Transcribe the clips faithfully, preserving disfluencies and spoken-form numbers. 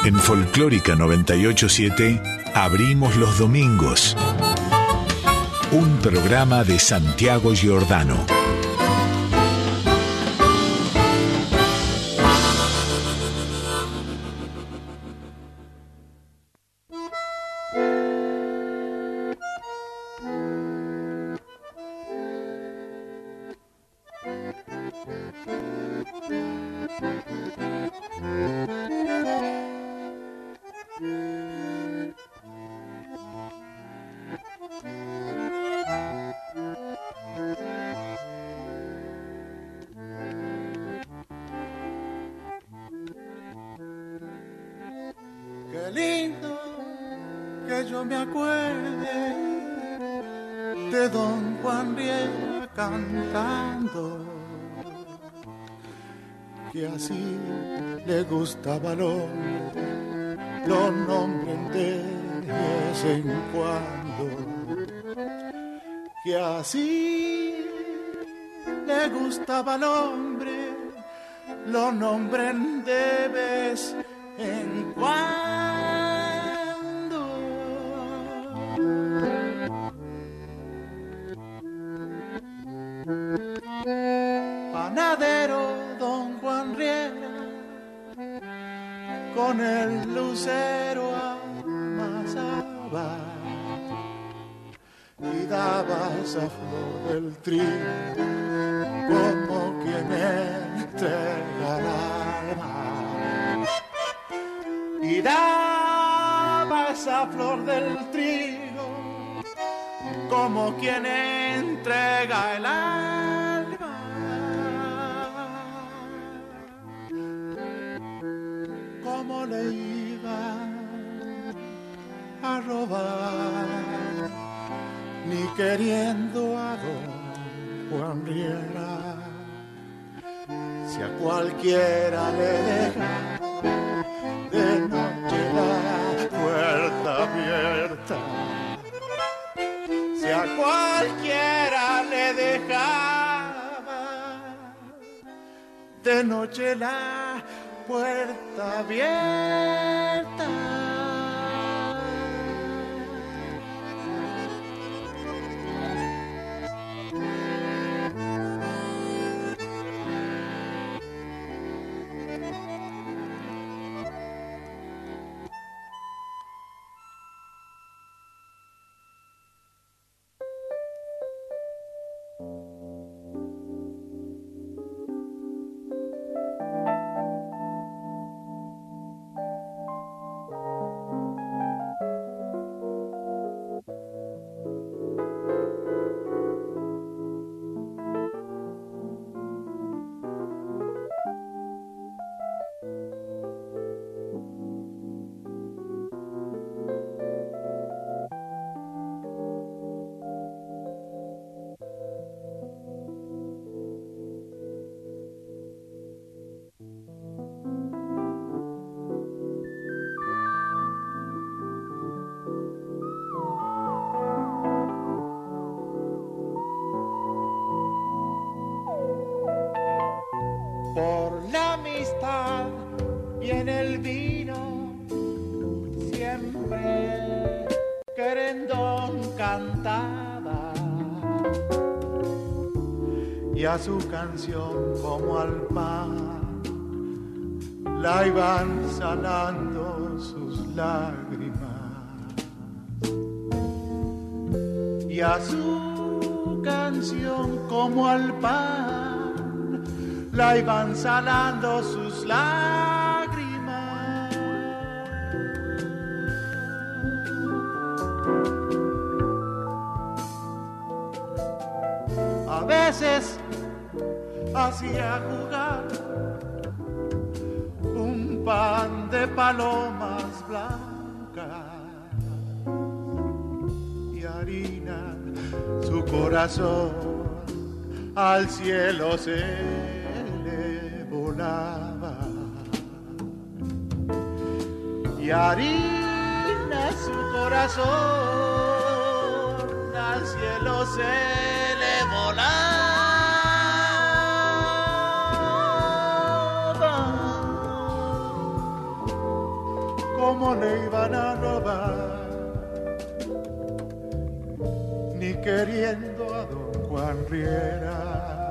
En Folclórica noventa y ocho punto siete abrimos los domingos. Un programa de Santiago Giordano. Qué lindo que yo me acuerde de don Juan Riera cantando, que así le gustaba al hombre, lo nombren de vez en cuando, que así le gustaba al hombre, lo nombren de vez en cuando. Panadero don Juan Riera, con el lucero amasaba y daba esa flor del trigo como quien entrega el alma. Y daba esa flor del trigo como quien entrega el alma. Como le iba a robar, ni queriendo a don Juan Riera, si a cualquiera le deja de noche la puerta abierta, si a cualquiera le dejaba de noche la puerta abierta. Por la amistad y en el vino siempre querendón cantaba, y a su canción como al pan la iban sanando sus lágrimas, y a su canción como al pan la iban sanando sus lágrimas. A veces hacía jugar un pan de palomas blancas y harina, su corazón al cielo se volaba, y harina su corazón al cielo se le volaba. cómo le iban a robar, ni queriendo a don Juan Riera,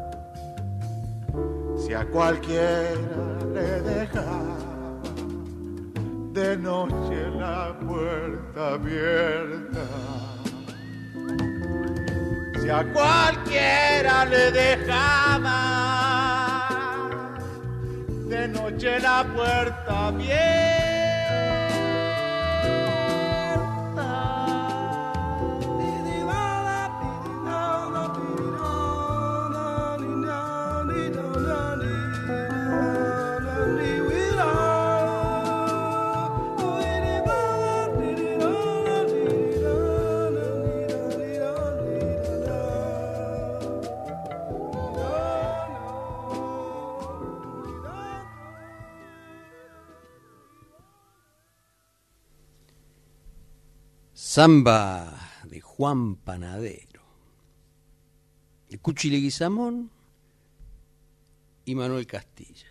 si a cualquiera le dejaba de noche la puerta abierta, si a cualquiera le dejaba de noche la puerta abierta. Samba de Juan Panadero, de Cuchi Leguizamón y Manuel Castilla.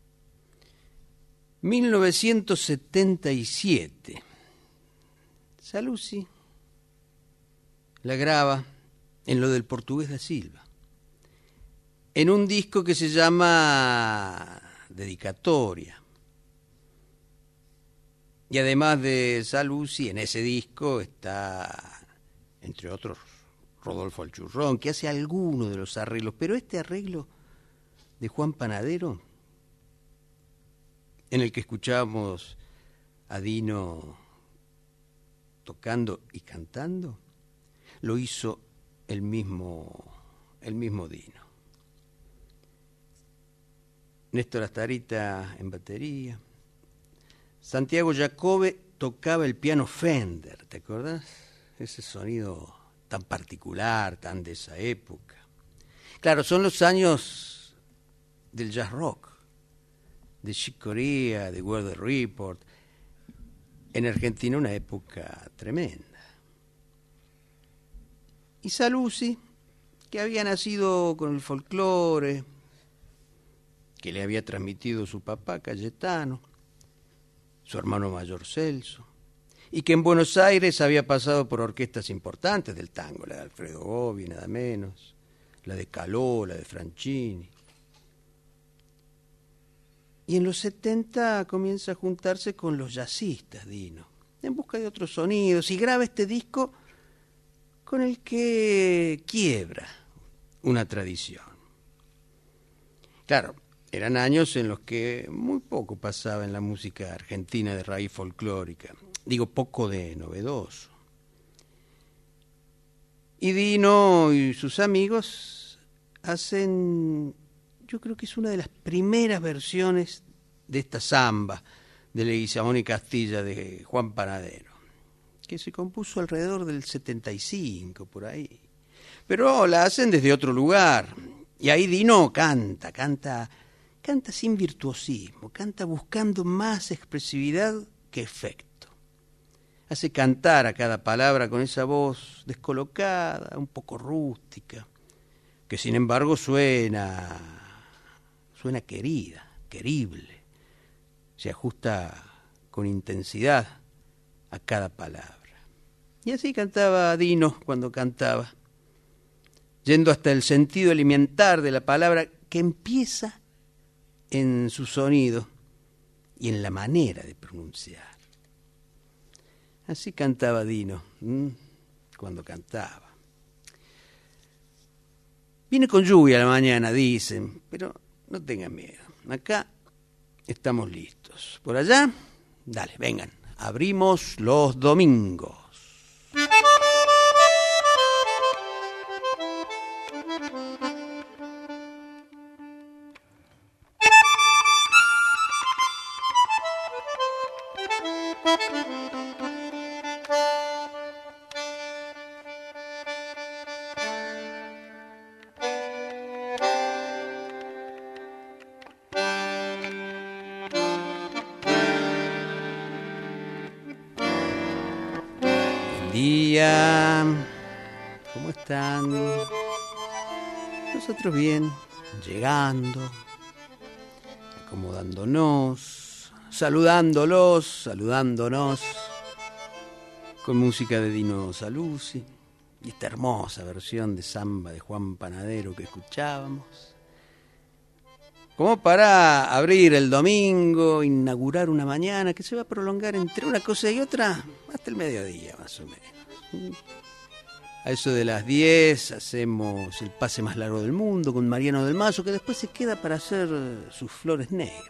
mil novecientos setenta y siete. Saluzzi la graba en lo del Portugués da Silva, en un disco que se llama Dedicatoria. Y además de Saluzzi, en ese disco está, entre otros, Rodolfo el Churrón, que hace algunos de los arreglos. Pero este arreglo de Juan Panadero, en el que escuchamos a Dino tocando y cantando, lo hizo el mismo, el mismo Dino. Néstor Astarita en batería. Santiago Jacobe tocaba el piano Fender, ¿te acordás? Ese sonido tan particular, tan de esa época. Claro, son los años del jazz rock, de Chick Corea, de Weather Report. En Argentina una época tremenda. Y Saluzzi, que había nacido con el folclore, que le había transmitido su papá Cayetano, su hermano mayor Celso, y que en Buenos Aires había pasado por orquestas importantes del tango, la de Alfredo Gobi, nada menos, la de Caló, la de Franchini. Y en los setenta comienza a juntarse con los jazzistas, Dino, en busca de otros sonidos, y graba este disco con el que quiebra una tradición. Claro, eran años en los que muy poco pasaba en la música argentina de raíz folclórica, digo poco de novedoso. Y Dino y sus amigos hacen, yo creo que es una de las primeras versiones de esta samba de Leguizamón y Castilla de Juan Panadero, que se compuso alrededor del setenta y cinco, por ahí. Pero la hacen desde otro lugar, y ahí Dino canta, canta... Canta sin virtuosismo, canta buscando más expresividad que efecto. Hace cantar a cada palabra con esa voz descolocada, un poco rústica, que sin embargo suena, suena querida, querible. Se ajusta con intensidad a cada palabra. Y así cantaba Dino cuando cantaba, yendo hasta el sentido elemental de la palabra, que empieza en su sonido y en la manera de pronunciar. Así cantaba Dino, ¿m? cuando cantaba. Viene con lluvia a la mañana, dicen, pero no tengan miedo. Acá estamos listos. Por allá, dale, vengan, abrimos los domingos. Día, ¿cómo están? Nosotros bien, llegando, acomodándonos saludándolos, saludándonos, con música de Dino Saluzzi y esta hermosa versión de samba de Juan Panadero que escuchábamos, como para abrir el domingo, inaugurar una mañana que se va a prolongar entre una cosa y otra hasta el mediodía más o menos. A eso de las diez hacemos el pase más largo del mundo con Mariano del Mazo, que después se queda para hacer sus flores negras.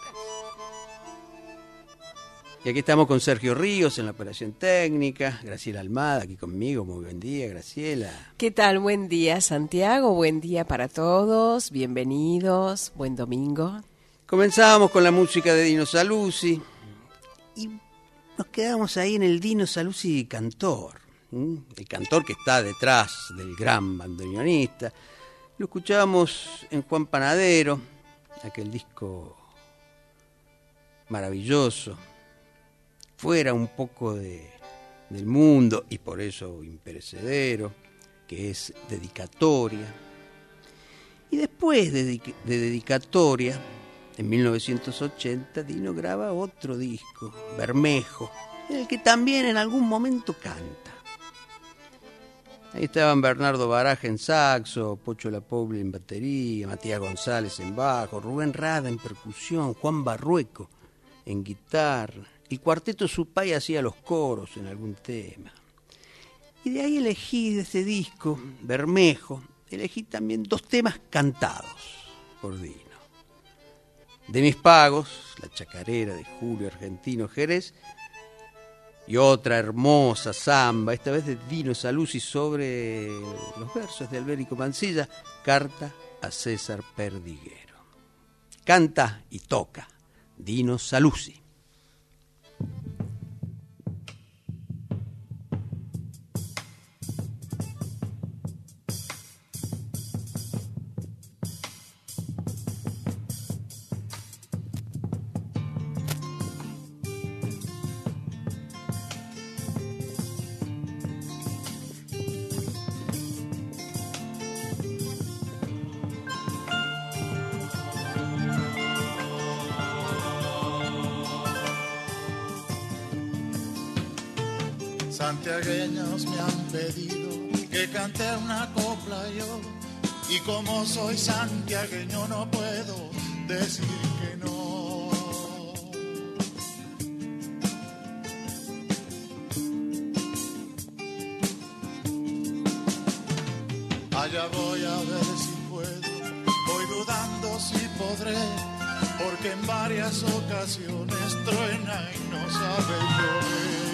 Y aquí estamos con Sergio Ríos en la operación técnica, Graciela Almada aquí conmigo. Muy buen día, Graciela. ¿Qué tal? Buen día, Santiago. Buen día para todos. Bienvenidos. Buen domingo. Comenzamos con la música de Dino Saluzzi y nos quedamos ahí en el Dino Saluzzi cantor. El cantor que está detrás del gran bandoneonista. Lo escuchábamos en Juan Panadero, aquel disco maravilloso, fuera un poco de, del mundo y por eso imperecedero, que es Dedicatoria. Y después de, de Dedicatoria, en mil novecientos ochenta, Dino graba otro disco, Bermejo, en el que también en algún momento canta. Ahí estaban Bernardo Baraja en saxo, Pocho Lapoble en batería, Matías González en bajo, Rubén Rada en percusión, Juan Barrueco en guitarra. El cuarteto Supay hacía los coros en algún tema. Y de ahí elegí de ese disco, Bermejo, elegí también dos temas cantados por Dino. De mis pagos, La chacarera de Julio Argentino Jerez, y otra hermosa samba, esta vez de Dino Saluzzi sobre los versos de Alberico Mansilla, Carta a César Perdiguero. Canta y toca Dino Saluzzi. Santiagueños me han pedido que cante una copla yo, y como soy santiagueño no puedo decir que no. Allá voy a ver si puedo, voy dudando si podré, porque en varias ocasiones truena y no sabe llover.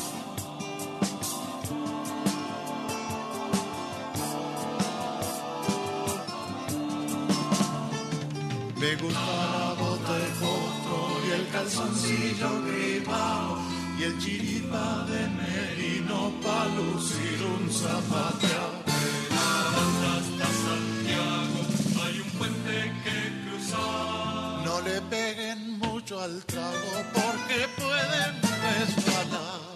Me gusta la bota de potro y el calzoncillo gripado y el chiripa de merino pa' lucir un zapateado. Hasta Santiago hay un puente que cruzar. No le peguen mucho al trago porque pueden resbalar.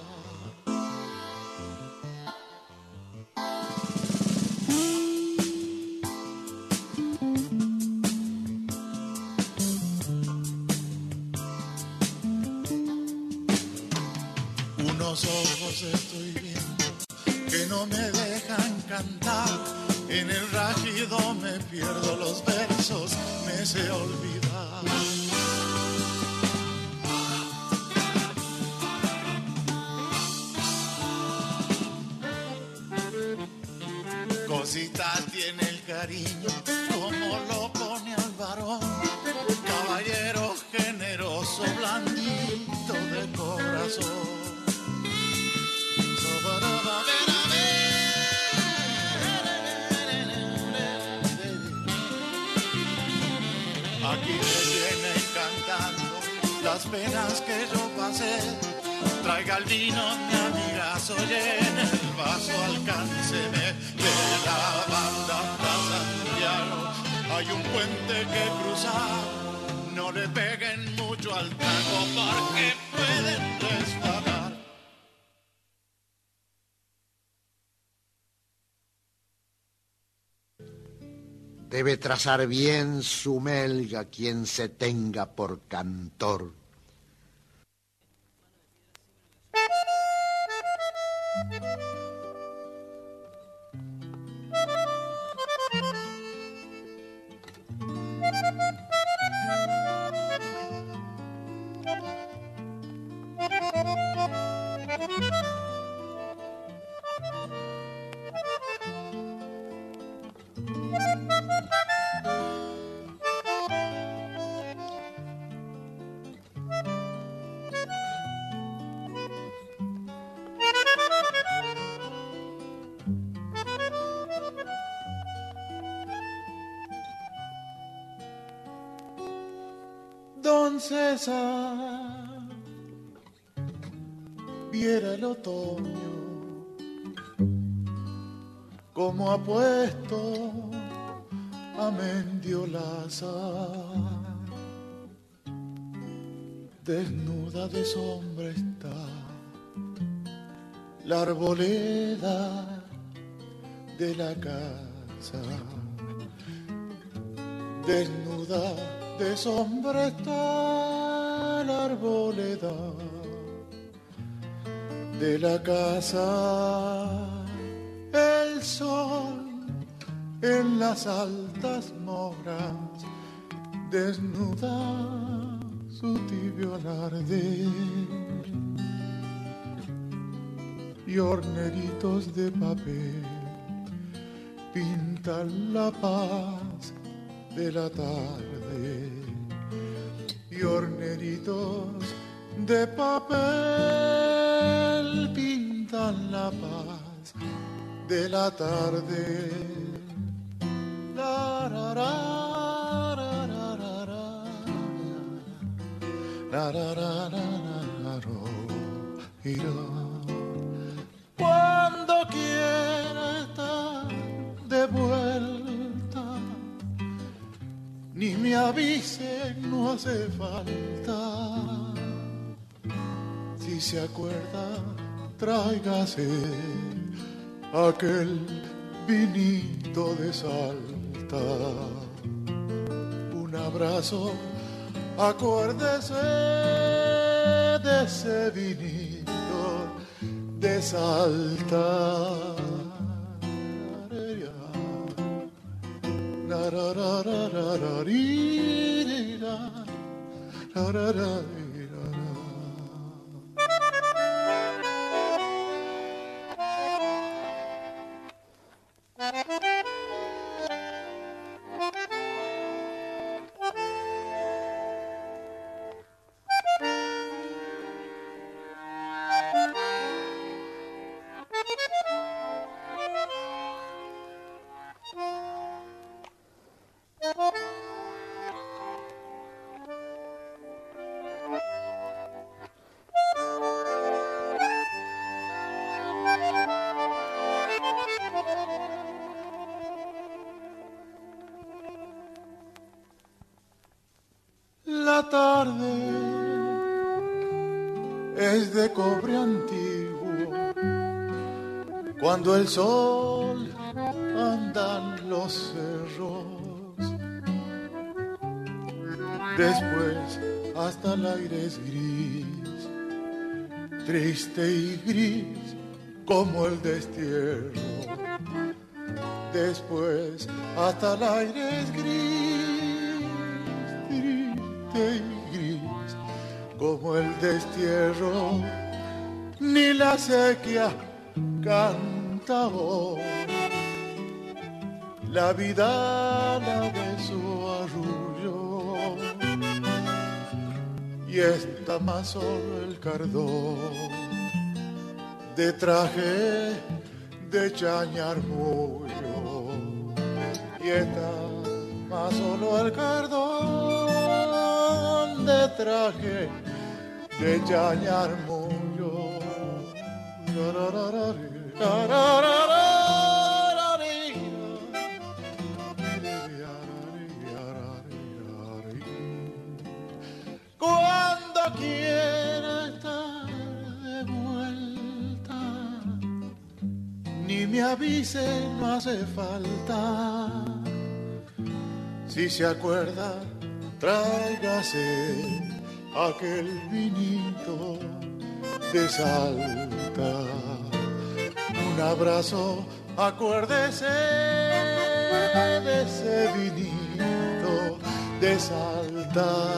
Unos ojos estoy viendo que no me dejan cantar. En el rajido me pierdo los versos, me sé olvidar. Cositas tiene el cariño, como lo pone al varón. Caballero generoso, blandito de corazón. Aquí me viene cantando las penas que yo pasé. Traiga el vino, mi amigazo, llene el vaso, alcánceme de la banda hasta Santiago. Hay un puente que cruzar, no le peguen mucho al trago porque pueden resbalar. Debe trazar bien su melga quien se tenga por cantor, Don César viera el otoño como ha puesto a Mendiolaza, desnuda de sombra está la arboleda de la casa, desnuda de sombra está la arboleda de la casa, el sol en las altas moras desnuda su tibio alarde y horneritos de papel pintan la paz de la tarde y horneritos de papel pintan la paz de la tarde. La, ra, ra, ra, ra, ra, ra, la, ra, ra, ra, ra, ro, y ro. Cuando quiera estar de vuelta, ni me avise, no hace falta. Si se acuerda, tráigase aquel vinito de Salta. Un abrazo, acuérdese de ese vinito de Salta. La, ra, ra, ra, ra, ra, ri, ra, ra, ra, ra, ra. La tarde es de cobre antiguo, cuando el sol anda en los cerros, después hasta el aire es gris, triste y gris como el destierro, después hasta el aire es gris, triste y gris como el destierro, ni la sequía canta hoy, la vida la de su arrullo, y está más solo el cardón de traje de chañarmullo, y está más solo el cardón de traje de chañarmullo. Cuando quiera estar de vuelta, ni me avise, no hace falta. Si se acuerda, tráigase aquel vinito de Salta. un abrazo, acuérdese de ese vinito de Salta.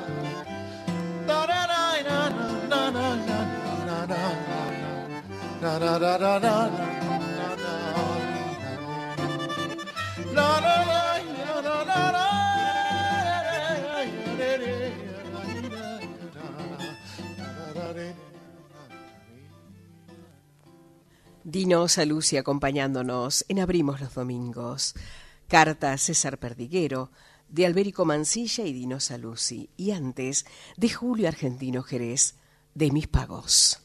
Dino Saluzzi acompañándonos en Abrimos los Domingos. Carta a César Perdiguero, de Alberico Mancilla y Dino Saluzzi. Y antes, de Julio Argentino Jerez, de Mis Pagos.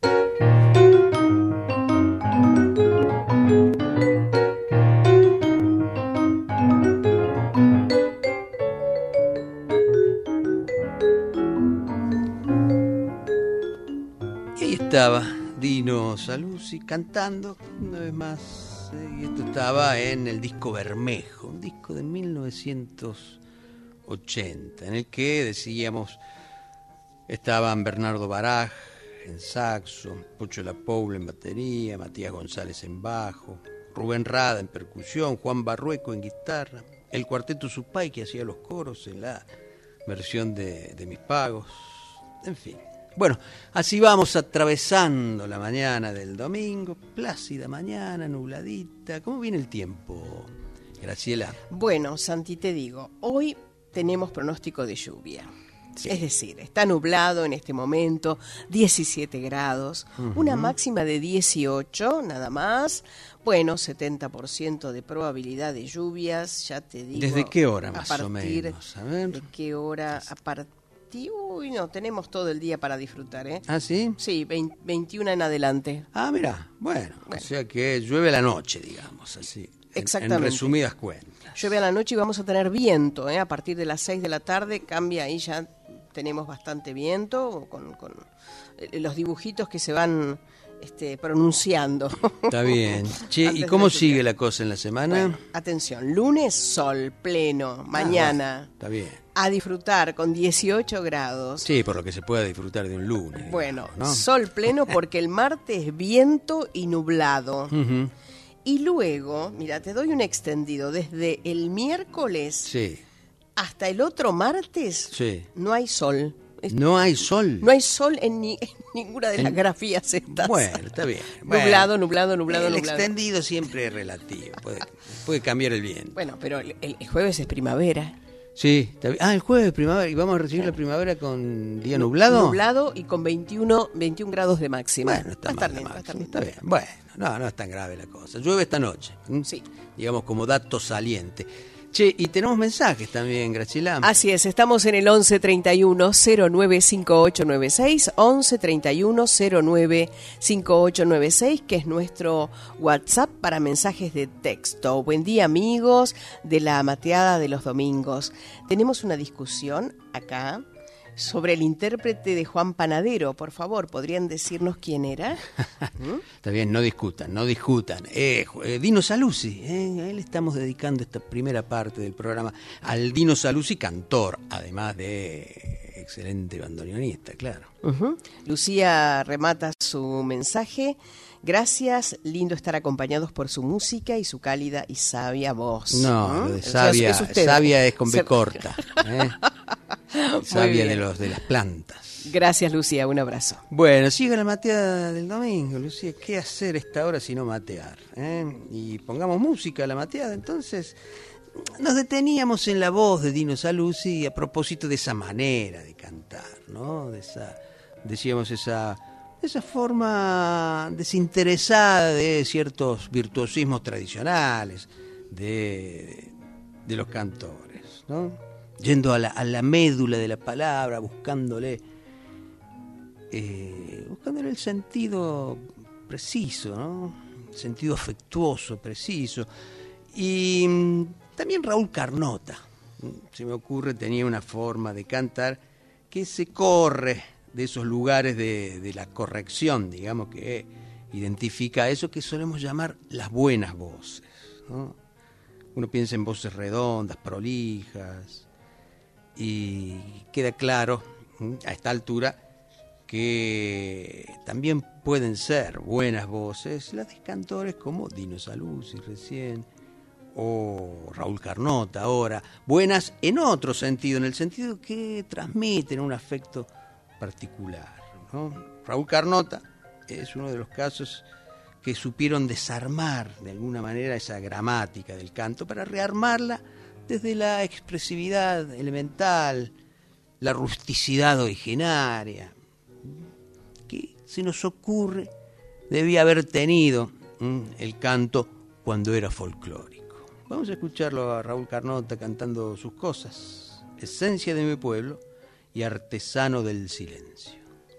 Y ahí estaba Dino Saluzzi cantando una vez más, eh, y esto estaba en el disco Bermejo, un disco de mil novecientos ochenta, en el que decíamos estaban Bernardo Baraj en saxo, Pocho La Poula en batería, Matías González en bajo, Rubén Rada en percusión, Juan Barrueco en guitarra, el Cuarteto Supay que hacía los coros en la versión de, de Mis Pagos, en fin. Bueno, así vamos atravesando la mañana del domingo, plácida mañana, nubladita. ¿Cómo viene el tiempo, Graciela? Bueno, Santi, te digo, hoy tenemos pronóstico de lluvia. Sí. Es decir, está nublado en este momento, diecisiete grados, uh-huh. Una máxima de dieciocho, nada más. Bueno, setenta por ciento de probabilidad de lluvias, ya te digo. ¿Desde qué hora más a partir o menos? A ver. ¿De qué hora? A partir... Uy, no, tenemos todo el día para disfrutar, ¿eh? ¿Ah, sí? Sí, veinte, veintiuno en adelante. Ah, mira, bueno, bueno, o sea que llueve a la noche, digamos, así. Exactamente. En, en resumidas cuentas. Llueve a la noche y vamos a tener viento, ¿eh? A partir de las seis de la tarde cambia, ahí ya tenemos bastante viento, con, con los dibujitos que se van este, pronunciando. Está bien. Che, ¿y cómo sigue la cosa en la semana? Bueno, atención, lunes sol pleno, mañana. Ah, bueno, está bien. A disfrutar con dieciocho grados. Sí, por lo que se pueda disfrutar de un lunes. Bueno, digamos, ¿no? sol pleno porque el martes viento y nublado. Uh-huh. Y luego, mira, te doy un extendido. Desde el miércoles sí. hasta el otro martes sí. no hay sol. No hay sol. No hay sol en, ni, en ninguna de en... las grafías estas. Bueno, está bien. Bueno, nublado, nublado, nublado, el nublado. El extendido siempre es relativo. Puede, puede cambiar el viento. Bueno, pero el, el jueves es primavera. Sí, está bien. Ah, el jueves es primavera. ¿Y vamos a recibir sí. la primavera con día nublado? Nublado y con veintiuno, veintiún grados de máxima. Bueno, está, va a estar bien, bien, va a estar bien. Está bien. Bueno, no, no es tan grave la cosa. Llueve esta noche. ¿m? Sí. Digamos como dato saliente. Che, y tenemos mensajes también, Graciela. Así es, estamos en el once treinta y uno cero nueve cinco ocho nueve seis, once treinta y uno cero nueve cinco ocho nueve seis, que es nuestro WhatsApp para mensajes de texto. Buen día, amigos de la mateada de los domingos. Tenemos una discusión acá sobre el intérprete de Juan Panadero. Por favor, ¿podrían decirnos quién era? ¿Mm? Está bien, no discutan, no discutan. Eh, eh, Dino Saluzzi, eh, a él estamos dedicando esta primera parte del programa al Dino Saluzzi, cantor, además de excelente bandoneonista, claro. Uh-huh. Lucía remata su mensaje. Gracias, lindo estar acompañados por su música y su cálida y sabia voz. No, ¿Mm? lo de sabia, o sea, es sabia es con B Se... corta. ¿eh? Sabia de los de las plantas. Gracias, Lucía, un abrazo. Bueno, sigue la mateada del domingo, Lucía. ¿Qué hacer esta hora si no matear? ¿eh? Y pongamos música a la mateada. Entonces, nos deteníamos en la voz de Dino Saluzzi a propósito de esa manera de cantar, ¿no? De esa, decíamos, esa... esa forma desinteresada de ciertos virtuosismos tradicionales de, de los cantores, ¿no? Yendo a la, a la médula de la palabra, buscándole, eh, buscándole el sentido preciso, ¿no? El sentido afectuoso, preciso. Y mm, también Raúl Carnota, se me ocurre, tenía una forma de cantar que se corre de esos lugares de, de la corrección, digamos, que identifica eso que solemos llamar las buenas voces, ¿no? Uno piensa en voces redondas, prolijas, y queda claro a esta altura que también pueden ser buenas voces, las de cantores como Dino Saluzzi recién, o Raúl Carnota ahora, buenas en otro sentido, en el sentido que transmiten un afecto particular, ¿no? Raúl Carnota es uno de los casos que supieron desarmar de alguna manera esa gramática del canto para rearmarla desde la expresividad elemental, la rusticidad originaria, que se nos ocurre debía haber tenido ¿m? el canto cuando era folclórico. Vamos a escucharlo a Raúl Carnota cantando sus cosas, Esencia de mi pueblo y Artesano del silencio.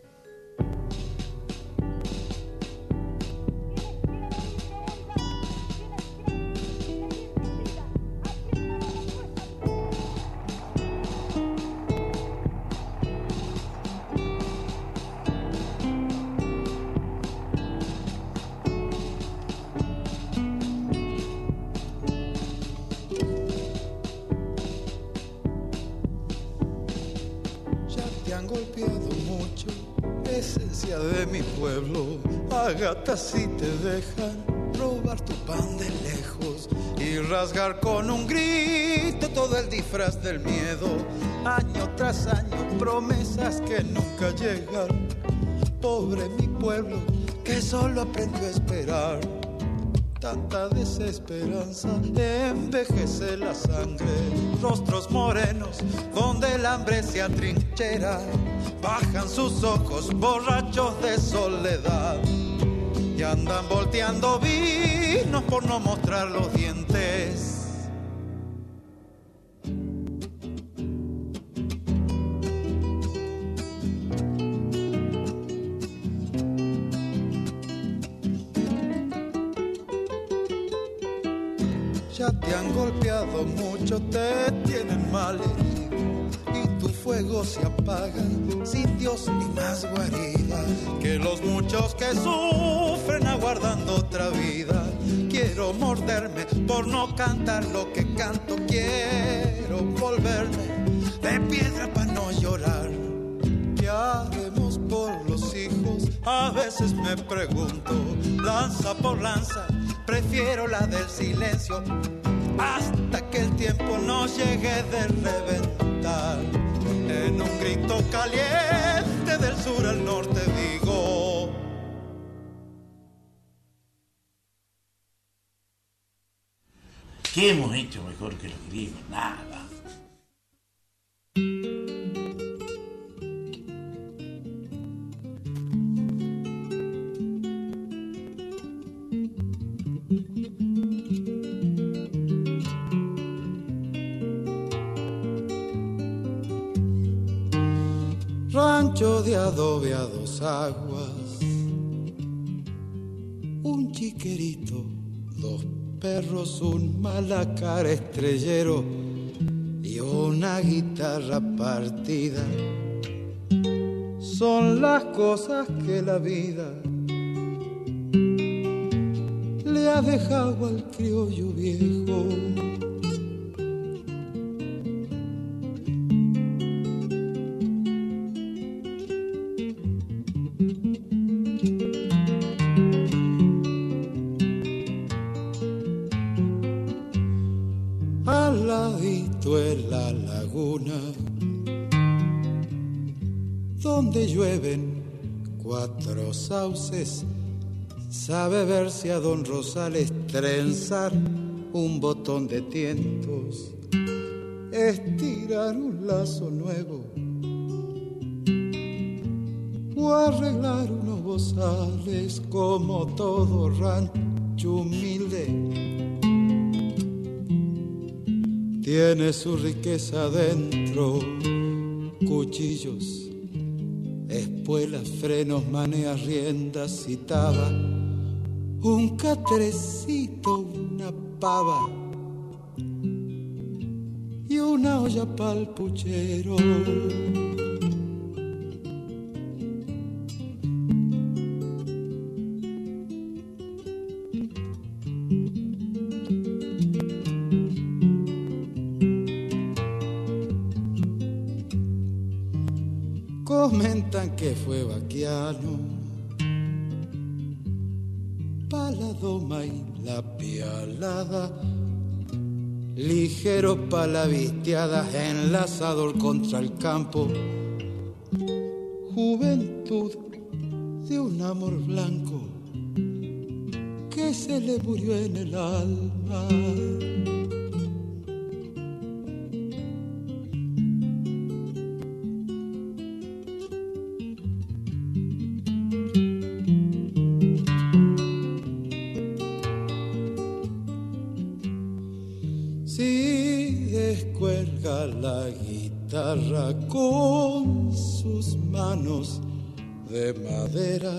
De mi pueblo, a gatas si te dejan robar tu pan de lejos y rasgar con un grito todo el disfraz del miedo, año tras año promesas que nunca llegan. Pobre mi pueblo que solo aprendió a esperar, tanta desesperanza envejece la sangre, rostros morenos donde el hambre se atrinchera. Bajan sus ojos borrachos de soledad y andan volteando vinos por no mostrar los dientes. Ya te han golpeado mucho, te tienen mal herido y tu fuego se apaga sin Dios ni más guarida que los muchos que sufren aguardando otra vida. Quiero morderme por no cantar lo que canto, quiero volverme de piedra para no llorar. ¿Qué haremos por los hijos? A veces me pregunto, lanza por lanza, prefiero la del silencio hasta que el tiempo nos llegue de reventar. En un grito caliente del sur al norte digo: ¿qué hemos hecho mejor que los griegos? Nada. Rancho de adobe a dos aguas, un chiquerito, dos perros, un malacar estrellero y una guitarra partida. Son las cosas que la vida le ha dejado al criollo viejo. En la laguna donde llueven cuatro sauces, sabe verse a don Rosales trenzar un botón de tientos, estirar un lazo nuevo o arreglar unos bozales. Como todo rancho humilde tiene su riqueza dentro, cuchillos, espuelas, frenos, maneas, riendas y taba, un catrecito, una pava y una olla pa'l puchero. Comentan que fue vaquiano pa' la doma y la pialada, ligero pa' la vistiada, enlazador contra el campo, juventud de un amor blanco que se le murió en el alma. La guitarra con sus manos de madera,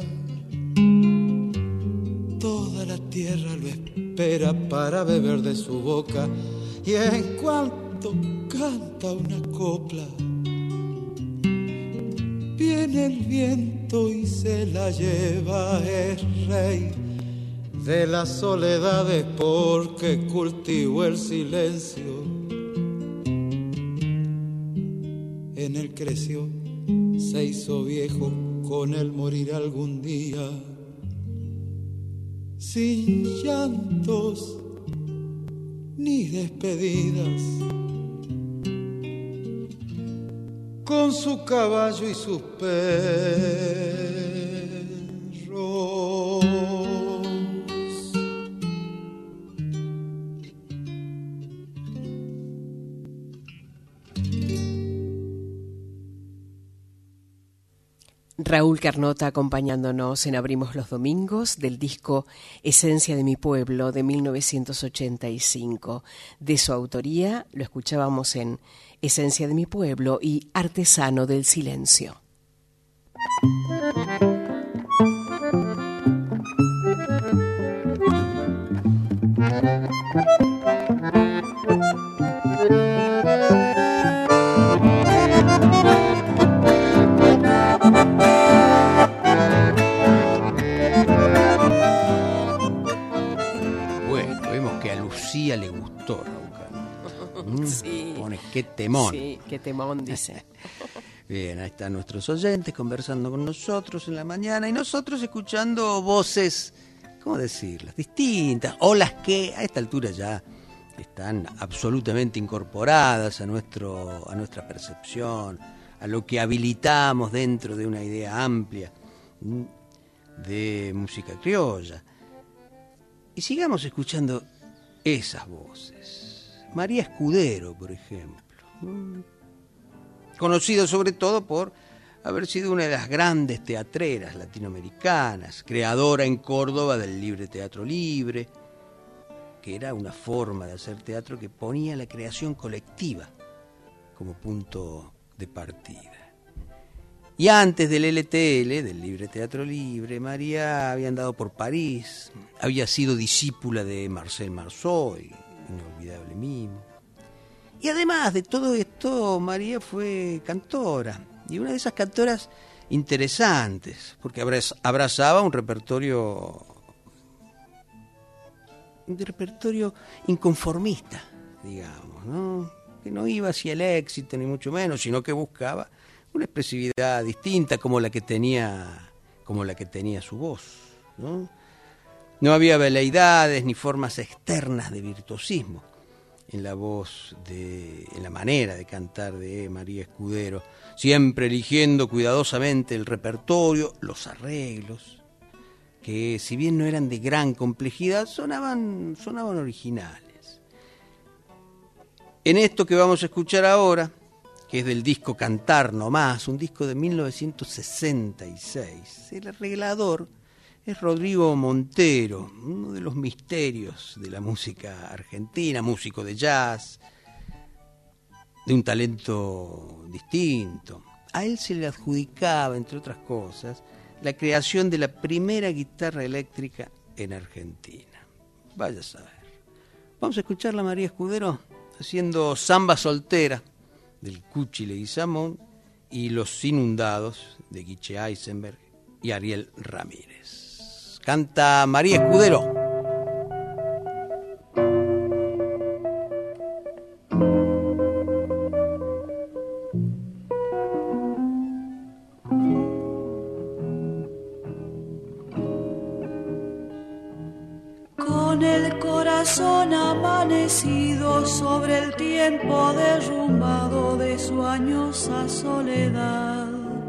toda la tierra lo espera para beber de su boca, y en cuanto canta una copla, viene el viento y se la lleva. Es rey de las soledades porque cultivó el silencio. En él creció, se hizo viejo, con él morir algún día, sin llantos ni despedidas, con su caballo y sus perros. Raúl Carnota acompañándonos en Abrimos los Domingos del disco Esencia de mi Pueblo de mil novecientos ochenta y cinco. De su autoría lo escuchábamos en Esencia de mi Pueblo y Artesano del Silencio. Lucía le gustó, Raúl. Sí. Pone qué temón. Sí, qué temón, dice. Bien, ahí están nuestros oyentes conversando con nosotros en la mañana y nosotros escuchando voces, ¿cómo decirlas? Distintas, o las que a esta altura ya están absolutamente incorporadas a, nuestro, a nuestra percepción, a lo que habilitamos dentro de una idea amplia de música criolla. Y sigamos escuchando esas voces. María Escudero, por ejemplo, conocido sobre todo por haber sido una de las grandes teatreras latinoamericanas, creadora en Córdoba del Libre Teatro Libre, que era una forma de hacer teatro que ponía la creación colectiva como punto de partida. Y antes del L T L, del Libre Teatro Libre, María había andado por París, había sido discípula de Marcel Marceau, inolvidable mimo. Y además de todo esto, María fue cantora, y una de esas cantoras interesantes, porque abrazaba un repertorio, un repertorio inconformista, digamos, ¿no? Que no iba hacia el éxito, ni mucho menos, sino que buscaba una expresividad distinta como la que tenía, como la que tenía su voz, ¿no? No había veleidades ni formas externas de virtuosismo en la voz, de, en la manera de cantar de María Escudero, siempre eligiendo cuidadosamente el repertorio, los arreglos, que si bien no eran de gran complejidad, sonaban, sonaban originales. En esto que vamos a escuchar ahora, que es del disco Cantar Nomás, un disco de mil novecientos sesenta y seis. El arreglador es Rodrigo Montero, uno de los misterios de la música argentina, músico de jazz, de un talento distinto. A él se le adjudicaba, entre otras cosas, la creación de la primera guitarra eléctrica en Argentina. Vaya a saber. Vamos a escuchar a María Escudero haciendo Samba Soltera, del Cuchi Leguizamón, y Los Inundados, de Guiche Eisenberg y Ariel Ramírez. Canta María Escudero. corazón amanecido sobre el tiempo derrumbado de su añosa soledad.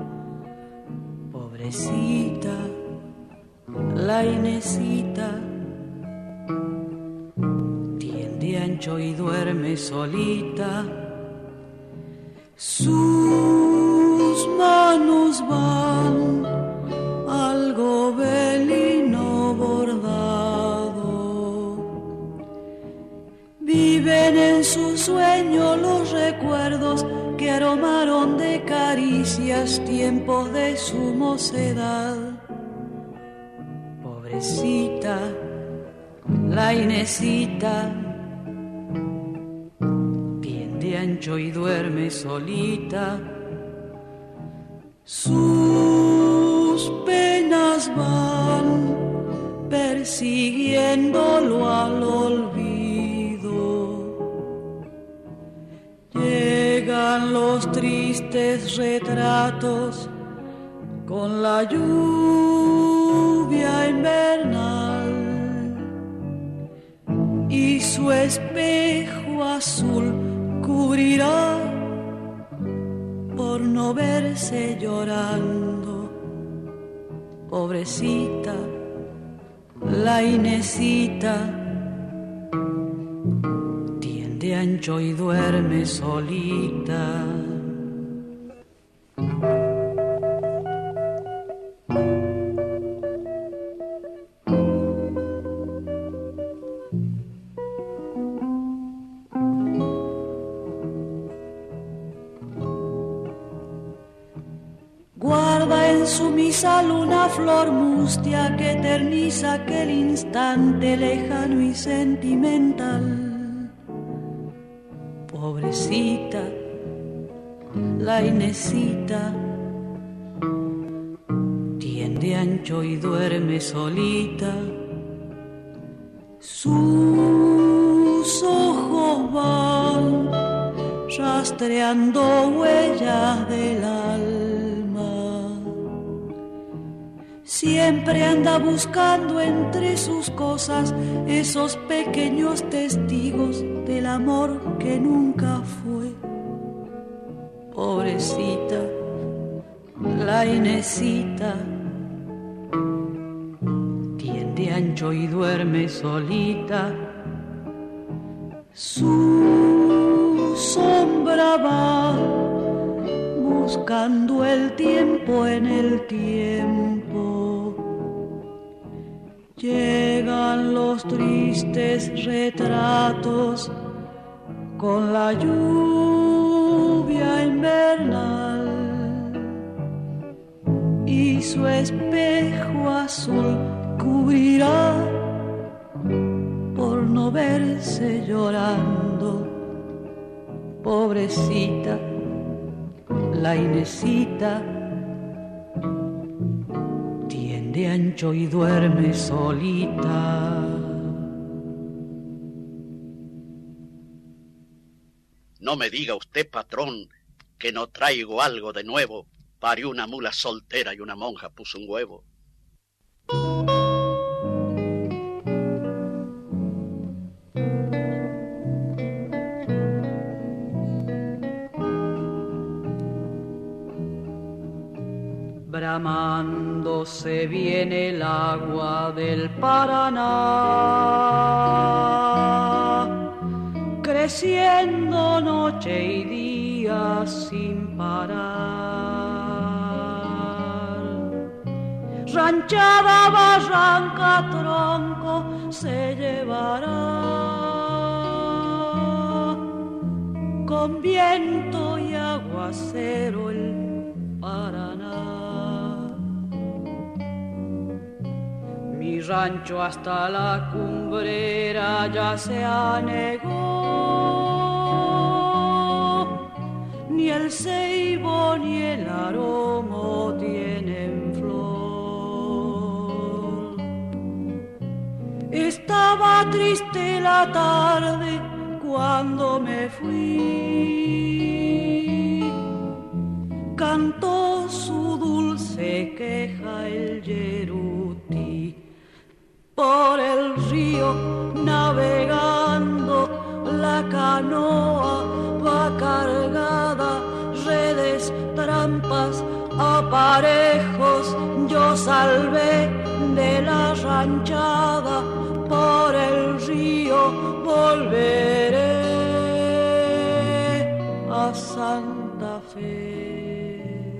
Pobrecita, la Inesita, tiende ancho y duerme solita. Sus manos van al gobelino bordado. Viven en su sueño los recuerdos que aromaron de caricias tiempos de su mocedad. Pobrecita, la Inesita, tiende ancho y duerme solita. Sus penas van persiguiéndolo al olvido. Llegan los tristes retratos con la lluvia invernal y su espejo azul cubrirá por no verse llorando. Pobrecita, la Inesita, tiende ancho y duerme solita. Su misal una flor mustia que eterniza aquel instante lejano y sentimental. Pobrecita, la Inesita, tiende ancho y duerme solita. Sus ojos van rastreando huellas del alma. Siempre anda buscando entre sus cosas esos pequeños testigos del amor que nunca fue. Pobrecita, la Inesita, tiende ancho y duerme solita. Su sombra va buscando el tiempo en el tiempo. Llegan los tristes retratos con la lluvia invernal y su espejo azul cubrirá por no verse llorando. Pobrecita, la Inesita, tiende ancho y duerme solita. No me diga usted, patrón, que no traigo algo de nuevo. Parió una mula soltera y una monja puso un huevo. Bramando se viene el agua del Paraná, creciendo noche y día sin parar. Ranchada, barranca, tronco se llevará, con viento y aguacero el Paraná. Mi rancho hasta la cumbrera ya se anegó, ni el ceibo ni el aromo tienen flor. Estaba triste la tarde cuando me fui, cantó su dulce queja el yeruti. por el río navegando, la canoa va cargada, redes, trampas, aparejos, yo salvé de la ranchada, por el río volveré a Santa Fe.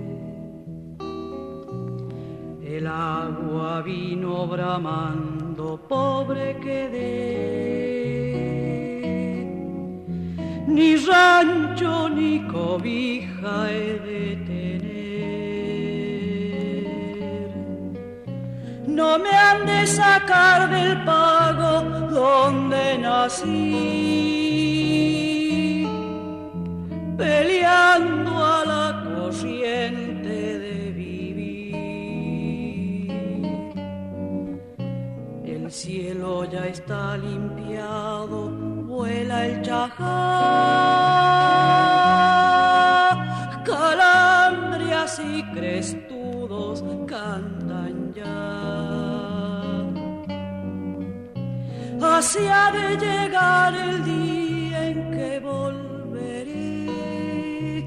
El agua vino bramando, pobre quedé, ni rancho ni cobija he de tener. No me han de sacar del pago donde nací, peleando a la corriente de vivir. El cielo ya está limpiado, vuela el chajá, calandrias y crestudos cantan ya. Así ha de llegar el día en que volveré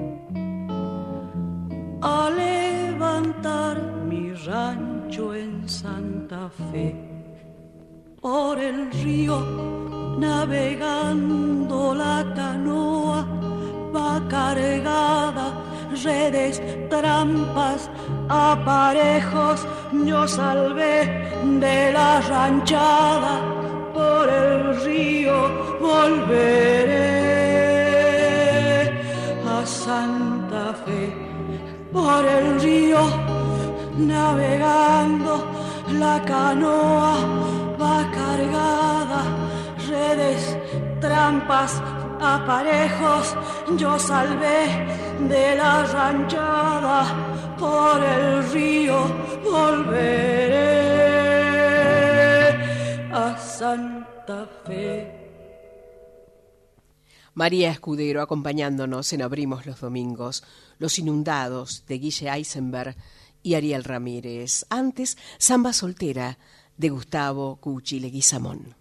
a levantar mi rancho en Santa Fe. Por el río navegando, la canoa va cargada, redes, trampas, aparejos, yo salvé de la ranchada, por el río volveré a Santa Fe. Por el río navegando, la canoa va cargada, redes, trampas, aparejos, yo salvé de la ranchada, por el río volveré a Santa Fe. María Escudero acompañándonos en Abrimos los Domingos, Los Inundados de Guille Eisenberg y Ariel Ramírez. Antes, Samba Soltera de Gustavo Cuchi Leguizamón.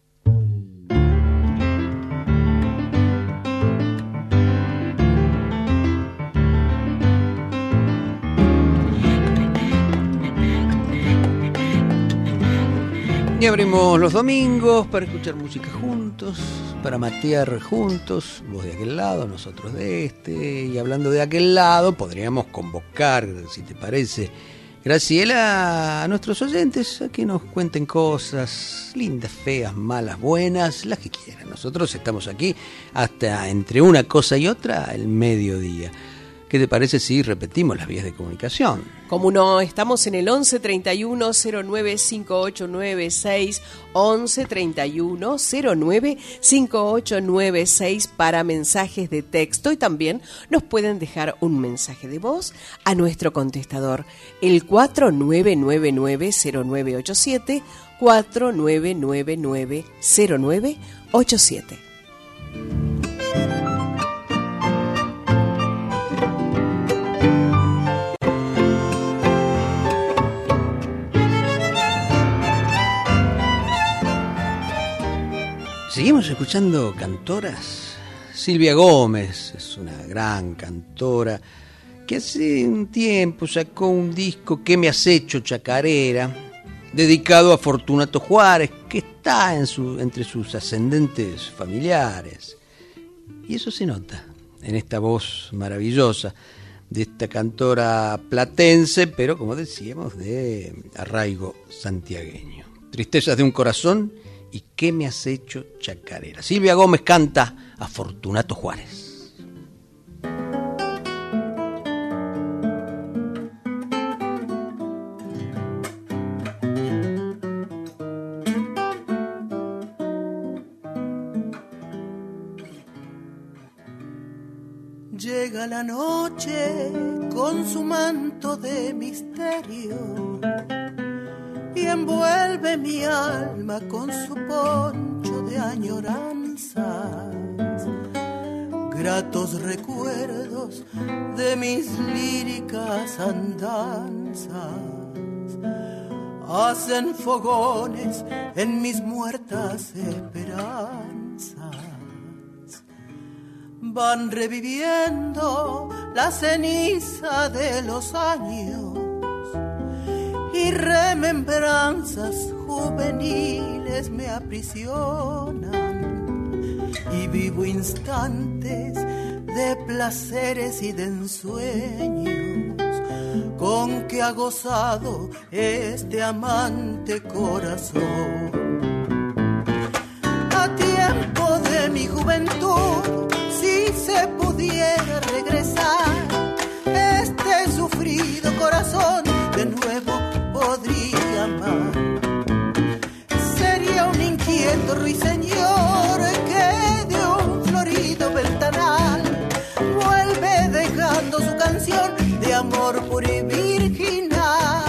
Y abrimos los domingos para escuchar música juntos, para matear juntos, vos de aquel lado, nosotros de este, y hablando de aquel lado, podríamos convocar, si te parece, Graciela, a nuestros oyentes, a que nos cuenten cosas lindas, feas, malas, buenas, las que quieran. Nosotros estamos aquí hasta entre una cosa y otra, el mediodía. ¿Qué te parece si repetimos las vías de comunicación? Como no, estamos en el once treinta y uno cero nueve cinco ocho nueve seis, once treinta y uno cero nueve cinco ocho nueve seis para mensajes de texto, y también nos pueden dejar un mensaje de voz a nuestro contestador, el cuatro nueve nueve nueve cero nueve ocho siete, cuatro nueve nueve nueve cero nueve ocho siete. Seguimos escuchando cantoras. Silvia Gómez es una gran cantora que hace un tiempo sacó un disco, ¿Qué me has hecho, chacarera?, dedicado a Fortunato Juárez, que está en su, entre sus ascendentes familiares. Y eso se nota en esta voz maravillosa de esta cantora platense, pero como decíamos, de arraigo santiagueño. Tristezas de un corazón y ¿Qué me has hecho, chacarera? Silvia Gómez canta a Fortunato Juárez. Llega la noche con su manto de misterio y envuelve mi alma con su poncho de añoranzas, gratos recuerdos de mis líricas andanzas, hacen fogones en mis muertas esperanzas. Van reviviendo la ceniza de los años y remembranzas juveniles me aprisionan y vivo instantes de placeres y de ensueños con que ha gozado este amante corazón. A tiempo de mi juventud, si se pudiera regresar, este sufrido corazón de nuevo podría amar. Sería un inquieto ruiseñor que de un florido ventanal vuelve dejando su canción de amor puro y virginal.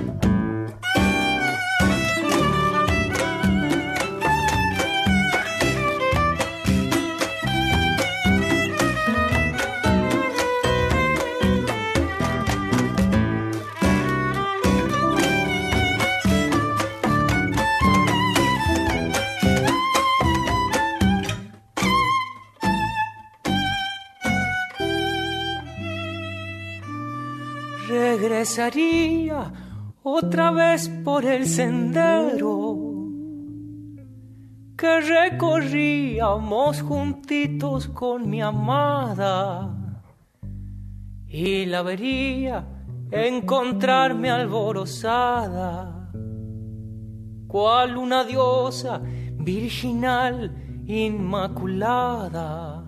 Regresaría otra vez por el sendero que recorríamos juntitos con mi amada, y la vería encontrarme alborozada, cual una diosa virginal inmaculada.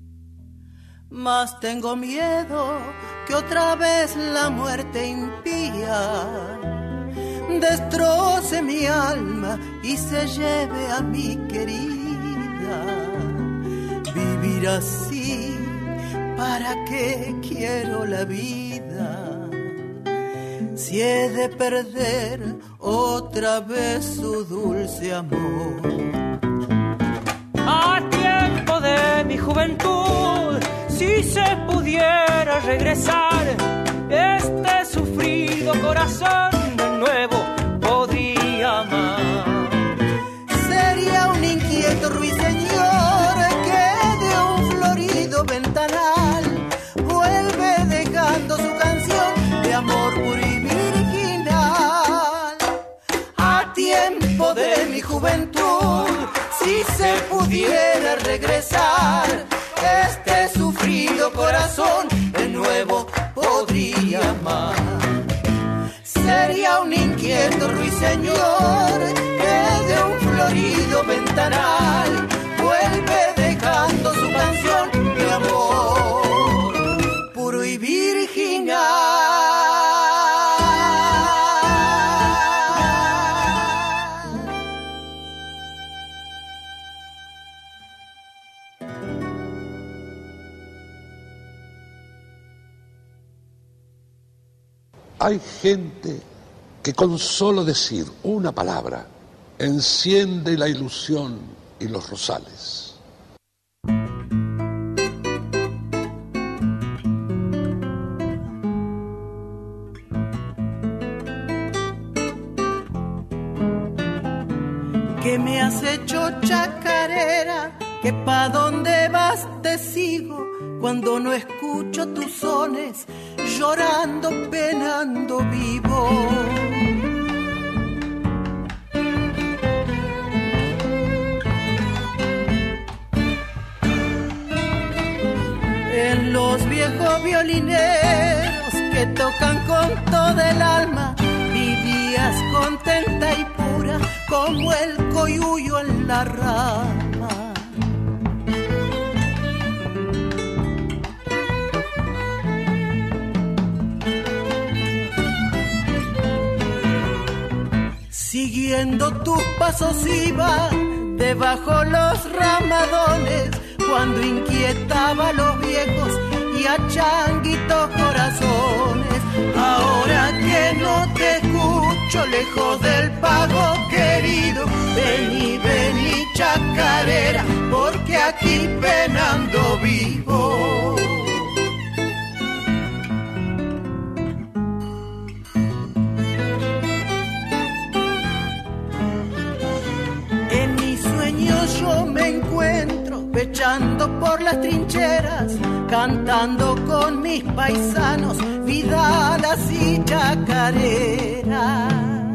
Mas tengo miedo que otra vez la muerte impía destroce mi alma y se lleve a mi querida. Vivir así, ¿para qué quiero la vida? Si he de perder otra vez su dulce amor. A tiempo de mi juventud, si se pudiera regresar, este sufrido corazón de nuevo podría amar. Sería un inquieto ruiseñor que de un florido ventanal vuelve dejando su canción de amor puro y virginal. A tiempo de mi juventud, si se pudiera regresar, este sufrido corazón de nuevo podría amar. Sería un inquieto ruiseñor que de un florido ventanal vuelve dejando su canción de amor puro y virginal. Hay gente que con solo decir una palabra enciende la ilusión y los rosales. Que me has hecho chacarera, que pa' dónde vas te sigo, cuando no escucho tus sones, llorando, penando vivo. En los viejos violineros que tocan con todo el alma, vivías contenta y pura como el coyuyo en la rama. Siguiendo tus pasos iba debajo los ramadones, cuando inquietaba a los viejos y a changuitos corazones. Ahora que no te escucho lejos del pago querido, vení, vení chacarera, porque aquí penando vivo. ando por las trincheras, cantando con mis paisanos, vidalas y chacareras.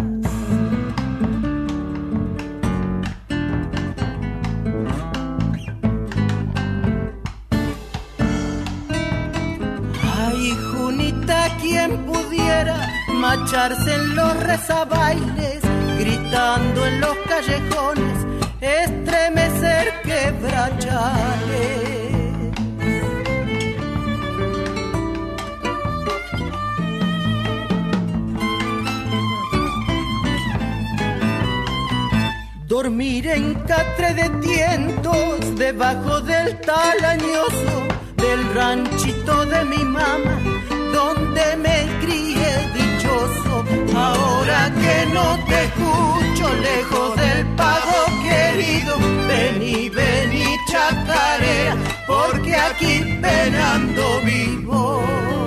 Ay, Junita, quien pudiera macharse en los rezabailes, gritando en los callejones, estremecer quebrachales. Dormir en catre de tientos, debajo del talañoso del ranchito de mi mamá, donde me crié dichoso. Ahora que no te escucho, lejos del pago querido, vení, vení chacarera, porque aquí penando vivo.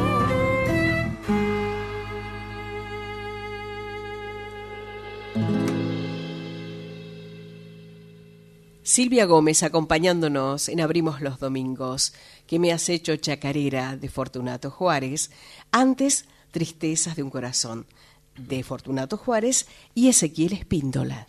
Silvia Gómez acompañándonos en Abrimos los Domingos, que me has hecho chacarera de Fortunato Juárez, antes Tristezas de un Corazón de Fortunato Juárez y Ezequiel Espíndola.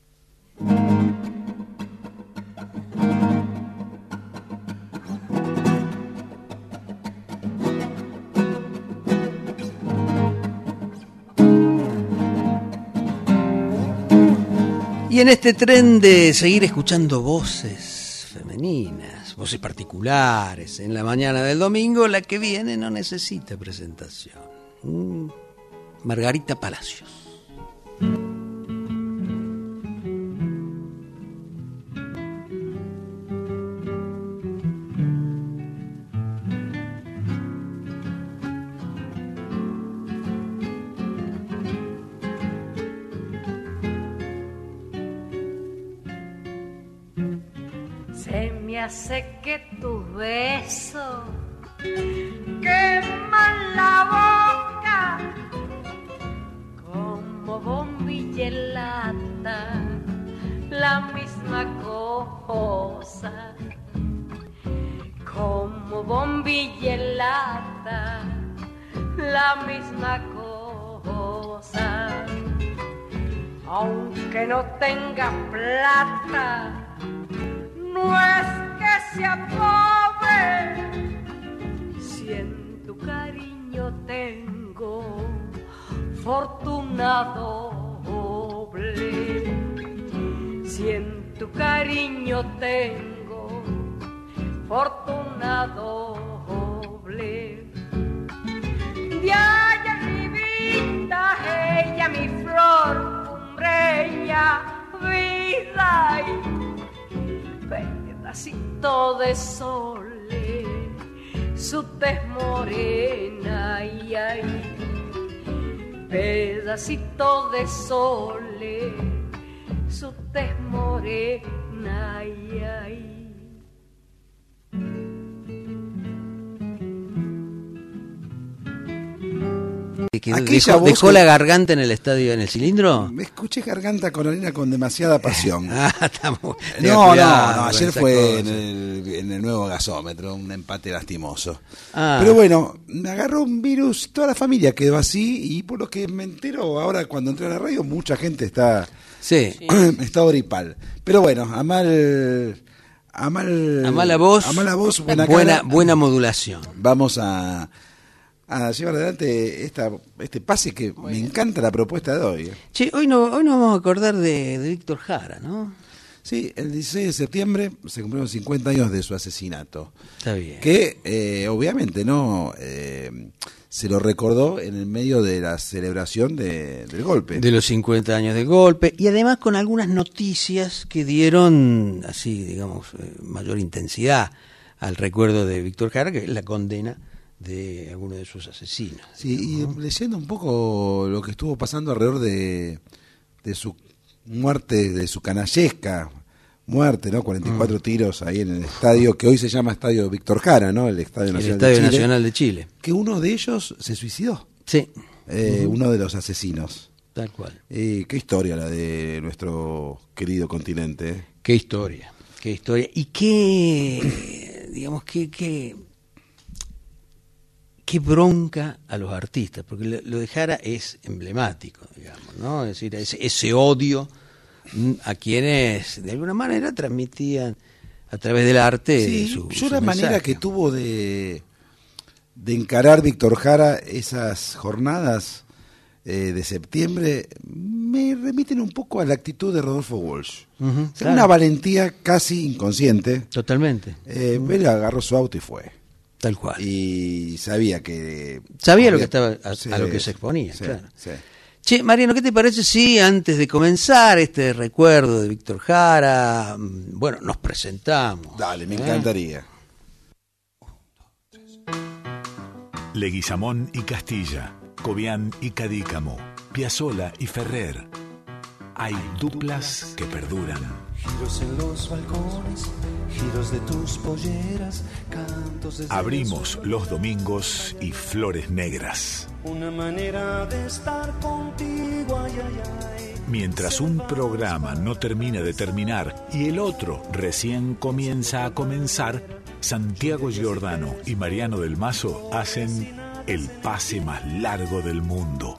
Y en este tren de seguir escuchando voces femeninas, voces particulares, en la mañana del domingo, la que viene no necesita presentación. Mm, Margarita Palacios. Se me hace que tus besos queman la boca como bombilla en lata, la misma cosa, como bombilla en lata, la misma cosa. Aunque no tenga plata, no es que sea pobre, si en tu cariño tengo fortuna doble, si en tu cariño tengo fortuna doble. De allá mi vida, ella mi flor cumbreña, vida y pedacito de sole, su tez morena, ay, ay, pedacito de sole, su tez morena, ay, ay. ¿Dejó, dejó la garganta en el estadio, en el cilindro? Me escuché garganta con arena con demasiada pasión. Ah, estamos. No, no, no, ayer fue en el, en el nuevo gasómetro, un empate lastimoso. Ah. Pero bueno, me agarró un virus, toda la familia quedó así, y por lo que me entero ahora cuando entré a la radio, mucha gente está, sí. está gripal. Pero bueno, a mal... A, mal, a mala voz, a mala voz buena, buena, cara, buena modulación. Vamos a... a llevar adelante esta, este pase que Muy me bien. encanta la propuesta de hoy. Che, hoy no, hoy nos vamos a acordar de, de Víctor Jara, ¿no? Sí, el dieciséis de septiembre se cumplieron cincuenta años de su asesinato. Está bien. Que eh, obviamente no eh, se lo recordó en el medio de la celebración de, del golpe. De los cincuenta años del golpe, y además con algunas noticias que dieron, así digamos, eh, mayor intensidad al recuerdo de Víctor Jara, que es la condena de alguno de sus asesinos. Sí, ¿no? Y leyendo un poco lo que estuvo pasando alrededor de, de su muerte, de su canallesca muerte, ¿no? cuarenta y cuatro mm. tiros ahí en el estadio, que hoy se llama Estadio Víctor Jara, ¿no? El Estadio Nacional, el estadio de, Chile, Nacional de Chile. Que uno de ellos se suicidó. Sí. Eh, uh-huh. Uno de los asesinos. Tal cual. Eh, qué historia la de nuestro querido continente. Qué historia, qué historia. Y qué... digamos, que, que, que bronca a los artistas, porque lo, lo de Jara es emblemático, digamos, ¿no? Es decir, ese, ese odio a quienes de alguna manera transmitían a través del arte sí, su, yo su la mensaje. manera que tuvo de, de encarar Víctor Jara esas jornadas eh, de septiembre me remiten un poco a la actitud de Rodolfo Walsh. Uh-huh, o sea, claro. Una valentía casi inconsciente. Totalmente. Eh, uh-huh. Él agarró su auto y fue. Tal cual. Y sabía que... Sabía había, lo que estaba a, sí, a lo que se exponía, sí, claro. Sí. Che, Mariano, ¿qué te parece si antes de comenzar este recuerdo de Víctor Jara, bueno, nos presentamos? Dale, me ¿eh? encantaría. Leguizamón y Castilla, Cobián y Cadícamo, Piazzolla y Ferrer. Hay duplas que perduran. Giros en los balcones, giros de tus polleras, cantos desde Abrimos los domingos y Flores Negras. Una manera de estar contigo, ay, ay, ay. Mientras un programa no termina de terminar y el otro recién comienza a comenzar, Santiago Giordano y Mariano del Mazo hacen el pase más largo del mundo.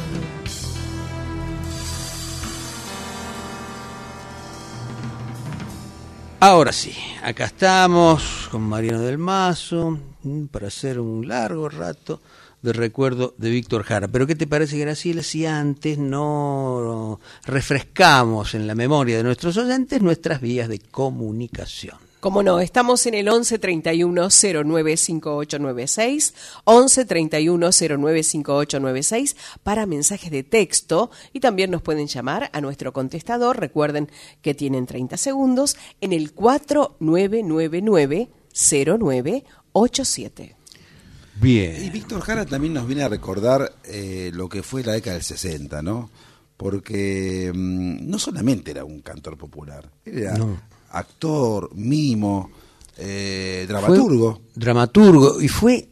Ahora sí, acá estamos con Mariano del Mazo para hacer un largo rato de recuerdo de Víctor Jara. Pero ¿qué te parece, Graciela, si antes no refrescamos en la memoria de nuestros oyentes nuestras vías de comunicación? Como no, estamos en el once treinta y uno cero nueve cinco ocho nueve seis, once treinta y uno cero nueve cinco ocho nueve seis para mensajes de texto y también nos pueden llamar a nuestro contestador, recuerden que tienen treinta segundos, en el cuatro nueve nueve nueve cero nueve ocho siete. Bien. Y Víctor Jara también nos viene a recordar eh, lo que fue la década del sesenta, ¿no? Porque mmm, no solamente era un cantor popular, era... No. actor, mimo, eh, dramaturgo. Fue dramaturgo y fue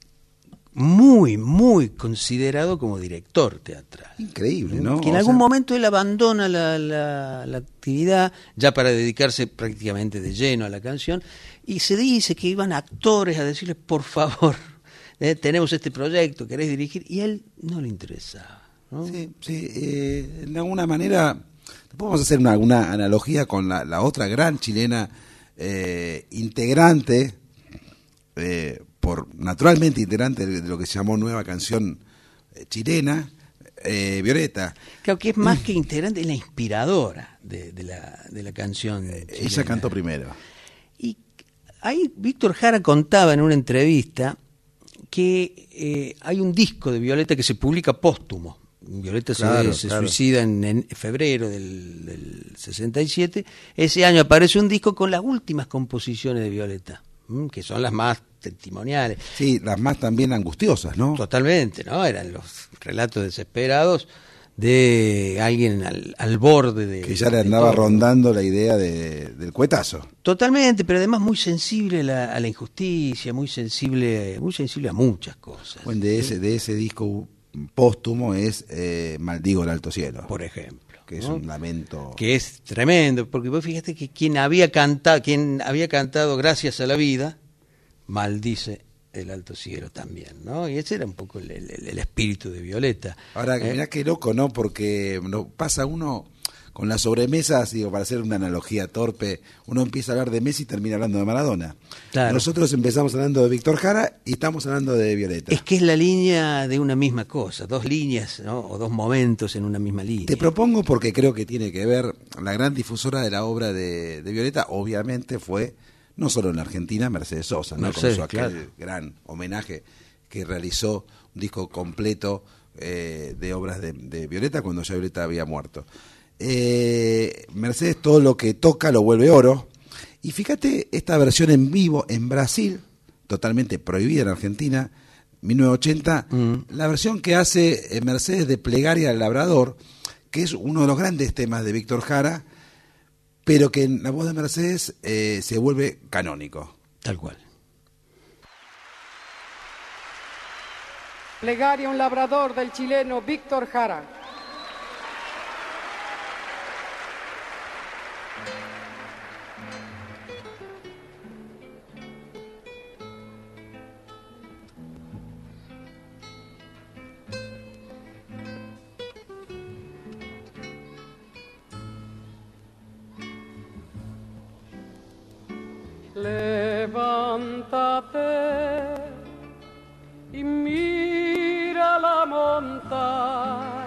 muy, muy considerado como director teatral. Increíble, ¿no? Que en o algún sea... momento él abandona la, la, la actividad ya para dedicarse prácticamente de lleno a la canción y se dice que iban actores a decirle, por favor, eh, tenemos este proyecto, querés dirigir, y a él no le interesaba, ¿no? Sí, sí, eh, de alguna manera... Podemos hacer una, una analogía con la, la otra gran chilena eh, integrante, eh, por naturalmente integrante de, de lo que se llamó Nueva Canción eh, Chilena, eh, Violeta. Creo que es más que integrante, es la inspiradora de, de, la, de la canción chilena. Ella cantó primero. Y ahí Víctor Jara contaba en una entrevista que eh, hay un disco de Violeta que se publica póstumo. Violeta claro, se, se claro. suicida en, en febrero del, del sesenta y siete. Ese año aparece un disco con las últimas composiciones de Violeta, que son las más testimoniales. Sí, las más también angustiosas, ¿no? Totalmente, ¿no? Eran los relatos desesperados de alguien al, al borde de... Que ya le andaba rondando la idea de, del cuetazo. Totalmente, pero además muy sensible a la, a la injusticia, muy sensible, muy sensible a muchas cosas. Bueno, de ese, de ese disco póstumo es eh, Maldigo el Alto Cielo, por ejemplo, que es ¿no? un lamento que es tremendo, porque vos fíjate que quien había cantado quien había cantado Gracias a la Vida maldice el Alto Cielo también, ¿no? Y ese era un poco el, el, el espíritu de Violeta. Ahora, ¿eh? mirá qué loco, ¿no? Porque no, pasa uno con las sobremesas, digo, para hacer una analogía torpe, uno empieza a hablar de Messi y termina hablando de Maradona. Claro. Nosotros empezamos hablando de Víctor Jara y estamos hablando de Violeta. Es que es la línea de una misma cosa, dos líneas, ¿no? O dos momentos en una misma línea. Te propongo porque creo que tiene que ver, la gran difusora de la obra de, de Violeta, obviamente fue, no solo en la Argentina, Mercedes Sosa, ¿no? Mercedes, Con su aquel claro. gran homenaje que realizó, un disco completo eh, de obras de, de Violeta cuando ya Violeta había muerto. Eh, Mercedes todo lo que toca lo vuelve oro. Y fíjate esta versión en vivo en Brasil, totalmente prohibida en Argentina, mil novecientos ochenta, mm. la versión que hace Mercedes de Plegaria al Labrador, que es uno de los grandes temas de Víctor Jara, pero que en la voz de Mercedes eh, se vuelve canónico. Tal cual. Plegaria a un labrador del chileno Víctor Jara. Levántate y mira la montaña,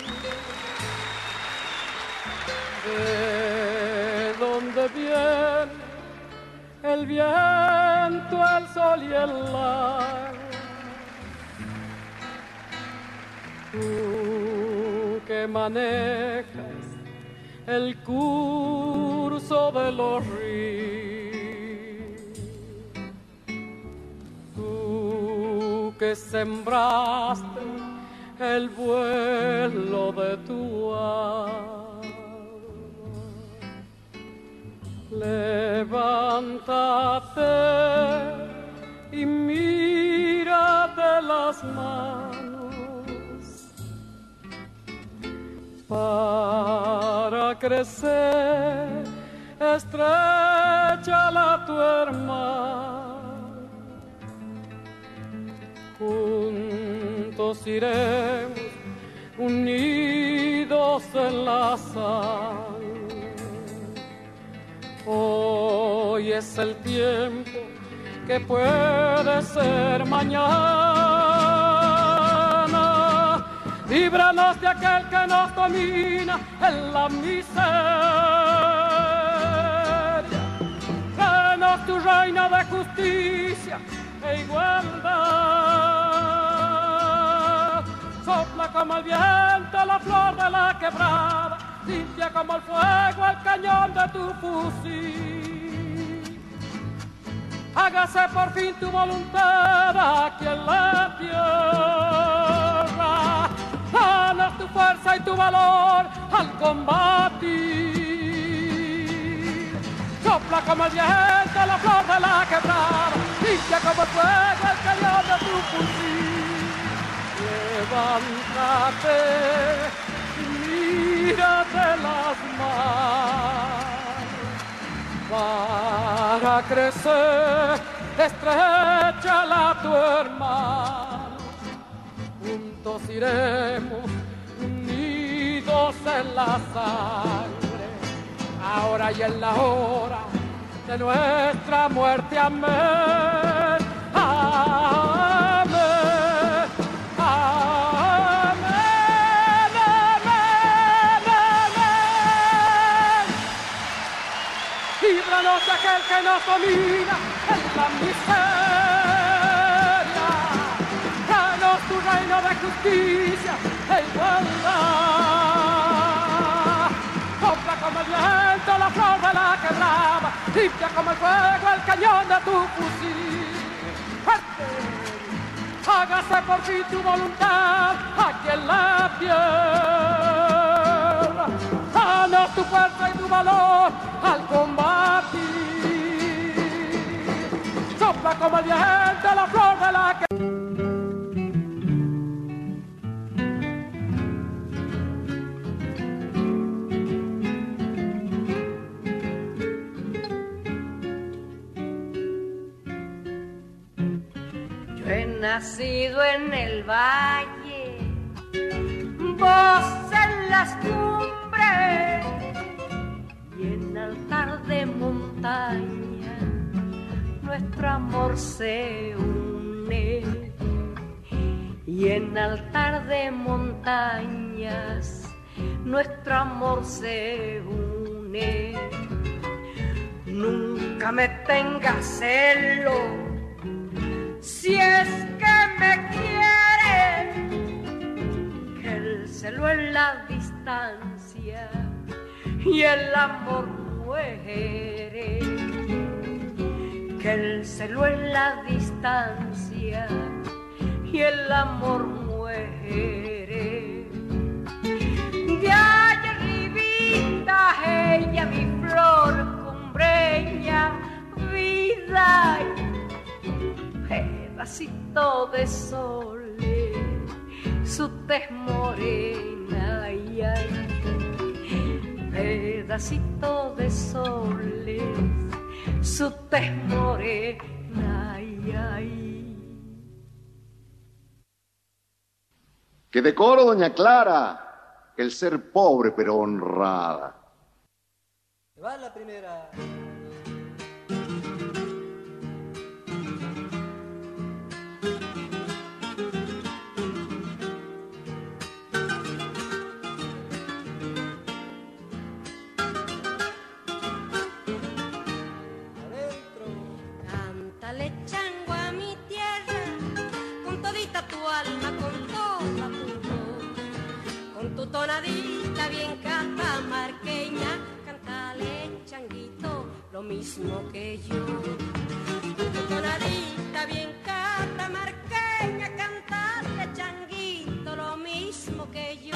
de donde viene el viento, el sol y el agua. Tú que manejas el curso de los ríos, tú que sembraste el vuelo de tu alma, levántate y mira de las manos para crecer, estréchala tu hermano. Juntos iremos unidos en la sangre. Hoy es el tiempo que puede ser mañana. Líbranos de aquel que nos domina en la miseria. Danos tu reino de justicia e igualdad. Sopla como el viento la flor de la quebrada, limpia como el fuego el cañón de tu fusil. Hágase por fin tu voluntad aquí en la tierra. Danos tu fuerza y tu valor al combatir. Sopla como el viento la flor de la quebrada, limpia como el fuego el cañón de tu fusil. Levántate y mírate las manos para crecer, estréchala tu hermano. Juntos iremos unidos en la sangre, ahora y en la hora de nuestra muerte. Amén. Amén. Amén. Amén. Amén. Líbranos de aquel que nos domina en la miseria. Danos tu reino de justicia e igualdad. Sopla como el viento la flor de la quebrada, limpia como el fuego el cañón de tu fusil. ¡Fuerte! Hágase por fin tu voluntad aquí en la tierra. Danos tu fuerza y tu valor al combatir. Sopla como el viento la flor de la quebrada. He nacido en el valle, vos en las cumbres, y en altar de montaña nuestro amor se une. Y en altar de montañas nuestro amor se une. Nunca me tengas celo, si es que me quieres, que el celo es la distancia y el amor muere. Que el celo es la distancia y el amor muere. De allá arribita ella, mi flor cumbreña, vida, pedacito de sol, su tez morena, ay, ay, pedacito de sol, su tez morena, ay, ay. ¡Qué decoro, doña Clara! El ser pobre pero honrada. Va la primera. alma con toda tu voz, con tu tonadita bien catamarqueña, cántale changuito lo mismo que yo. Con tu tonadita bien catamarqueña, cántale changuito lo mismo que yo.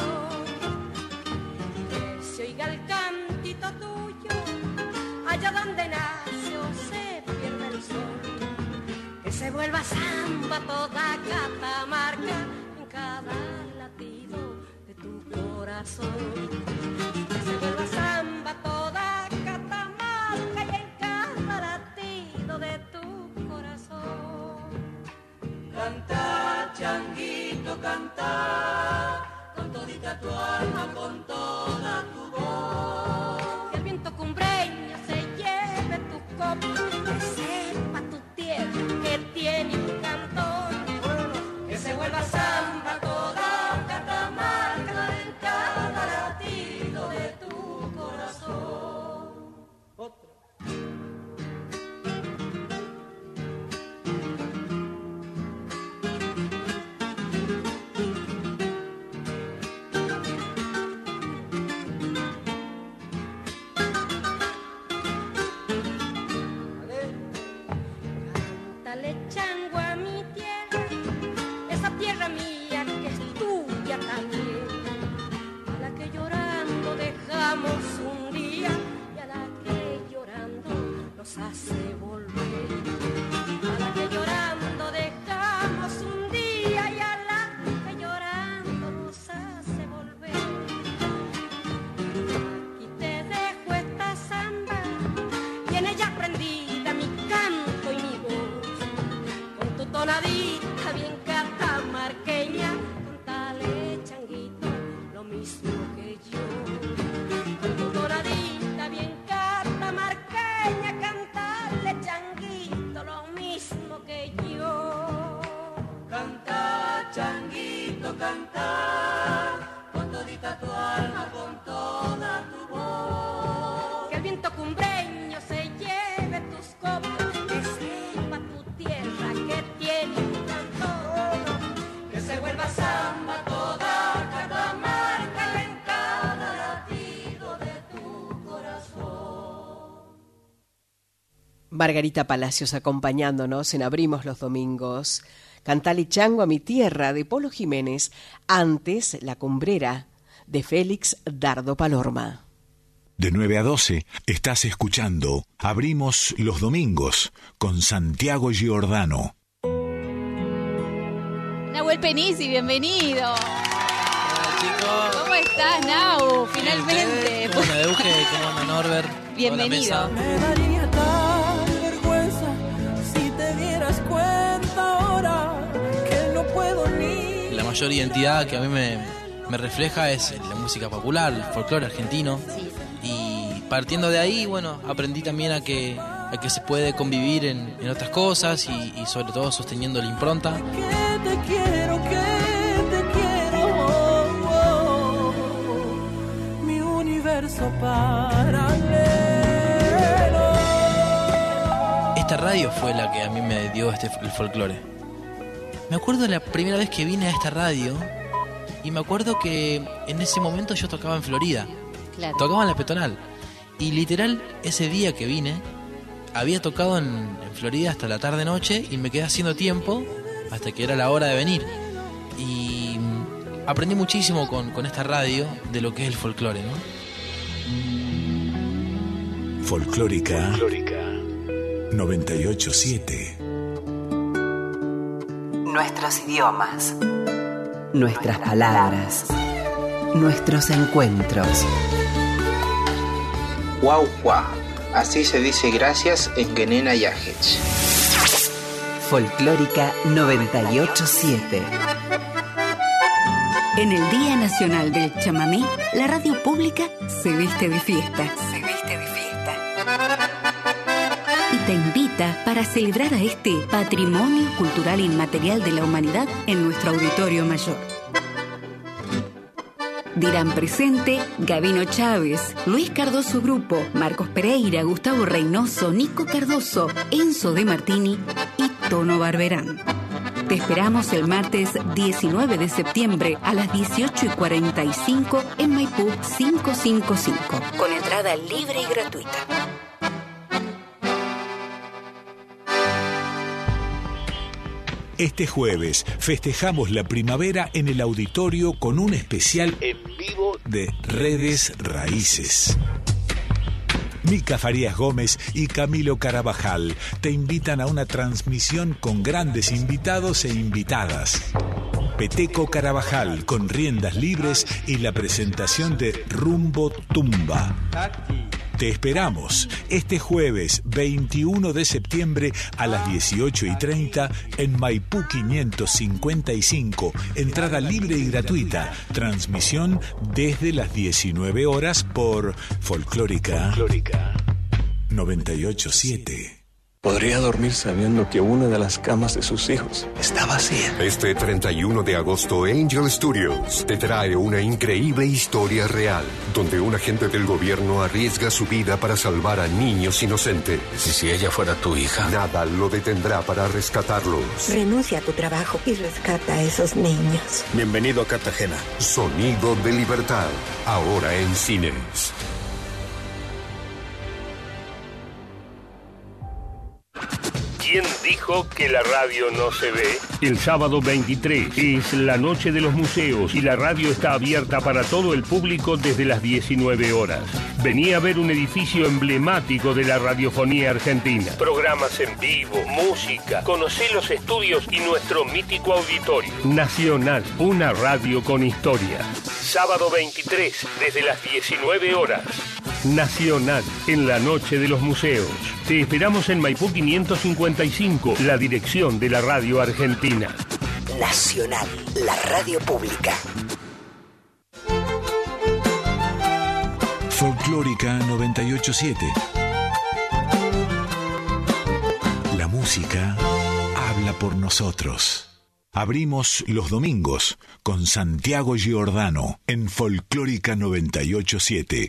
Que se oiga el cantito tuyo allá donde nace o se pierde el sol, que se vuelva samba toda Catamarca en cada latido de tu corazón, que se vuelva samba toda Catamarca y en cada latido de tu corazón. Canta, changuito, canta, con todita tu alma, con toda tu voz. Que el viento cumbreño se lleve tu copa, que sepa tu tierra que tiene un cantón, que se vuelva samba toda Catamarca en cada latido de tu corazón. Otra. Dale chango a mi tierra, esa tierra mía que es tuya también, a la que llorando dejamos un día y a la que llorando nos hace volver, a la que llorando dejamos un día y a la que llorando nos hace volver. Aquí te dejo esta samba y en ella aprendida mi canto y mi voz, tu tonadita bien catamarqueña, cántale changuito lo mismo que yo. Con tu tonadita bien catamarqueña, cántale changuito lo mismo que yo. Canta, changuito, canta, con todita tu alma, con toda tu voz. Que el viento cumbreño se lleve tus copas, que sepa tu tierra que tiene un cantón, que se vuelva samba toda Catamarca en cada latido de tu corazón. Margarita Palacios acompañándonos en Abrimos los Domingos. Cantale chango a mi tierra de Polo Jiménez, antes La Cumbrera de Félix Dardo Palorma. De nueve a doce estás escuchando Abrimos los Domingos con Santiago Giordano. Nahuel Penisi, bienvenido. Hola chicos. ¿Cómo estás, Nau? Finalmente. ¿Cómo anda Euge? ¿Cómo anda Norbert? Bienvenido. Me daría tal vergüenza si te dieras cuenta ahora que no puedo ni... La mayor identidad que a mí me, me refleja es la música popular, el folclore argentino. Sí. Y partiendo de ahí, bueno, aprendí también a que, a que se puede convivir en, en otras cosas y, y sobre todo sosteniendo la impronta. Que te quiero, que te quiero, oh, oh, oh, mi universo paralelo. Esta radio fue la que a mí me dio este, el folclore. Me acuerdo la primera vez que vine a esta radio y me acuerdo que en ese momento yo tocaba en Florida. Claro. Tocaba en la Peatonal. Y literal, ese día que vine, había tocado en, en Florida hasta la tarde-noche y me quedé haciendo tiempo hasta que era la hora de venir. Y aprendí muchísimo con, con esta radio de lo que es el folclore, ¿no? Folclórica, Folclórica noventa y ocho siete. Nuestros idiomas, nuestras palabras, nuestros encuentros. Guauqua, así se dice gracias en Guenena Yajech. Folclórica noventa y ocho siete. En el Día Nacional del Chamamé, la radio pública se viste de fiesta. Se viste de fiesta. Y te invita para celebrar a este patrimonio cultural inmaterial de la humanidad en nuestro auditorio mayor. Dirán presente Gabino Chávez, Luis Cardoso Grupo, Marcos Pereira, Gustavo Reynoso, Nico Cardoso, Enzo De Martini y Tono Barberán. Te esperamos el martes diecinueve de septiembre a las dieciocho y cuarenta y cinco en Maipú quinientos cincuenta y cinco, con entrada libre y gratuita. Este jueves festejamos la primavera en el auditorio con un especial en vivo de Redes Raíces. Mica Farías Gómez y Camilo Carabajal te invitan a una transmisión con grandes invitados e invitadas. Peteco Carabajal con riendas libres y la presentación de Rumbo Tumba. Te esperamos este jueves veintiuno de septiembre a las dieciocho y treinta en Maipú quinientos cincuenta y cinco. Entrada libre y gratuita. Transmisión desde las diecinueve horas por Folclórica, Folclórica noventa y ocho punto siete. Podría dormir sabiendo que una de las camas de sus hijos está vacía. Este treinta y uno de agosto, Angel Studios te trae una increíble historia real, donde un agente del gobierno arriesga su vida para salvar a niños inocentes. ¿Y si ella fuera tu hija? Nada lo detendrá para rescatarlos. Renuncia a tu trabajo y rescata a esos niños. Bienvenido a Cartagena. Sonido de libertad, ahora en cines. ¿Quién dijo que la radio no se ve? El sábado veintitrés es la noche de los museos y la radio está abierta para todo el público desde las diecinueve horas. Vení a ver un edificio emblemático de la radiofonía argentina. Programas en vivo, música, conocé los estudios y nuestro mítico auditorio. Nacional, una radio con historia. Sábado veintitrés, desde las diecinueve horas. Nacional, en la noche de los museos. Te esperamos en Maipú quinientos cincuenta y cinco, la dirección de la radio argentina. Nacional, la radio pública. Folclórica noventa y ocho punto siete. La música habla por nosotros. Abrimos los domingos con Santiago Giordano en Folclórica noventa y ocho punto siete.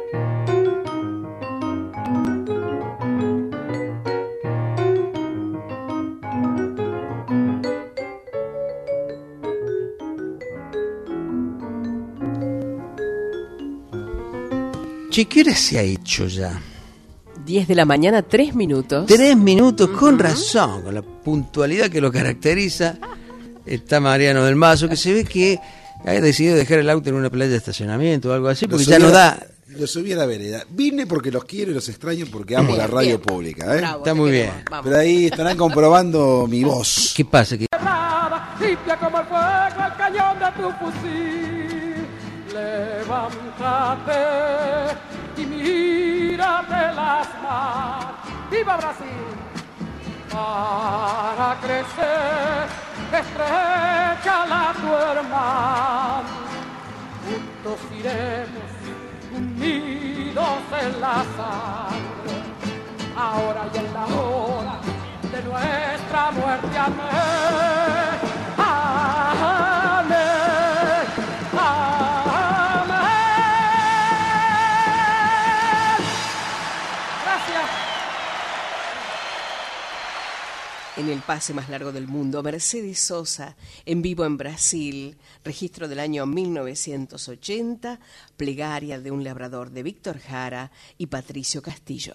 Che, ¿qué hora se ha hecho ya? diez de la mañana, tres minutos. Tres minutos, uh-huh. Con razón, con la puntualidad que lo caracteriza. Está Mariano del Mazo, que se ve que ha decidido dejar el auto en una playa de estacionamiento o algo así, porque ya no da... Lo subí a la vereda. Vine porque los quiero y los extraño porque amo la radio bien. Pública. ¿eh? Bravo, está muy bien. Pero ahí estarán comprobando mi voz. ¿Qué pasa? ¿Qué... Limpia como el fuego el cañón de tu fusil. Levántate y mírate las manos. ¡Viva Brasil! Para crecer, estréchala tu hermano. Juntos iremos unidos en la sangre. Ahora y en la hora de nuestra muerte. Amén. Amén. Amén. Gracias. En el pase más largo del mundo, Mercedes Sosa, en vivo en Brasil, registro del año mil novecientos ochenta, plegaria de un labrador de Víctor Jara y Patricio Castillo.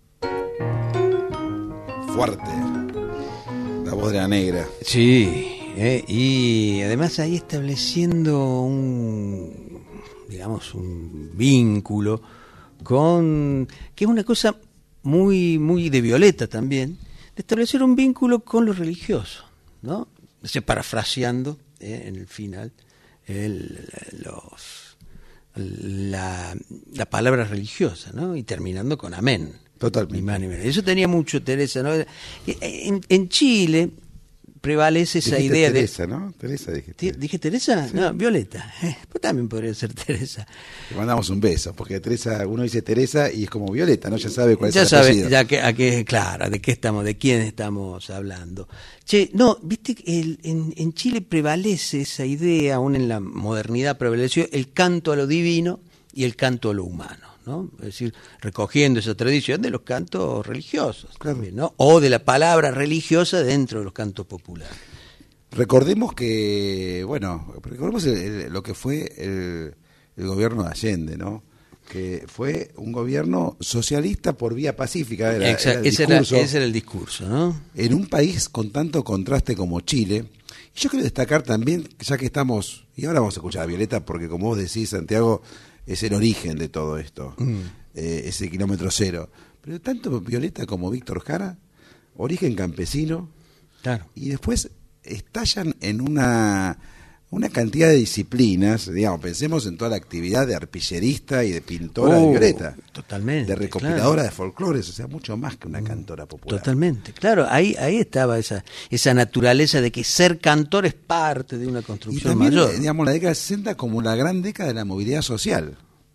Fuerte, la voz de la negra. Sí, eh, y además ahí estableciendo un, digamos, un vínculo con, que es una cosa muy, muy de Violeta también, de establecer un vínculo con lo religioso, ¿no? O sea, parafraseando eh, en el final el, los, la, la palabra religiosa, ¿no? Y terminando con amén. Totalmente. Eso tenía mucho Teresa, ¿no? En, en Chile prevalece esa dijiste idea Teresa, de... ¿no? Teresa dijiste. ¿Dije Teresa? Sí. No, Violeta. Eh, pues también podría ser Teresa. Le mandamos un beso, porque Teresa, uno dice Teresa y es como Violeta, ¿no? Ya sabe cuál ya es el sabe, apellido. Ya que, a qué, claro, de qué estamos, de quién estamos hablando. Che, no, viste, el, en, en Chile prevalece esa idea, aún en la modernidad prevaleció el canto a lo divino y el canto a lo humano, ¿no? Es decir, recogiendo esa tradición de los cantos religiosos, claro. También, ¿no? O de la palabra religiosa dentro de los cantos populares. recordemos que, bueno, recordemos el, el, lo que fue el, el gobierno de Allende, ¿no? Que fue un gobierno socialista por vía pacífica. Era, Exacto, era el ese, discurso, era, ese era el discurso, ¿no? En un país con tanto contraste como Chile. Y yo quiero destacar también, ya que estamos, y ahora vamos a escuchar a Violeta, porque como vos decís, Santiago, es el origen de todo esto, mm. eh, ese kilómetro cero. Pero tanto Violeta como Víctor Jara, origen campesino, claro. Y después estallan en una... una cantidad de disciplinas, digamos, pensemos en toda la actividad de arpillerista y de pintora oh, de Violeta. Totalmente. De recopiladora claro. de folclores, o sea, mucho más que una cantora popular. Totalmente, claro, ahí ahí estaba esa esa naturaleza de que ser cantor es parte de una construcción y también, mayor. Digamos, la década de sesenta como la gran década de la movilidad social.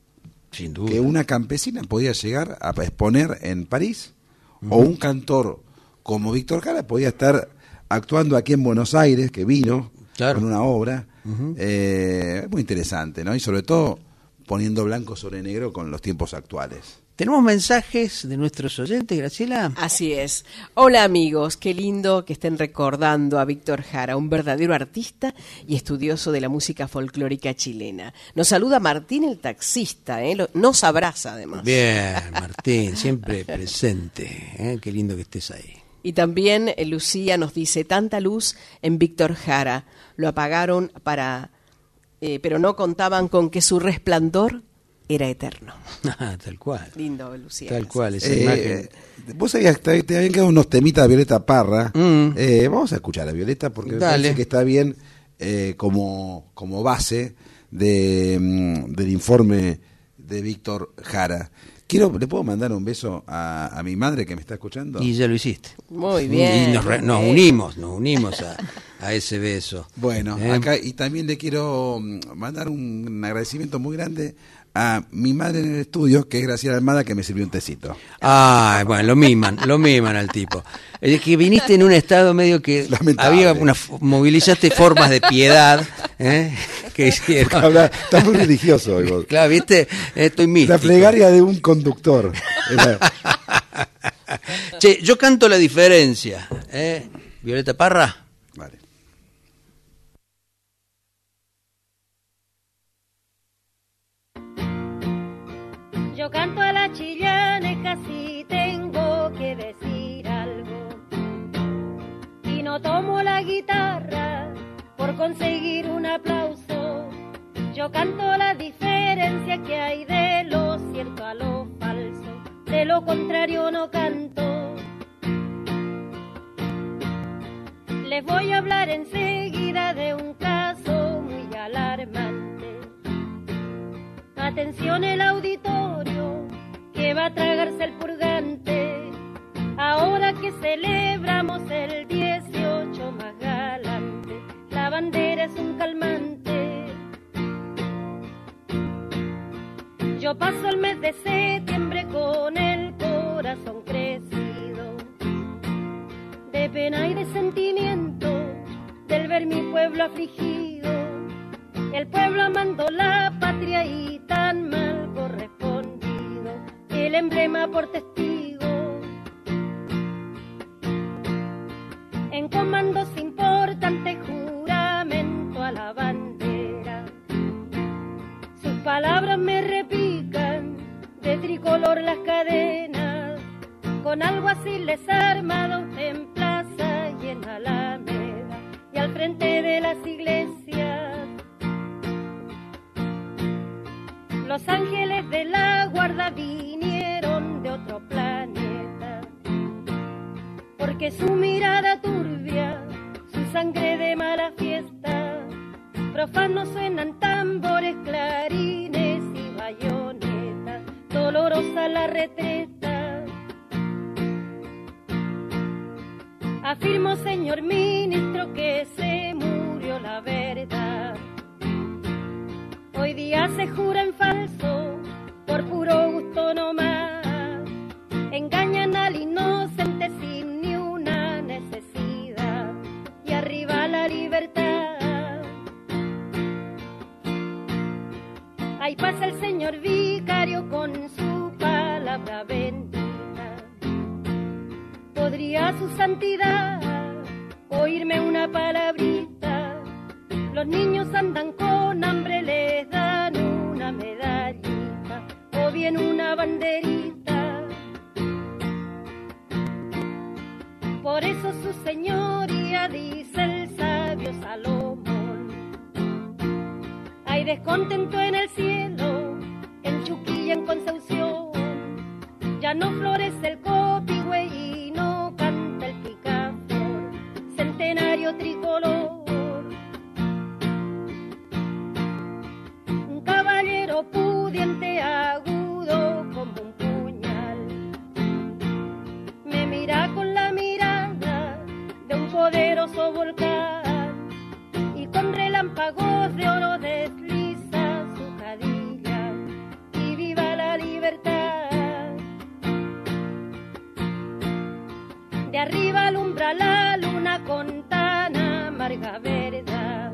Sin duda. Que una campesina podía llegar a exponer en París, uh-huh. o un cantor como Víctor Jara podía estar actuando aquí en Buenos Aires, que vino... Claro. Con una obra uh-huh. eh, muy interesante, ¿no? Y sobre todo poniendo blanco sobre negro con los tiempos actuales. ¿Tenemos mensajes de nuestros oyentes, Graciela? Así es. Hola amigos, qué lindo que estén recordando a Víctor Jara, un verdadero artista y estudioso de la música folclórica chilena. Nos saluda Martín el taxista, ¿eh? Nos abraza además. Bien, Martín, siempre presente, ¿eh? Qué lindo que estés ahí. Y también eh, Lucía nos dice, tanta luz en Víctor Jara, lo apagaron para, eh, pero no contaban con que su resplandor era eterno. Ah, tal cual. Lindo, Lucía. Tal cual, esa eh, imagen. Vos sabías que te habían quedado unos temitas de Violeta Parra. Mm. Eh, vamos a escuchar a Violeta porque Dale. me parece que está bien eh, como, como base de, mm, del informe de Víctor Jara. Quiero, ¿le puedo mandar un beso a, a mi madre que me está escuchando? Y ya lo hiciste. Muy bien. Y nos, re, nos unimos, nos unimos a, a ese beso. Bueno, ¿Eh? acá y también le quiero mandar un agradecimiento muy grande a mi madre en el estudio, que es Graciela Almada, que me sirvió un tecito. Ah, bueno, lo miman, lo miman al tipo. Es que viniste en un estado medio que lamentable. Había una, movilizaste formas de piedad, ¿eh? Que hicieron. Habla, está muy religioso hoy vos. Claro, viste, estoy místico. La plegaria de un conductor. Che, yo canto La Diferencia, ¿eh? Violeta Parra. Vale. Yo canto a la chillaneja si tengo que decir algo. Y no tomo la guitarra por conseguir un aplauso. Yo canto la diferencia que hay de lo cierto a lo falso. De lo contrario no canto. Les voy a hablar enseguida de un caso muy alarmante. Atención el auditorio que va a tragarse el purgante. Ahora que celebramos el dieciocho más galante, la bandera es un calmante. Yo paso el mes de septiembre con el corazón crecido, de pena y de sentimiento, del ver mi pueblo afligido. El pueblo amando la patria y tan mal correspondido, el emblema por testigo. En comandos importantes juramento a la bandera. Sus palabras me repican, de tricolor las cadenas. Con alguaciles armados en plaza y en alameda, y al frente de las iglesias. Los ángeles de la guarda vinieron de otro planeta, porque su mirada turbia, su sangre de mala fiesta, profanos suenan tambores, clarines y bayonetas, dolorosa la retreta. Afirmo, señor ministro, que se murió la verdad. Hoy día se jura en falso, por puro gusto nomás. Engañan al inocente sin ni una necesidad. Y arriba la libertad. Ahí pasa el señor vicario con su palabra bendita. ¿Podría su santidad oírme dime una palabrita. Los niños andan con hambre, les dan una medallita o bien una banderita. Por eso su señoría dice el sabio Salomón: hay descontento en el cielo, en Chuquilla, en Concepción. Ya no florece el copihue y no canta el picaflor, centenario tricolor. Un caballero pudiente, agudo como un puñal, me mira con la mirada de un poderoso volcán y con relámpagos de oro desliza su cadilla y viva la libertad. De arriba alumbra la luna con tan amarga verdad,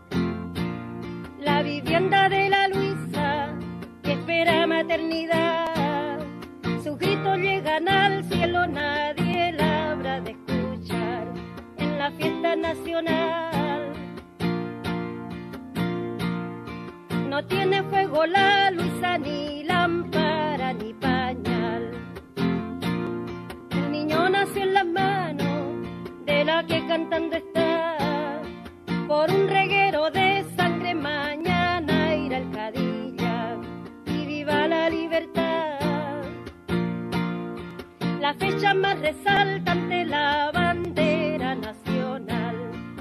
la vivienda de la Luisa que espera maternidad. Sus gritos llegan al cielo, nadie la habrá de escuchar en la fiesta nacional. No tiene fuego la Luisa, ni lámpara, ni pañal. El niño nació en las manos de la que cantando está. Por un reguero de sangre mañana irá al Cadilla y viva la libertad. La fecha más resaltante, la bandera nacional.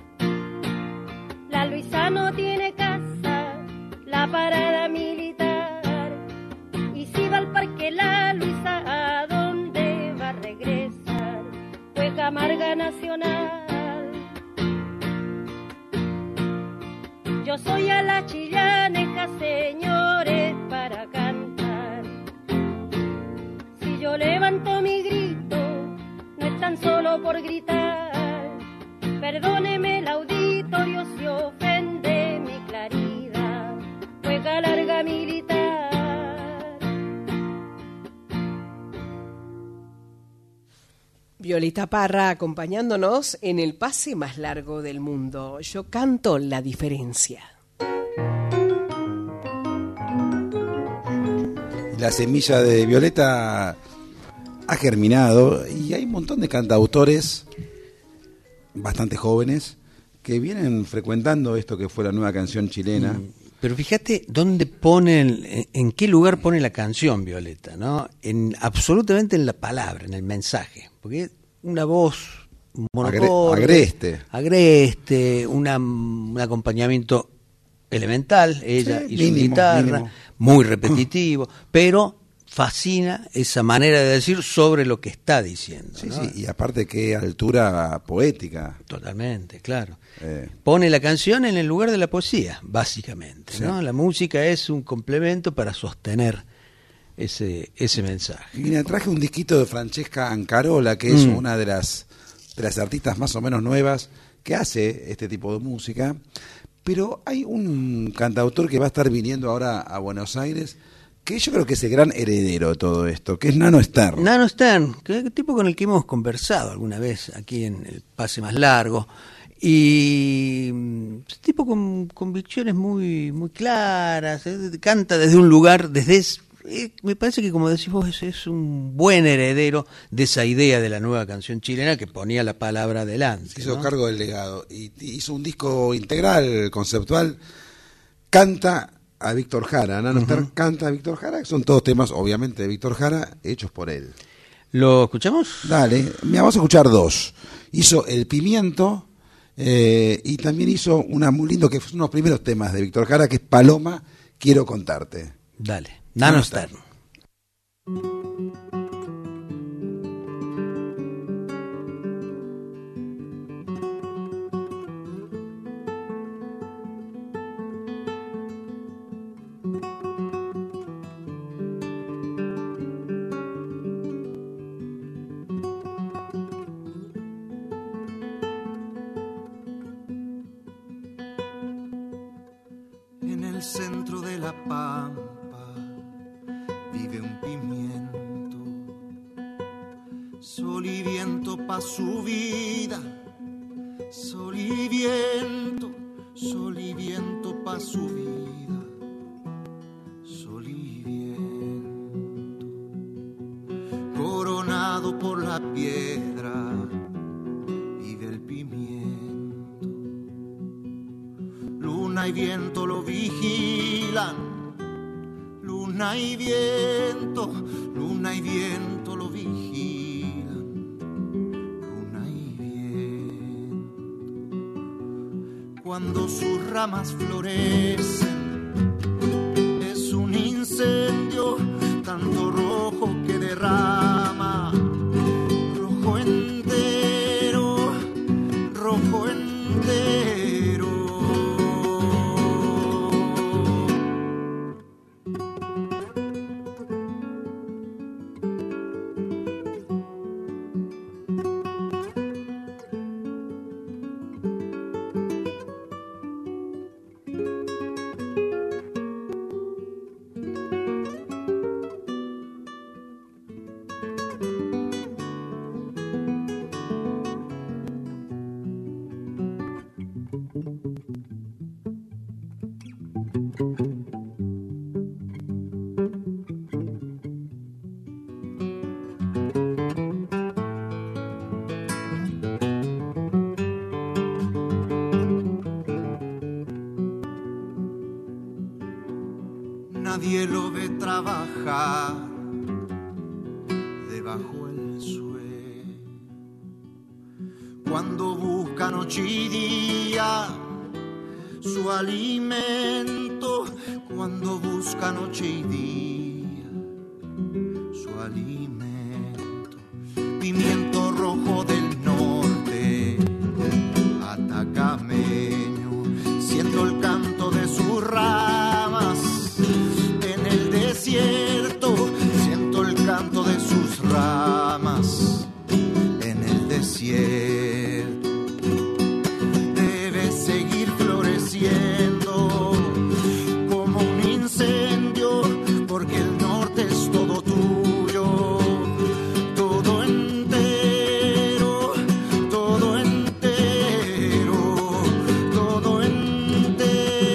La Luisa no tiene casa, la parada militar. Y si va al parque la Luisa, ¿a dónde va a regresar? Fue Camarga Nacional. Yo soy a la chillaneja, señores, para cantar. Si yo levanto mi grito, no es tan solo por gritar. Perdóneme el auditorio si ofende mi claridad. Juega larga militar. Violeta Parra acompañándonos en el pase más largo del mundo. Yo canto la diferencia. La semilla de Violeta ha germinado y hay un montón de cantautores bastante jóvenes que vienen frecuentando esto que fue la nueva canción chilena. Mm, pero fíjate dónde pone, en qué lugar pone la canción Violeta, ¿no? En, absolutamente en la palabra, en el mensaje. Porque una voz, un monocorde, agreste, agreste una, un acompañamiento elemental, ella sí, y mínimo, su guitarra, mínimo. Muy repetitivo, pero fascina esa manera de decir sobre lo que está diciendo. Sí, ¿no? sí, y aparte qué altura poética. Totalmente, claro. Eh. Pone la canción en el lugar de la poesía, básicamente, sí. ¿no? La música es un complemento para sostener ese ese mensaje. Mira, traje un disquito de Francesca Ancarola, que es mm. una de las de las artistas más o menos nuevas que hace este tipo de música, pero hay un cantautor que va a estar viniendo ahora a Buenos Aires, que yo creo que es el gran heredero de todo esto, que es Nano Stern. Nano Stern, que es el tipo con el que hemos conversado alguna vez aquí en el Pase Más Largo, y es tipo con convicciones muy muy claras, ¿eh? Canta desde un lugar, desde eh, me parece que, como decís vos, es, es un buen heredero de esa idea de la nueva canción chilena que ponía la palabra adelante. Se hizo ¿no? cargo del legado y hizo un disco integral, conceptual. Canta a Víctor Jara, Nano uh-huh. Stern canta a Víctor Jara, que son todos temas, obviamente, de Víctor Jara, hechos por él. ¿Lo escuchamos? Dale, mira, vamos a escuchar dos. Hizo El Pimiento eh, y también hizo una muy lindo, que fue uno de los primeros temas de Víctor Jara, que es Paloma, Quiero Contarte. Dale, Nano Stern. En el centro de la pampa vive un pimiento, sol y viento pa' su vida, sol y y viento, sol y viento pa' su vida, sol y viento, coronado por la piedra, vive el pimiento, luna y viento lo vigilan, luna y viento, luna y viento lo vigilan, luna y viento. Cuando sus ramas florecen, es un incendio, tanto rojo que derrama, rojo entero, rojo entero. Nadie lo ve trabajar debajo el suelo. Cuando busca noche y día su alimento, cuando busca noche y día su alimento. Pimiento rojo del norte, atacameño, siento el canto de sus ramas. En el desierto siento el canto de sus ramas. En el desierto debe seguir floreciendo como un incendio, porque el norte es todo tuyo, todo entero, todo entero, todo entero.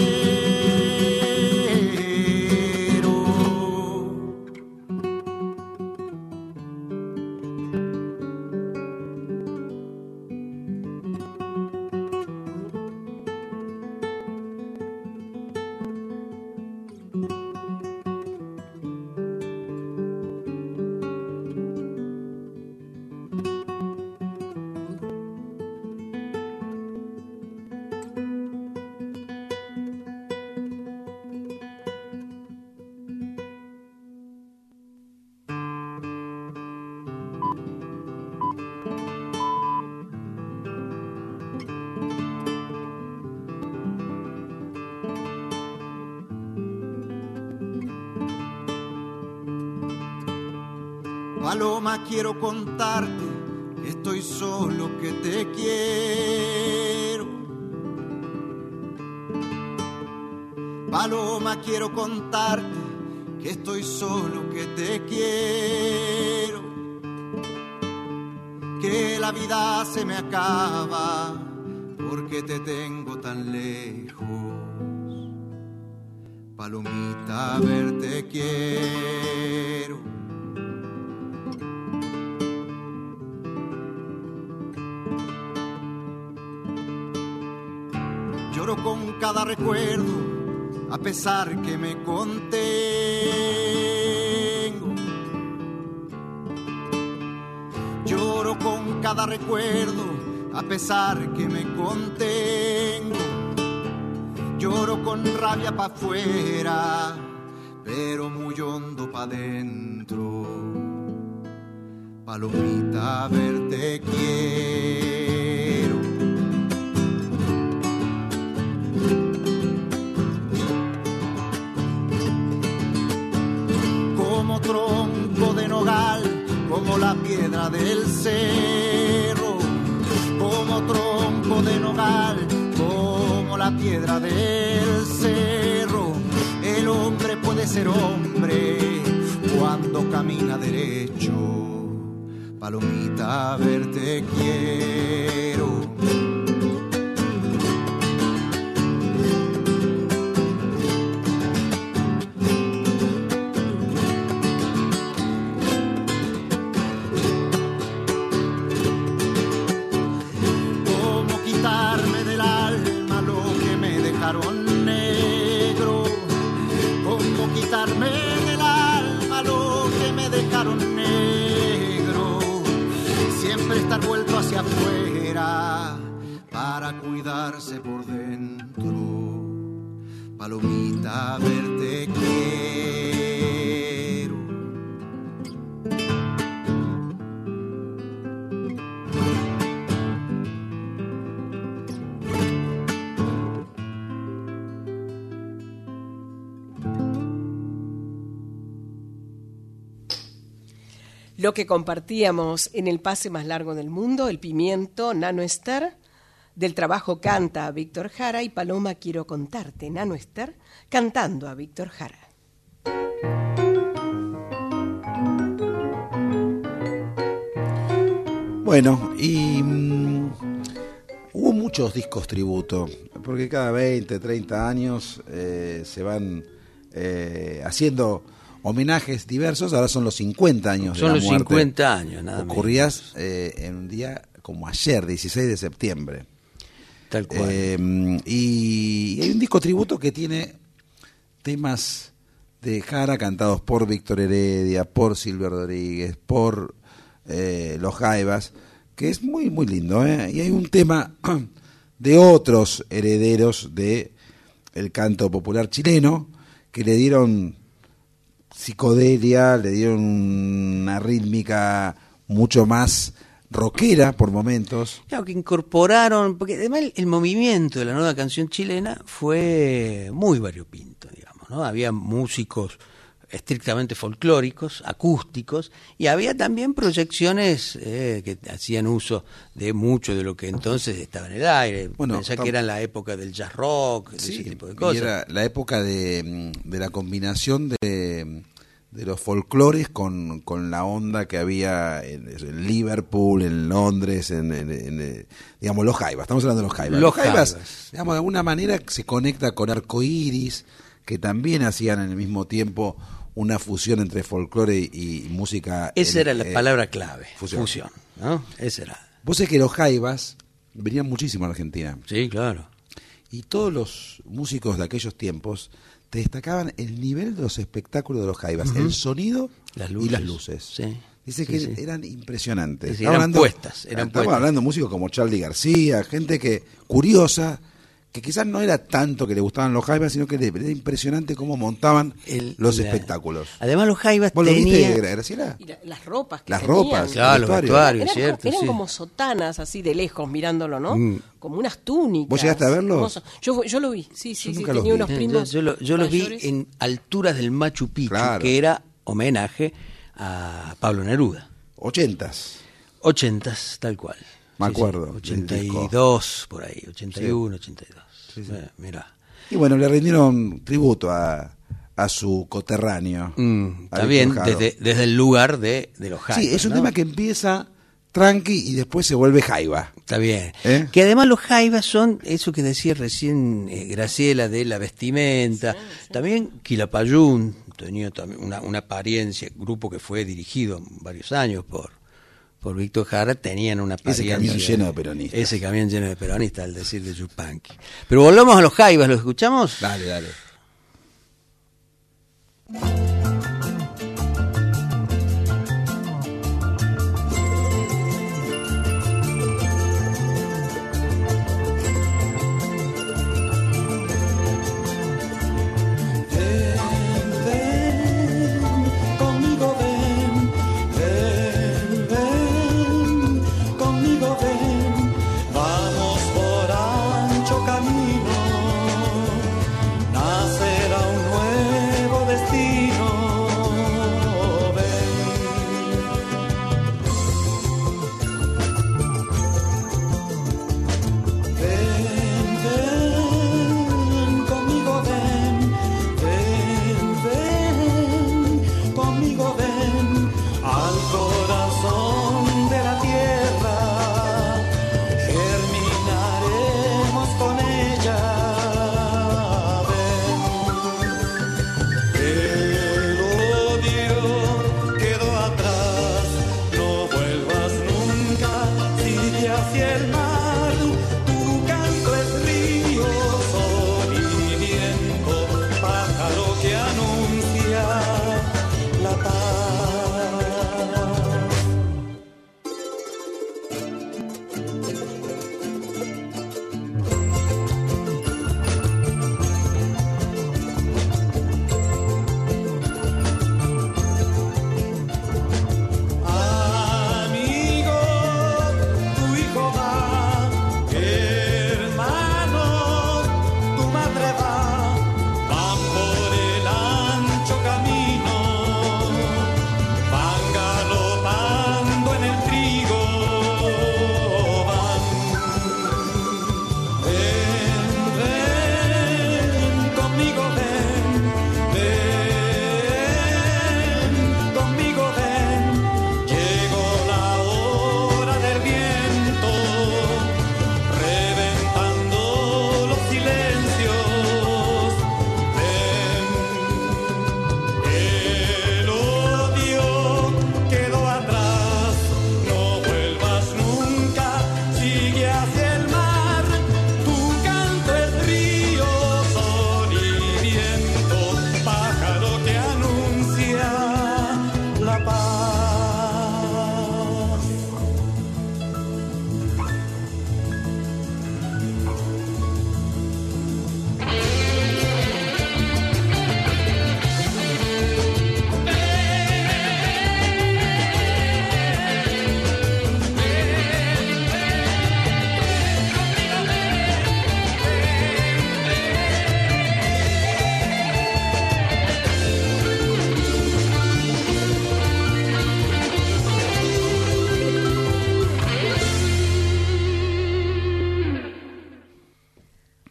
Paloma, quiero contarte que estoy solo, que te quiero. Paloma, quiero contarte que estoy solo, que te quiero. Que la vida se me acaba porque te tengo tan lejos. Palomita, a verte quiero. Lloro con cada recuerdo, a pesar que me contengo. Lloro con cada recuerdo, a pesar que me contengo. Lloro con rabia pa' afuera, pero muy hondo pa' dentro. Palomita, a verte quiero. Como tronco de nogal, como la piedra del cerro, como tronco de nogal, como la piedra del cerro. El hombre puede ser hombre cuando camina derecho. Palomita, a verte quiero. quitarme del alma lo que me dejaron negro, siempre estar vuelto hacia afuera para cuidarse por dentro. Palomita, verte quiero. Lo que compartíamos en el pase más largo del mundo, el pimiento, Nano Esther, del trabajo Canta a Víctor Jara, y Paloma, quiero contarte, Nano Esther, cantando a Víctor Jara. Bueno, y mmm, hubo muchos discos tributo, porque cada veinte, treinta años eh, se van eh, haciendo homenajes diversos. Ahora son los cincuenta años son de la muerte. Son los cincuenta años, nada más. Ocurrías eh, en un día como ayer, dieciséis de septiembre. Tal cual. Eh, y hay un disco tributo que tiene temas de Jara cantados por Víctor Heredia, por Silvio Rodríguez, por eh, Los Jaivas, que es muy muy lindo, ¿eh? Y hay un tema de otros herederos de el canto popular chileno que le dieron psicodelia, le dieron una rítmica mucho más rockera por momentos. Claro, que incorporaron, porque además el, el movimiento de la nueva canción chilena fue muy variopinto, digamos, ¿no? Había músicos estrictamente folclóricos, acústicos, y había también proyecciones eh, que hacían uso de mucho de lo que entonces estaba en el aire. Bueno, pensá tam- que era la época del jazz rock, de Sí, ese tipo de y cosas. era la época de, de la combinación de, de los folclores con, con la onda que había en, en Liverpool, en Londres, en, en, en, digamos, los Jaivas. Estamos hablando de los Jaivas. Los Los Jaivas, Jaivas. digamos, de alguna manera se conecta con Arcoiris, que también hacían en el mismo tiempo una fusión entre folclore y, y música. Esa en, era la eh, palabra clave, fusión. fusión, ¿no? Esa era. Vos sabés que los Jaivas venían muchísimo a Argentina. Sí, claro. Y todos los músicos de aquellos tiempos te destacaban el nivel de los espectáculos de los Jaivas, Ujú. el sonido Las y luces. las luces. Sí. Dice Sí, que sí. eran impresionantes. Sí, sí, Estamos eran hablando- puestas, eran estamos puestas. hablando de músicos como Charly García, gente que curiosa, que quizás no era tanto que le gustaban los Jaivas, sino que le- era impresionante cómo montaban El- los la- espectáculos. Además los Jaivas ¿Vos lo viste, tenían... Gra- Graciela? Y la- las ropas que Las tenían. ropas, Claro, el los vestuario. vestuarios, Eran, cierto, como, eran sí. como sotanas así de lejos mirándolo, ¿no? Mm. Como unas túnicas. ¿Vos llegaste a verlos? hermosas. Yo, fu- yo lo vi, sí, sí, Yo sí. nunca los Tenía vi. unos Eh, primos. Yo, yo lo- yo los vi mayores. en alturas del Machu Picchu, Claro. que era homenaje a Pablo Neruda. Ochentas. Ochentas, tal cual. Me Sí, sí, acuerdo del ochenta y disco. dos, por ahí, ochenta y uno, ochenta y dos. Sí, sí. Eh, mirá. Y bueno, le rindieron tributo a, a su coterráneo. Mm, a está Víctor bien, Jara. desde, desde el lugar de, de los Jaivas. Sí, es un ¿no? tema que empieza tranqui y después se vuelve jaiva. Está bien. ¿Eh? Que además los Jaivas son eso que decía recién eh, Graciela de la vestimenta. También Quilapayún tenía también una, una apariencia, grupo que fue dirigido varios años por por Víctor Jara, tenían una Ese apariencia. camión lleno de peronistas. Ese camión lleno de peronistas, al decir de Yupanqui. Pero volvamos a los Jaivas, ¿los escuchamos? Dale, dale. Conmigo ven, ven, ven, conmigo ven, vamos por ancho camino,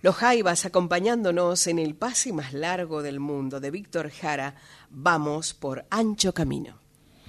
Los Jaivas acompañándonos en el pase más largo del mundo de Víctor Jara. Vamos por ancho camino.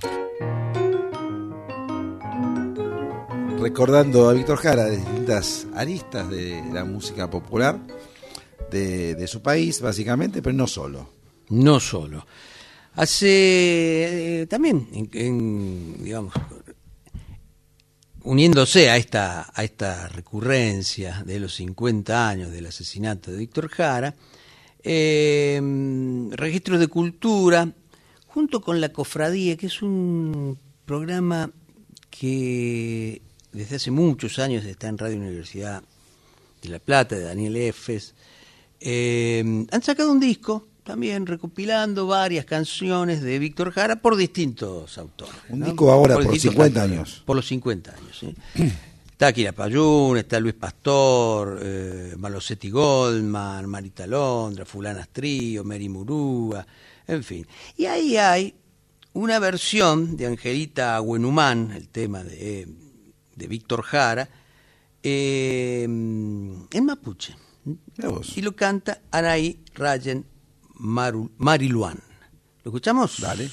Recordando a Víctor Jara de distintas aristas de la música popular de, de su país, básicamente, pero no solo. No solo. Hace eh, también, en, en, digamos, uniéndose a esta, a esta recurrencia de los cincuenta años del asesinato de Víctor Jara, eh, Registros de Cultura, junto con La Cofradía, que es un programa que desde hace muchos años está en Radio Universidad de La Plata, de Daniel Efes, eh, han sacado un disco también recopilando varias canciones de Víctor Jara por distintos autores. Un ¿no? disco ahora por, por cincuenta autores, años. Por los cincuenta años, ¿sí? Está Kira Payún, está Luis Pastor, eh, Malosetti Goldman, Marita Londra, Fulanas Trío, Mary Murúa, en fin. Y ahí hay una versión de Angelita Huenumán, el tema de, de Víctor Jara, eh, en mapuche. Y lo canta Anaí Rayen Maru, Mariluán. ¿Lo escuchamos? Dale.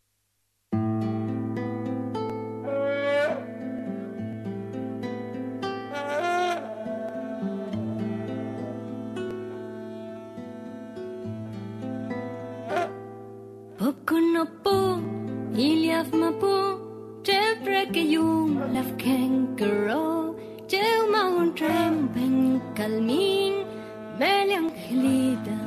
Poco no po, iliaf mapo, tepre que yum laf kenkero, eu ma un trempen calmin, mele angelita.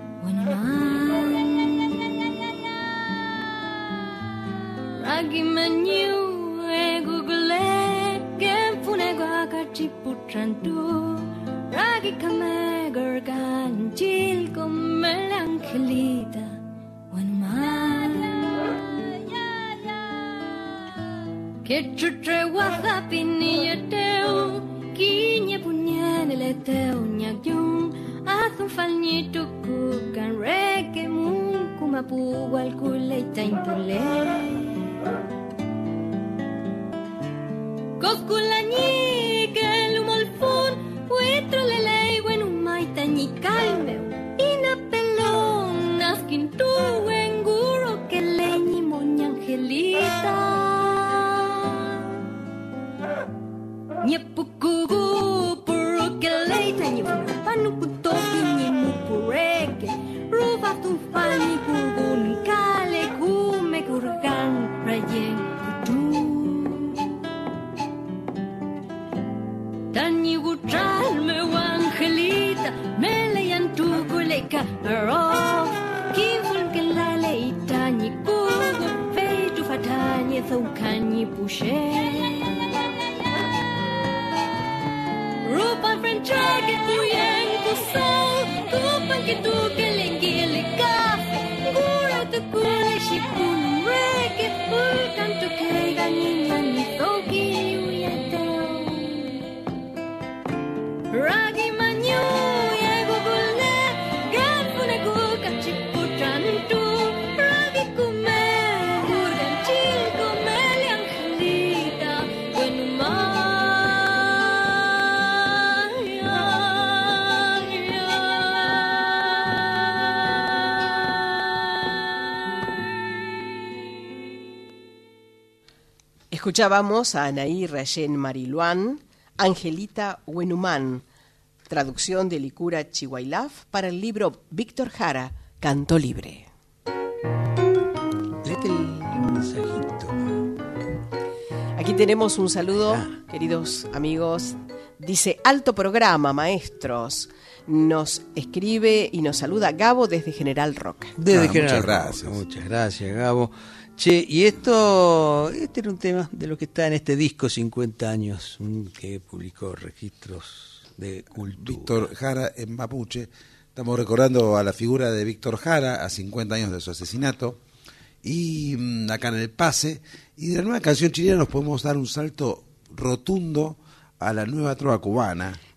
Ragi menu e google ke punego akachi putrantu Ragi kame gorgan chil con melangelita one man que chutre wahapi ni eteu kinya punyane le teu nyagyung Azun falnito kukan reke mun kumapu wal kulay taintule Koskulani ke lumolfun Huitro lelei wenumay tañi calmeu Ina pelon naskin tu enguro que leñi moña angelita Nyepukugu puro que lei tañi panu puto ni mupureke Ruba tu fani kurgun kale kume kurgan rayen putu Tani gutral me angelita me leyan tu kuleka ro Kifun que la leita ni kugo fe tu fatani thukani pushe Rupa franchake kuyen kusau Kupan que tu que le gile kafe Kura tu kule shipun reke Ulkan tu que ganina ni toki uyateu Ragi manyu yego bule Gafune kuka chiputran tu Ragi kume Urgan chil kume liangelita Wenuma Escuchábamos a Anaí Rayen Mariluán, Angelita Huenumán, traducción de Licura Chihuailaf para el libro Víctor Jara, Canto Libre. Léete el mensajito. Aquí tenemos un saludo, ah. queridos amigos. Dice, alto programa, maestros. Nos escribe y nos saluda Gabo desde General Roca. Desde ah, General muchas gracias. Roca. Muchas gracias, Gabo. Che, y esto, este era un tema de lo que está en este disco cincuenta años que publicó Registros de Cultura. Víctor Jara en mapuche. Estamos recordando a la figura de Víctor Jara a cincuenta años de su asesinato. Y mmm, acá en el pase. Y de la nueva canción chilena nos podemos dar un salto rotundo a la nueva trova cubana.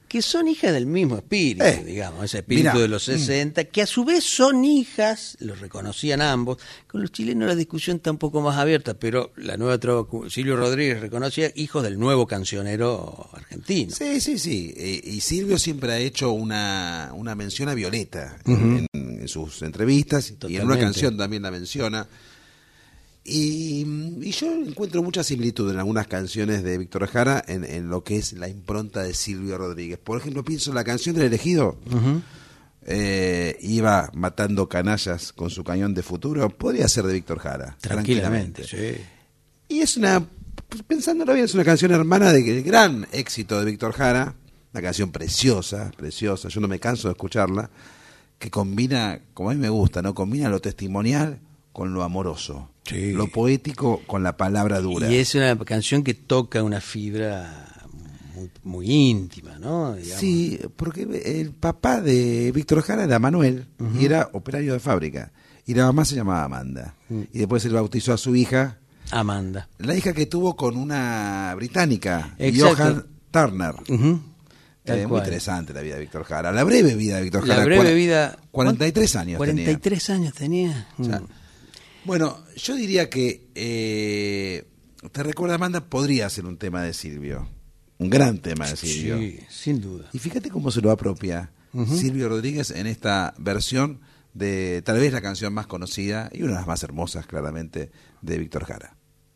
que son hijas del mismo espíritu, Eh, digamos, ese espíritu mirá, de los sesenta, que a su vez son hijas, lo reconocían ambos. Con los chilenos la discusión está un poco más abierta, pero la nueva trova, Silvio Rodríguez reconocía hijos del nuevo cancionero argentino. Sí, sí, sí. Eh, y Silvio siempre ha hecho una, una mención a Violeta Ujú. en, en sus entrevistas, y en una Totalmente. canción también la menciona. Y, y yo encuentro mucha similitud en algunas canciones de Víctor Jara en, en lo que es la impronta de Silvio Rodríguez. Por ejemplo, pienso en la canción del elegido. Ujú. Eh, iba matando canallas con su cañón de futuro. Podría ser de Víctor Jara. Tranquilamente, sí. Y es una, pues, pensándolo bien, es una canción hermana del gran éxito de Víctor Jara. Una canción preciosa, preciosa. Yo no me canso de escucharla. Que combina, como a mí me gusta, ¿no? Combina lo testimonial con lo amoroso. Sí. Lo poético con la palabra dura. Y es una canción que toca una fibra muy, muy íntima, ¿no? Digamos. Sí, porque el papá de Víctor Jara era Manuel, Ujú. y era operario de fábrica. Y la mamá se llamaba Amanda. Mm. Y después él bautizó a su hija, Amanda. la hija que tuvo con una británica, Exacto. Johan Turner. Ujú. Tal Eh, muy cual. interesante la vida de Víctor Jara. La breve vida de Víctor La Jara. breve cua- vida. cuarenta y tres años cuarenta y tenía. tres años tenía. O sea, Mm. bueno, yo diría que eh, Te recuerda, Amanda, podría ser un tema de Silvio. Un gran tema de Silvio. Sí, sin duda. Y fíjate cómo se lo apropia Ujú. Silvio Rodríguez en esta versión de tal vez la canción más conocida y una de las más hermosas, claramente, de Víctor Jara.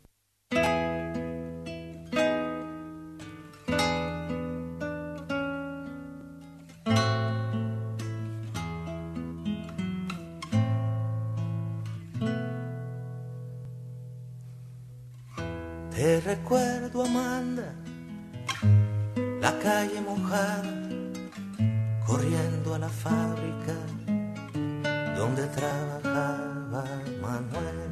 Te recuerdo, Amanda, la calle mojada, corriendo a la fábrica donde trabajaba Manuel.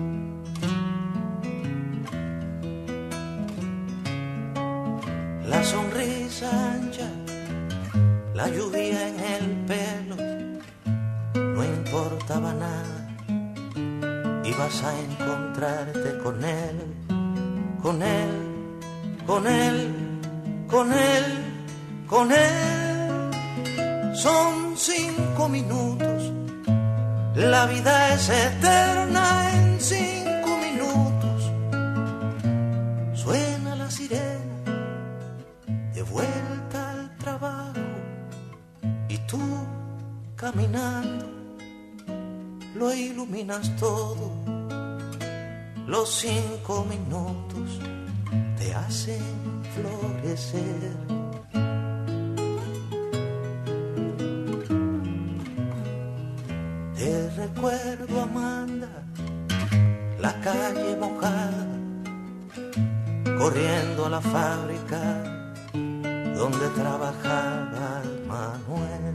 La sonrisa ancha, la lluvia en el pelo, no importaba nada, ibas a encontrarte con él. Con él, con él, con él, con él. Son cinco minutos, la vida es eterna en cinco minutos. Suena la sirena, de vuelta al trabajo, y tú caminando, lo iluminas todo. Los cinco minutos te hacen florecer. Te recuerdo, Amanda, la calle mojada, corriendo a la fábrica donde trabajaba Manuel.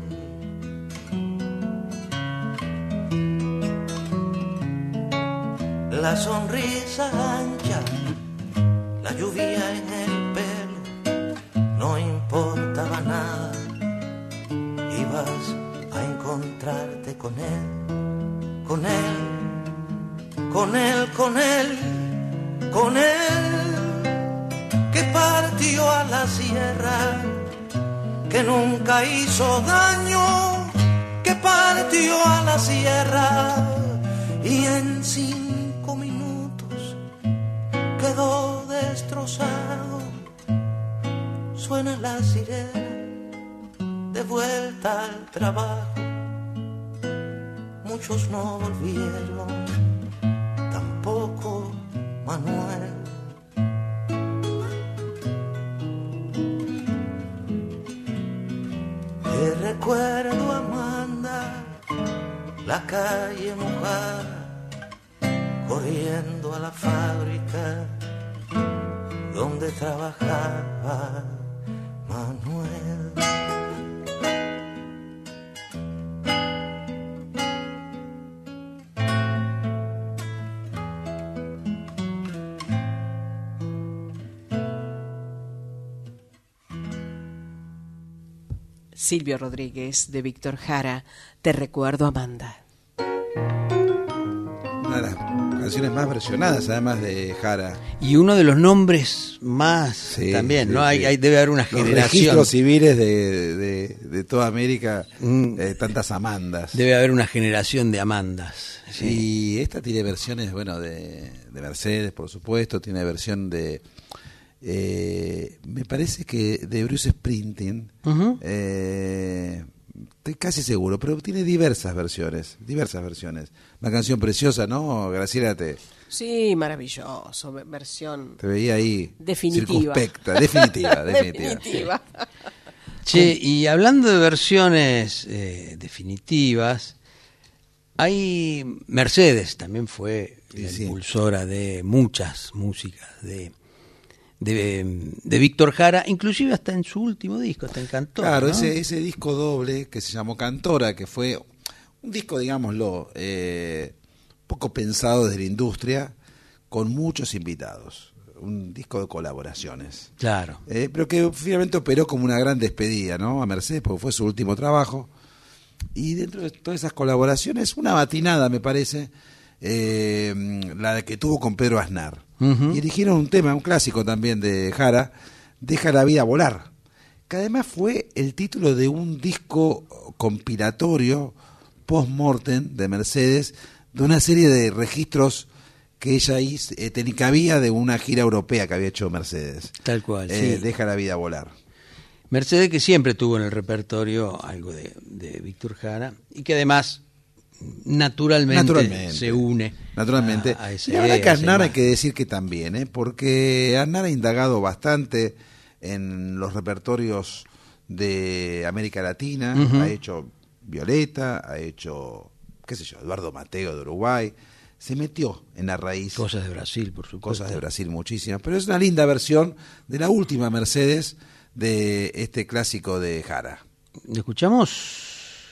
La sonrisa ancha, la lluvia en el pelo, no importaba nada, ibas a encontrarte con él, con él, con él, con él, con él, que partió a la sierra, que nunca hizo daño, que partió a la sierra y en cinco minutos quedó destrozado. Suena la sirena, de vuelta al trabajo. Muchos no volvieron, tampoco Manuel. Te recuerdo, Amanda, la calle mojada, corriendo a la fábrica donde trabajaba Manuel. Silvio Rodríguez, de Víctor Jara, Te recuerdo, Amanda. Una de las canciones más versionadas, además de Jara. Y uno de los nombres más Sí, también, sí, ¿no? Hay, sí. hay- debe haber una Los generación. registros civiles de, de, de toda América, eh, tantas Amandas. Debe haber una generación de Amandas. Y esta tiene versiones, bueno, de, de Mercedes, por supuesto, tiene versión de, eh, me parece que de Bruce Springsteen, Ujú. eh, estoy casi seguro, pero tiene diversas versiones, diversas versiones. Una canción preciosa, ¿no? Graciela, te, Sí, maravilloso, ve- versión te veía ahí definitiva. circunspecta, definitiva, definitiva. Definitiva. Che, y hablando de versiones eh, definitivas, hay Mercedes también fue la impulsora de muchas músicas de de, de Víctor Jara, inclusive hasta en su último disco, hasta en Cantora. Claro, ¿no? ese, ese disco doble que se llamó Cantora, que fue un disco, digámoslo, eh, poco pensado desde la industria, con muchos invitados, un disco de colaboraciones. Claro. Eh, pero que finalmente operó como una gran despedida, ¿no? A Mercedes, porque fue su último trabajo. Y dentro de todas esas colaboraciones, una batinada, me parece, eh, la que tuvo con Pedro Aznar. Ujú. Y eligieron un tema, un clásico también de Jara, Deja la vida volar, que además fue el título de un disco compilatorio post-mortem de Mercedes, de una serie de registros que ella hizo, eh, tenía- que había de una gira europea que había hecho Mercedes. Tal cual, Eh, sí. Deja la vida volar. Mercedes, que siempre tuvo en el repertorio algo de, de Víctor Jara y que además naturalmente, Naturalmente. se une Naturalmente. a, a esa Y la verdad idea, que a esa Aznar hay imagen. que decir que también, ¿eh? Porque Aznar ha indagado bastante en los repertorios de América Latina, Ujú. ha hecho Violeta, ha hecho, qué sé yo, Eduardo Mateo de Uruguay, se metió en la raíz. Cosas de Brasil, por supuesto. Cosas de Brasil muchísimas, pero es una linda versión de la última Mercedes de este clásico de Jara. ¿Lo escuchamos?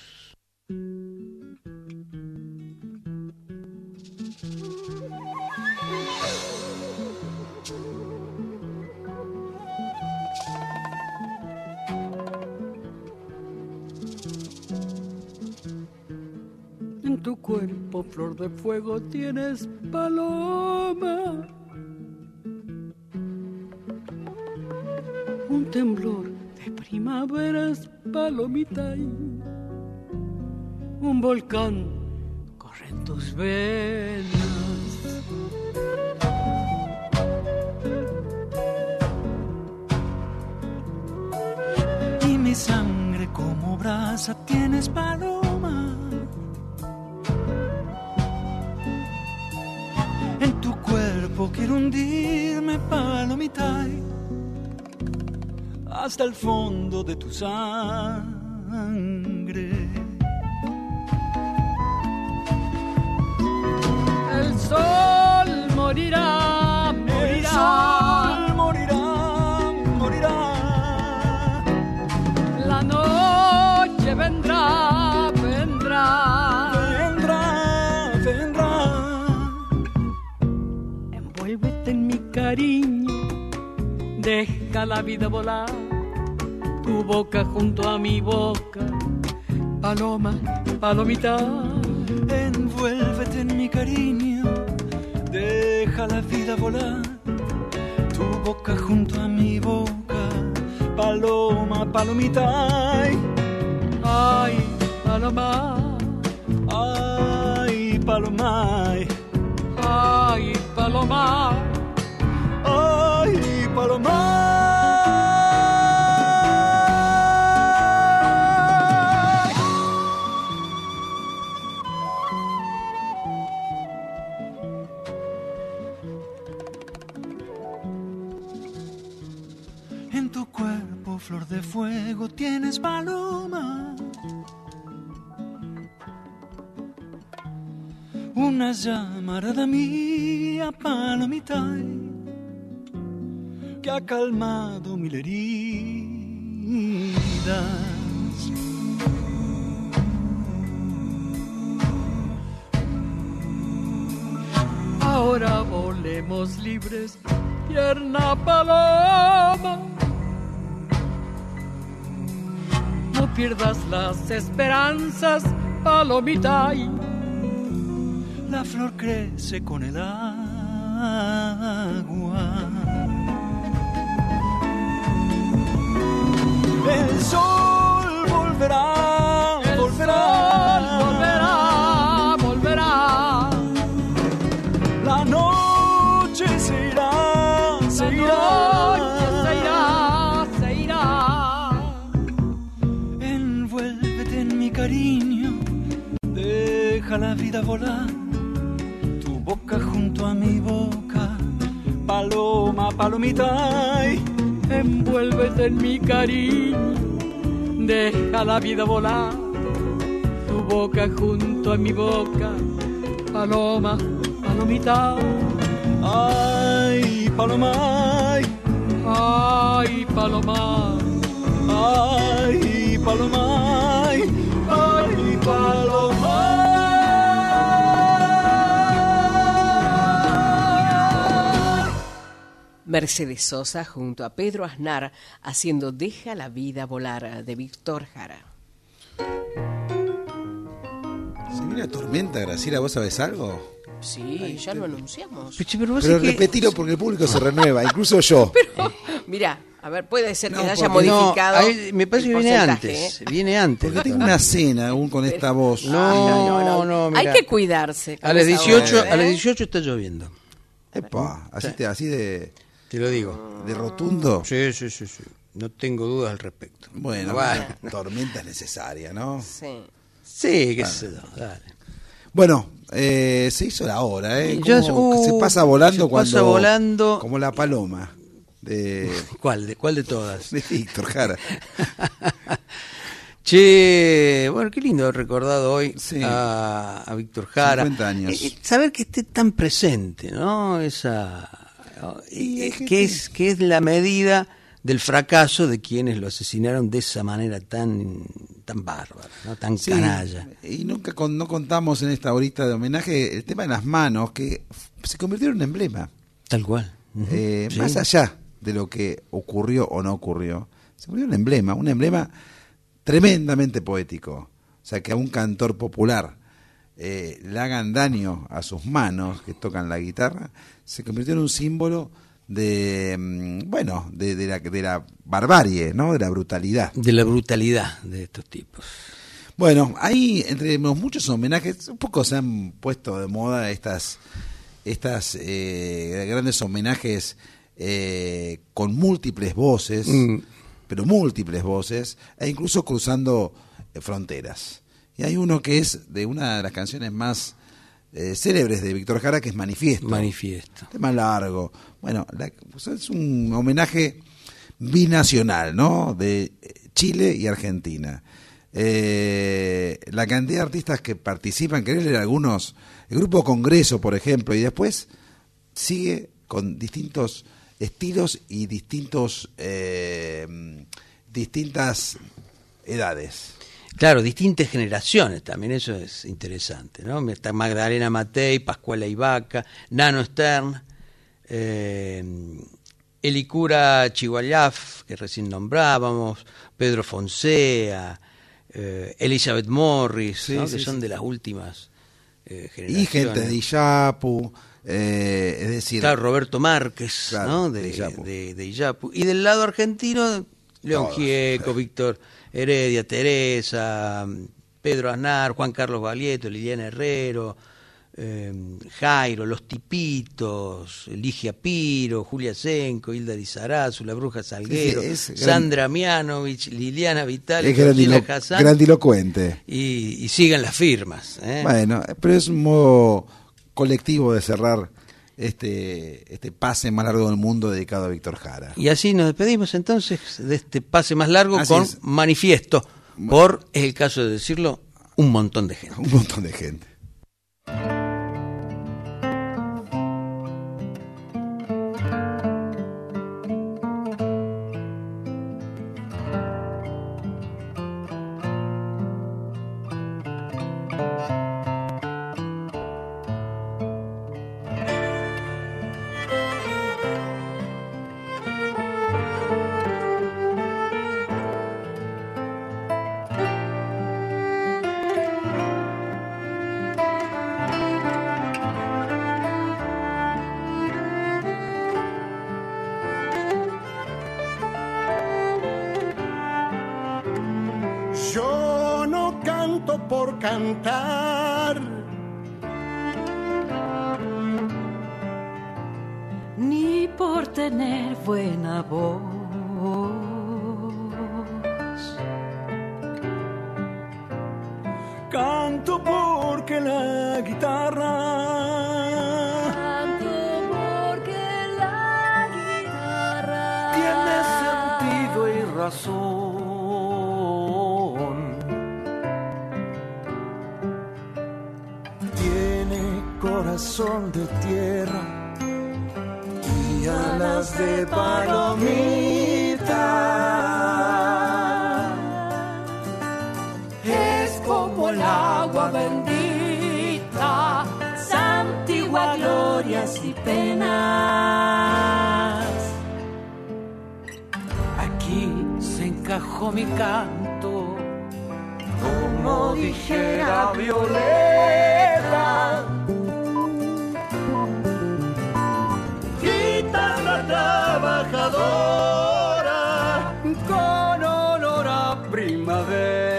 En tu cuerpo, flor de fuego, tienes paloma. Un temblor de primaveras, palomita. Y un volcán corre en tus venas. Y mi sangre como brasa tienes paloma. En tu cuerpo quiero hundirme, palomita, hasta el fondo de tu sangre. El sol morirá, morirá. El sol morirá, morirá. La noche vendrá, vendrá. Vendrá, vendrá. Envuélvete en mi cariño, deja la vida volar. Tu boca junto a mi boca, paloma, palomita. Envuélvete en mi cariño, deja la vida volar. Tu boca junto a mi boca, paloma, palomita. Ay, paloma, ay, paloma, ay, paloma, ay, paloma. En tu cuerpo, flor de fuego, tienes paloma. Una llamarada mía, palomita, que ha calmado mil heridas. ahora volemos libres, tierna paloma. No pierdas las esperanzas, palomita. la flor crece con el agua. El sol volverá, El volverá, sol volverá, volverá. la noche se irá, se La irá, noche se irá, se irá. envuélvete en mi cariño, deja la vida volar, tu boca junto a mi boca, paloma, palomita, ay, Envuélvete en mi cariño, deja la vida volar, tu boca junto a mi boca, paloma, palomita. ay, paloma, ay, Ay, paloma, ay, paloma, ay, ay, paloma. Mercedes Sosa junto a Pedro Aznar haciendo Deja la vida volar de Víctor Jara. Se viene una tormenta, Graciela, ¿vos sabés algo? Sí, ya lo anunciamos. Pero, vos Pero sabés que- repetilo porque el público se renueva, incluso yo. Pero, mira, a ver, puede ser que No, se haya porque no, modificado. ahí me parece el que viene porcentaje, antes. ¿eh? Viene antes. Porque tengo una cena aún con esta voz. No, no, no, Hay mira. que cuidarse. con A las esa dieciocho, voz, ¿eh? a las dieciocho está lloviendo. Epa, así, te, así de, Te lo digo. de rotundo. Sí, sí, sí, sí. No tengo dudas al respecto. Bueno, Bueno. tormenta es necesaria, ¿no? Sí. Sí, qué sé yo, dale. Bueno, eh, se hizo la hora, ¿eh? Ya Como es- que se uh, pasa volando se cuando. pasa volando. Como la paloma. De, ¿Cuál? ¿De cuál de todas? de Víctor Jara. Che, bueno, qué lindo haber recordado hoy Sí. a, a Víctor Jara. cincuenta años. Eh, eh, saber que esté tan presente, ¿no? Esa, Y eh, hay que, gente- es, que es la medida del fracaso de quienes lo asesinaron de esa manera tan, tan bárbara, ¿no? Tan Sí, canalla. y nunca con- no contamos en esta horita de homenaje el tema de las manos, que f- se convirtió en un emblema. Tal cual. Ujú. Eh, Sí. Más allá de lo que ocurrió o no ocurrió, se volvió un emblema, un emblema tremendamente poético. O sea, que a un cantor popular eh, le hagan daño a sus manos que tocan la guitarra, se convirtió en un símbolo de, mm, bueno, de, de la, de la barbarie, ¿no? De la brutalidad. De la brutalidad de estos tipos. Bueno, ahí entre los muchos homenajes, un poco se han puesto de moda estas, estas eh, grandes homenajes eh, con múltiples voces, Mm. pero múltiples voces, e incluso cruzando eh, fronteras. Y hay uno que es de una de las canciones más eh, célebres de Víctor Jara, que es Manifiesto. Manifiesto. Tema largo. Bueno, la- pues es un homenaje binacional, ¿no? De Chile y Argentina. Eh, la cantidad de artistas que participan, querés leer algunos, el grupo Congreso, por ejemplo, y después sigue con distintos estilos y distintos eh, distintas edades. Claro, distintas generaciones también, eso es interesante, ¿no? Está Magdalena Matei, Pascuala Ibaca, Nano Stern, eh, Elicura Chihuayaf, que recién nombrábamos, Pedro Fonsea, eh, Elizabeth Morris, Sí, ¿no? sí, que son sí. de las últimas eh, Y generaciones. gente de Iyapu, eh, es decir, Claro, Roberto Márquez, Claro, ¿no? de De, Iyapu. de- de Iyapu. Y del lado argentino, León Todos. Gieco, Víctor Heredia, Teresa, Pedro Aznar, Juan Carlos Baglietto, Liliana Herrero, eh, Jairo, Los Tipitos, Ligia Piro, Julia Senco, Hilda Lizarazu, La Bruja Salguero, Sí, sí, es gran- Sandra Mianovich, Liliana Vital, es Gabriela grandilo- Hassan, grandilocuente. y, y sigan las firmas. ¿eh? Bueno, pero es un modo colectivo de cerrar este, este pase más largo del mundo dedicado a Víctor Jara. Y así nos despedimos entonces de este pase más largo Así con es. Manifiesto, por, es el caso de decirlo, un montón de gente. Un montón de gente. cantar. Ni por tener buena voz. Canto porque la guitarra, Canto porque la guitarra tiene sentido y razón. Tiene corazón de tierra y alas de palomita. es como el agua bendita, santigua glorias y penas. Aquí se encajó mi canto, como dijera Violeta. Guitarra trabajadora, con olor a primavera.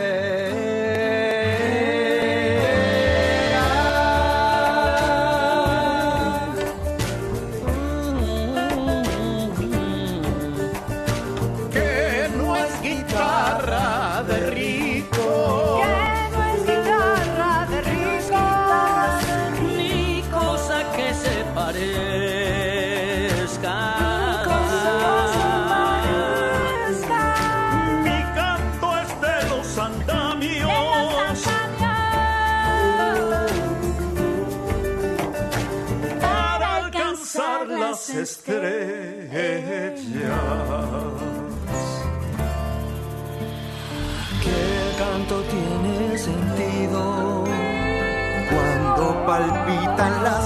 Que no es guitarra de rico, Que no es guitarra de riscas, ni cosa que se parezca. Mi canto es de los andamios, para alcanzar las estrellas. Que el canto tiene sentido cuando palpitan las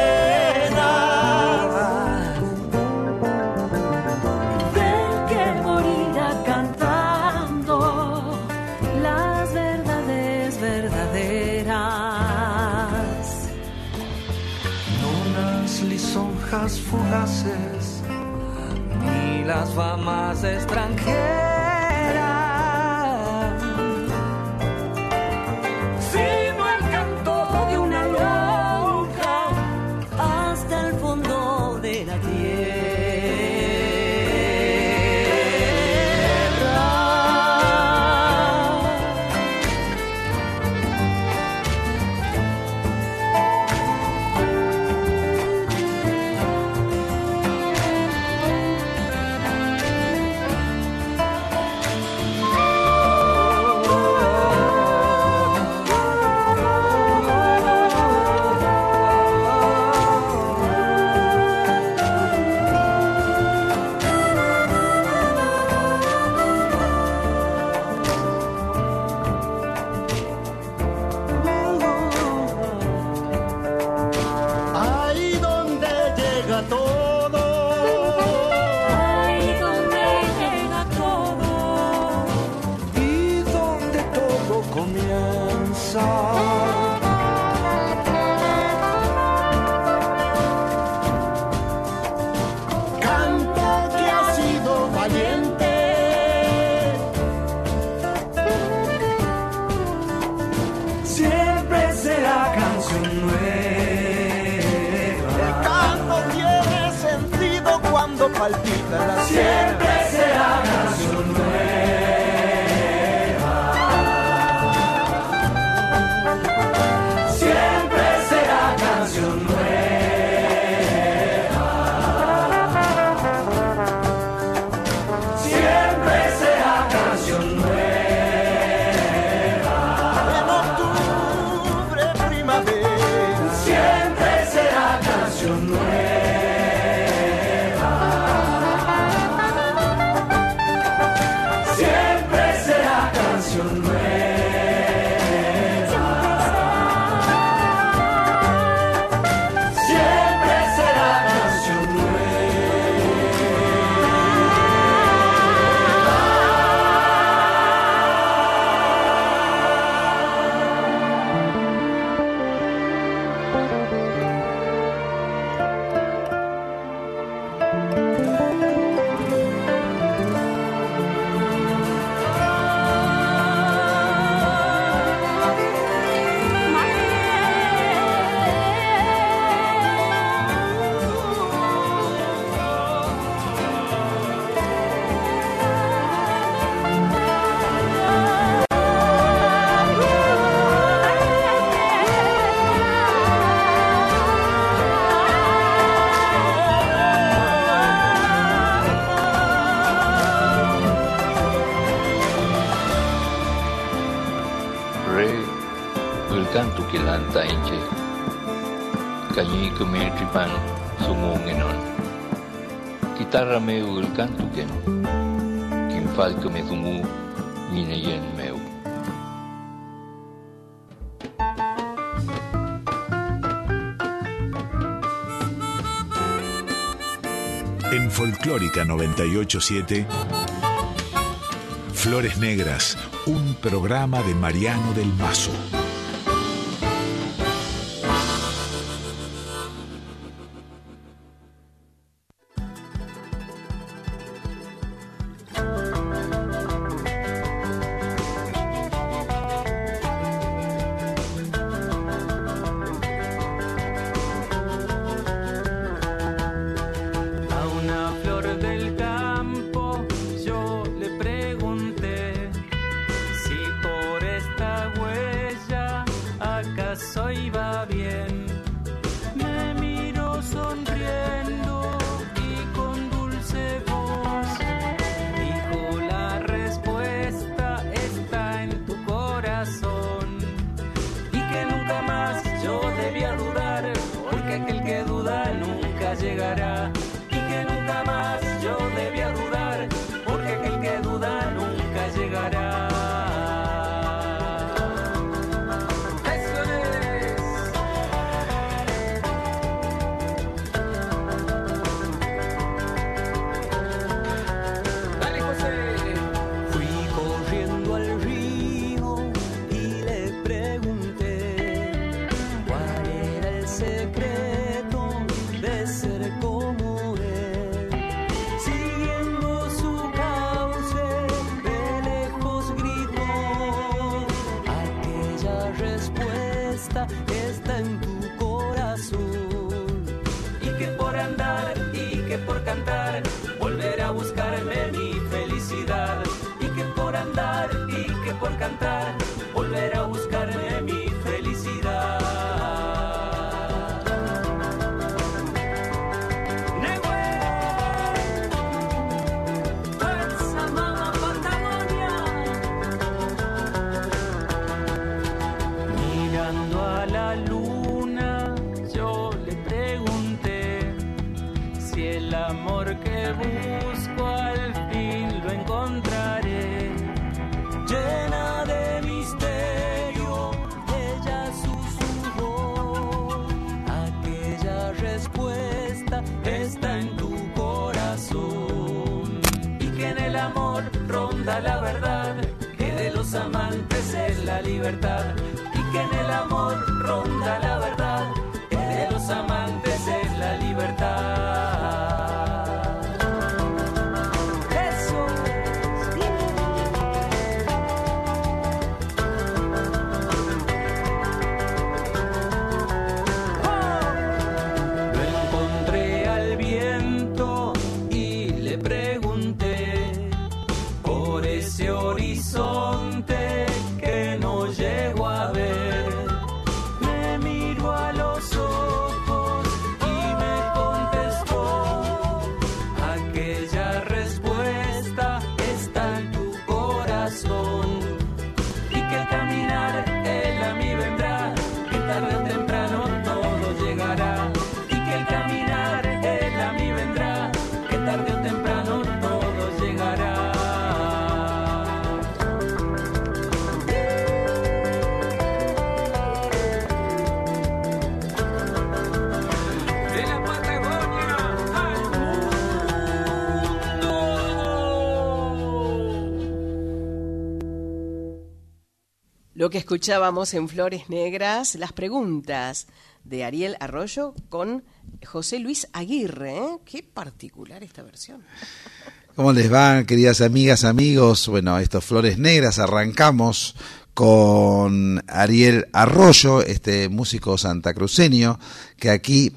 venas del que morirá cantando las verdades verdaderas. no las lisonjas fugaces ni las famas extranjeras, sino el canto de una lonja hasta el fondo de la ahí donde llega todo, Ahí donde llega todo, y donde todo comienza. Canto que ha sido valiente, siempre será canción nueva. El canto tiene sentido cuando palpita la siempre será canción nueva. Siempre será canción nueva. Siempre será canción nueva. En octubre, primavera, siempre será canción nueva. canto que lanta enche. Cañí que me tripan sumo enon. Guitarra meu el canto que no. Quien fal que me sumu mine yen meu. En Folclórica noventa y ocho punto siete, Flores Negras, un programa de Mariano del Mazo. Lo que escuchábamos en Flores Negras, las preguntas de Ariel Arroyo con José Luis Aguirre, ¿eh? Qué particular esta versión. ¿Cómo les van, queridas amigas, amigos? Bueno, estos Flores Negras, arrancamos con Ariel Arroyo, este músico santacruceño, que aquí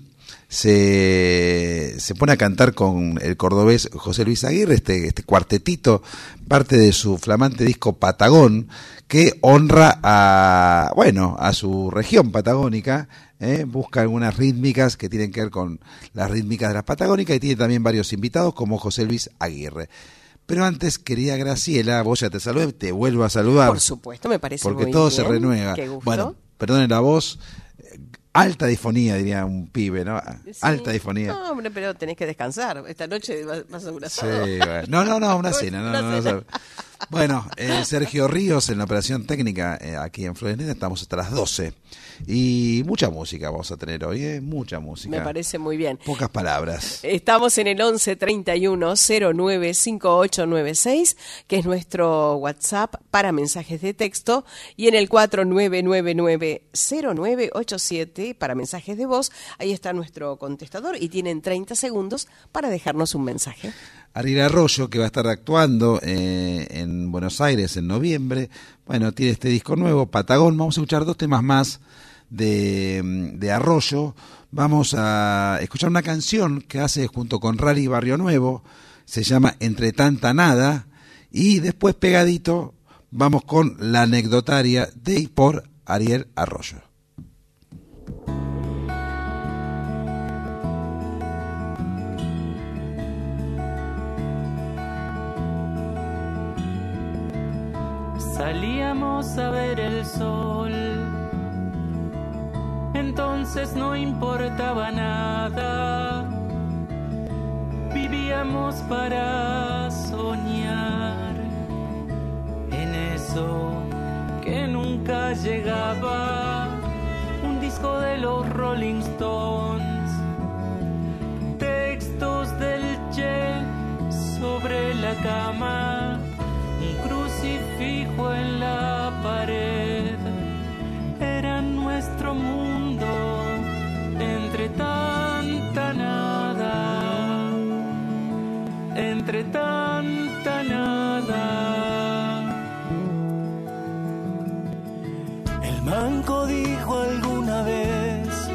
se, se pone a cantar con el cordobés José Luis Aguirre, este, este cuartetito, parte de su flamante disco Patagón, que honra a, bueno, a su región patagónica, ¿eh? Busca algunas rítmicas que tienen que ver con las rítmicas de las patagónicas y tiene también varios invitados como José Luis Aguirre. Pero antes, querida Graciela, vos ya te saludé, te vuelvo a saludar. Por supuesto, me parece porque muy todo bien. se renueva. Qué gusto. Bueno, perdonen la voz, alta disfonía, diría un pibe, ¿no? Sí. Alta disfonía. No, hombre, pero tenés que descansar. Esta noche vas vas a un Sí, asado. bueno. No, no, no, una cena. No, Una no, no, cena. no. Bueno, eh, Sergio Ríos en la operación técnica eh, aquí en Flores Negras, estamos hasta las doce. Y mucha música vamos a tener hoy, ¿eh? Mucha música. Me parece muy bien. Pocas palabras. Estamos en el once treinta y uno cero nueve cinco ocho nueve seis, que es nuestro WhatsApp para mensajes de texto, y en el cuatro nueve nueve nueve cero nueve ocho siete para mensajes de voz. Ahí está nuestro contestador y tienen treinta segundos para dejarnos un mensaje. Ariel Arroyo, que va a estar actuando eh, en Buenos Aires en noviembre, bueno, tiene este disco nuevo, Patagón. Vamos a escuchar dos temas más de, de Arroyo. Vamos a escuchar una canción que hace junto con Rally Barrio Nuevo, se llama Entre Tanta Nada, y después pegadito vamos con La Anecdotaria de y por Ariel Arroyo. Salíamos a ver el sol, entonces no importaba nada, vivíamos para soñar en eso que nunca llegaba, un disco de los Rolling Stones, textos del Che sobre la cama, un crucifijo en la pared, era nuestro mundo entre tanta nada, entre tanta nada. El manco dijo alguna vez,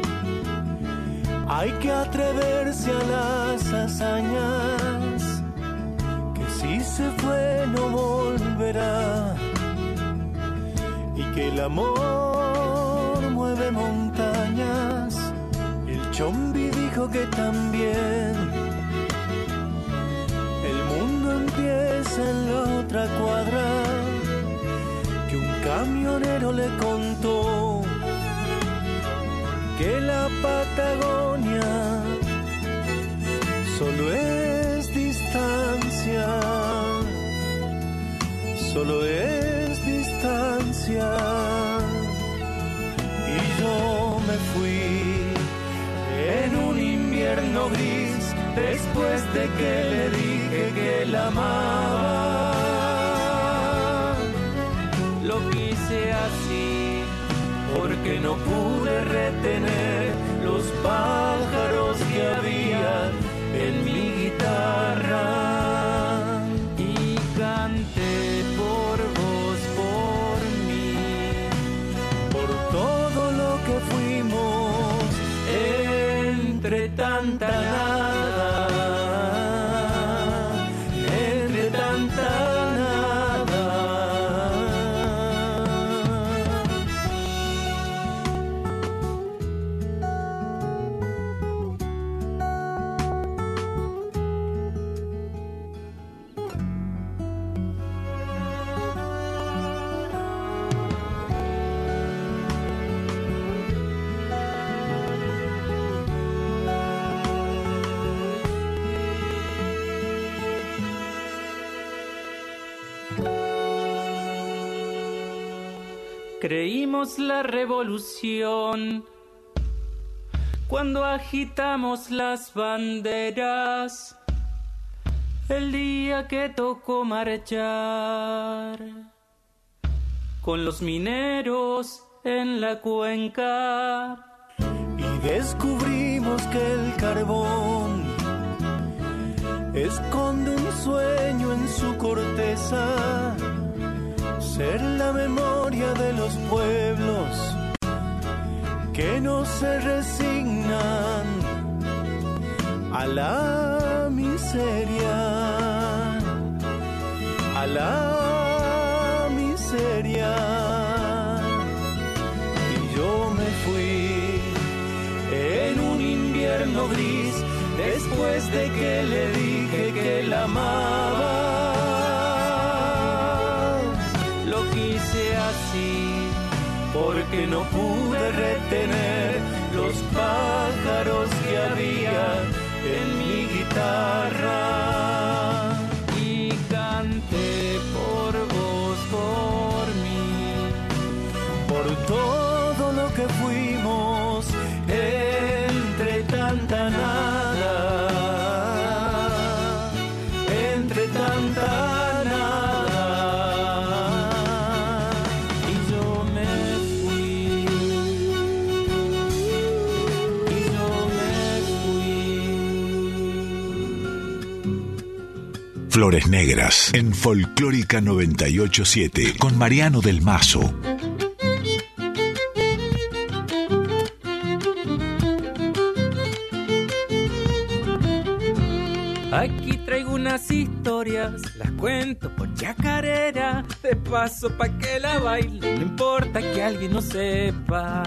hay que atreverse a las hazañas, si se fue no volverá, y que el amor mueve montañas. El Chombi dijo que también el mundo empieza en la otra cuadra, que un camionero le contó que la Patagonia solo es distancia, solo es distancia. Y yo me fui en un invierno gris, después de que le dije que la amaba. Lo quise así, porque no pude retener los pájaros que había en mi guitarra, y canté por vos, por mí, por todo lo que fuimos entre tanta nada, entre tanta nada. Creímos la revolución cuando agitamos las banderas, el día que tocó marchar con los mineros en la cuenca. Y descubrimos que el carbón esconde un sueño en su corteza, ser la memoria de los pueblos que no se resignan a la miseria, a la miseria. Y yo me fui en un invierno gris, después de que le dije que la amaba. Lo quise así, porque no pude retener los pájaros que había en mi guitarra. Y canté por vos, por mí, por todo lo que fuimos entre tanta nada, entre tanta nada. Y yo me fui, y yo me fui. Flores Negras en Folclórica noventa y ocho punto siete con Mariano del Mazo. Aquí traigo unas historias, las cuento por chacarera, de paso pa' que la baile, no importa que alguien no sepa.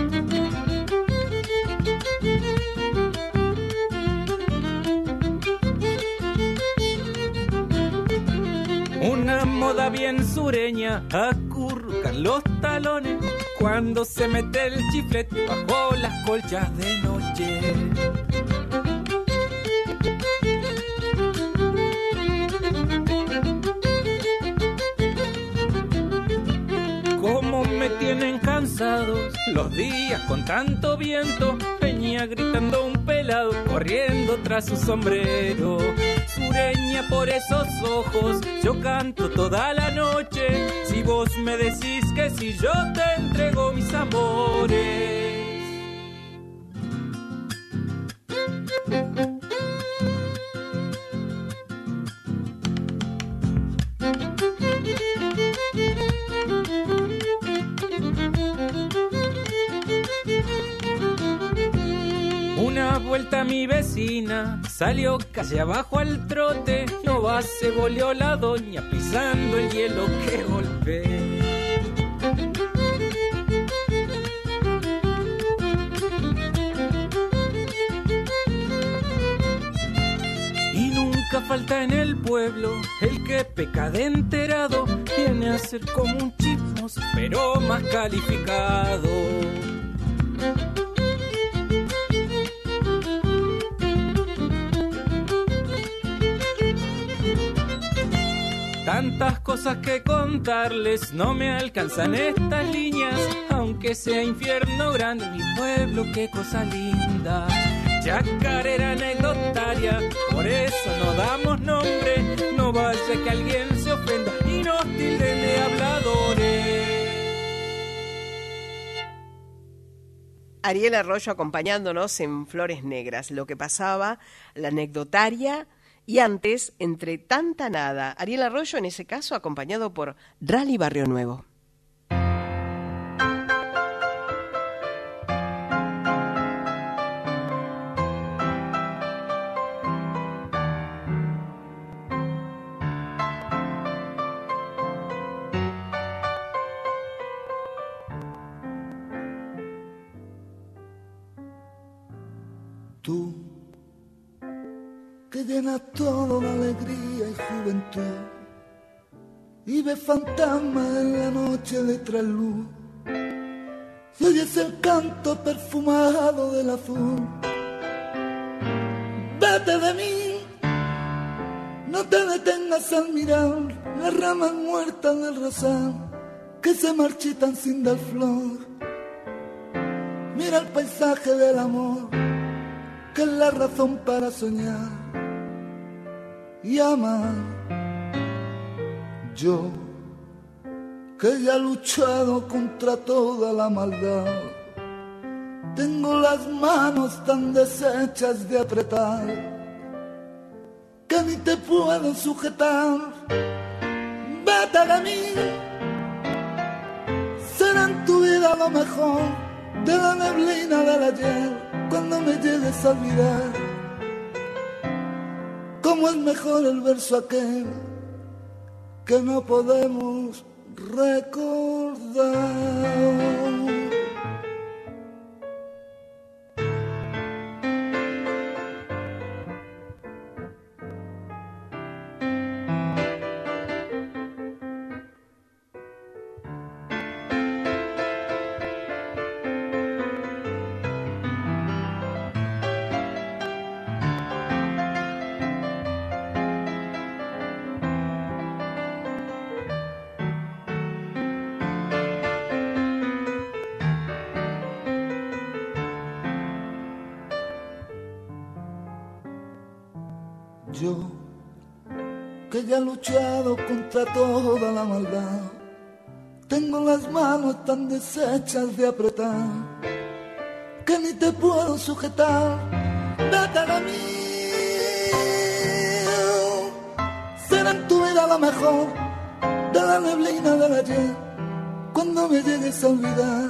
Una moda bien sureña, acurrucar los talones, cuando se mete el chiflete bajo las colchas de noche. Cómo me tienen cansados los días con tanto viento, venía gritando un pelado corriendo tras su sombrero. Sureña por esos ojos, yo canto toda la noche, si vos me decís que si yo te entrego mis amores. Una vuelta mi vecina salió calle abajo al trote, no va, se volvió la doña pisando el hielo que golpeé. Y nunca falta en el pueblo el que peca de enterado, viene a ser como un chismos pero más calificado. Tantas cosas que contarles, no me alcanzan estas líneas, aunque sea infierno grande, mi pueblo, qué cosa linda. Chacarera anecdotaria, por eso no damos nombre, no vaya que alguien se ofenda y nos tilden de habladores. Ariel Arroyo acompañándonos en Flores Negras, lo que pasaba, la anecdotaria. Y antes, entre tanta nada, Ariel Arroyo en ese caso acompañado por Rally Barrio Nuevo. Tú que llena todo de alegría y juventud, y ves fantasmas en la noche de trasluz, y oyes el canto perfumado del azul. Vete de mí, no te detengas al mirar las ramas muertas del rosal que se marchitan sin dar flor. Mira el paisaje del amor, que es la razón para soñar y amar. Yo, que ya he luchado contra toda la maldad, tengo las manos tan deshechas de apretar que ni te puedo sujetar. Vete de mí, será en tu vida lo mejor de la neblina del ayer, cuando me llegues a olvidar. Cómo es mejor el verso aquel que no podemos recordar. Yo, que ya he luchado contra toda la maldad, tengo las manos tan deshechas de apretar que ni te puedo sujetar. Vete de mí. Será en tu vida lo mejor de la neblina del ayer, cuando me llegues a olvidar,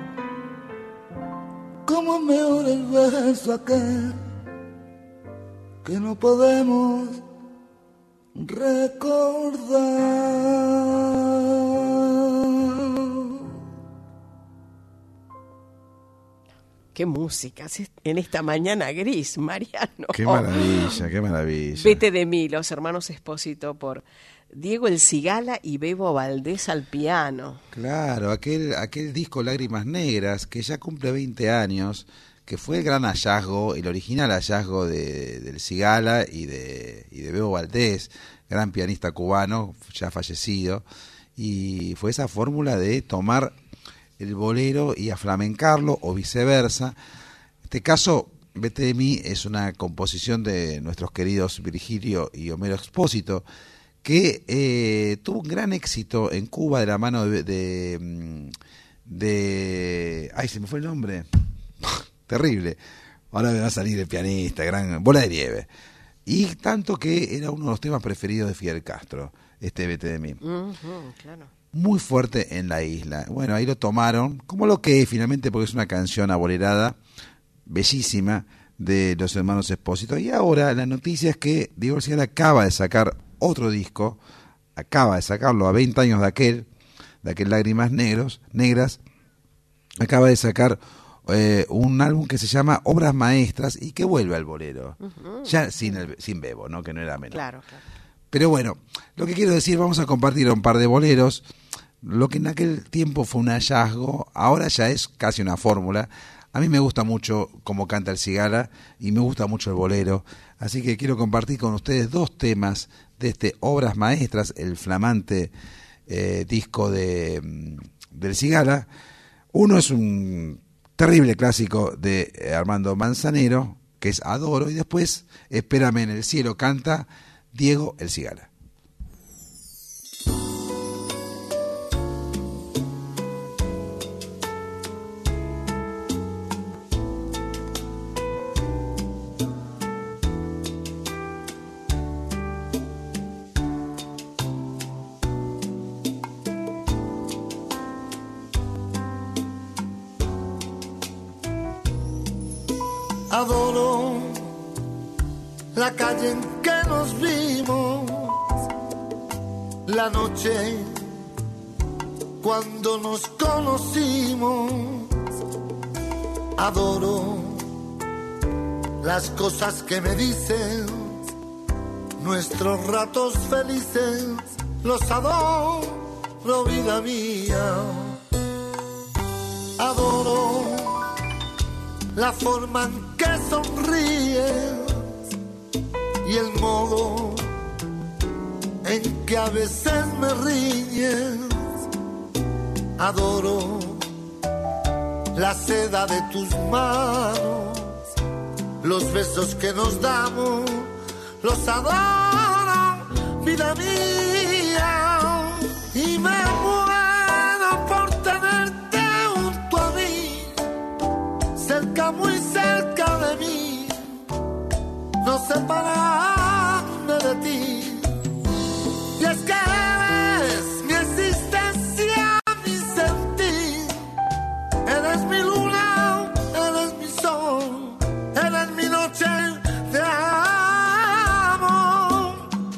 como es mejor el beso aquel que no podemos recordar. Qué música en esta mañana gris, Mariano. Qué maravilla, qué maravilla. Vete de mí, los hermanos Espósito, por Diego El Cigala y Bebo Valdés al piano. Claro, aquel, aquel disco Lágrimas Negras, que ya cumple veinte años, que fue el gran hallazgo, el original hallazgo de, del Cigala y de, y de Bebo Valdés, gran pianista cubano, ya fallecido, y fue esa fórmula de tomar el bolero y aflamencarlo o viceversa. En este caso, Vete de mí es una composición de nuestros queridos Virgilio y Homero Expósito, que eh, tuvo un gran éxito en Cuba de la mano de, de, de... ¡Ay, se me fue el nombre! Terrible. Ahora me va a salir el pianista, gran Bola de Nieve. Y tanto que era uno de los temas preferidos de Fidel Castro, este Vete de mí. Uh-huh, claro. Muy fuerte en la isla. Bueno, ahí lo tomaron, como lo que es finalmente, porque es una canción abolerada, bellísima, de los hermanos Expósito. Y ahora la noticia es que Diego El Cigala acaba de sacar otro disco, acaba de sacarlo a veinte años de aquel, de aquel Lágrimas Negros, Negras, acaba de sacar eh, un álbum que se llama Obras Maestras y que vuelve al bolero, uh-huh. ya sin, el, sin Bebo, ¿no? Que no era menor. Claro, claro. Pero bueno, lo que quiero decir, vamos a compartir un par de boleros. Lo que en aquel tiempo fue un hallazgo, ahora ya es casi una fórmula. A mí me gusta mucho cómo canta el Cigala y me gusta mucho el bolero. Así que quiero compartir con ustedes dos temas de este Obras Maestras, el flamante eh, disco de del Cigala. Uno es un terrible clásico de Armando Manzanero, que es Adoro, y después Espérame en el cielo, canta Diego El Cigala. Adoro la calle en que nos vimos, la noche cuando nos conocimos. Adoro las cosas que me dices, nuestros ratos felices, los adoro, vida mía. Adoro la forma en que sonríes y el modo en que a veces me riñes. Adoro la seda de tus manos, los besos que nos damos, los adoro, vida mía, y me muero por tenerte junto a mí, cerca, muy cerca de mí, no separarme de ti. Y es que eres mi existencia, mi sentir, eres mi luna, eres mi sol, eres mi noche de amor.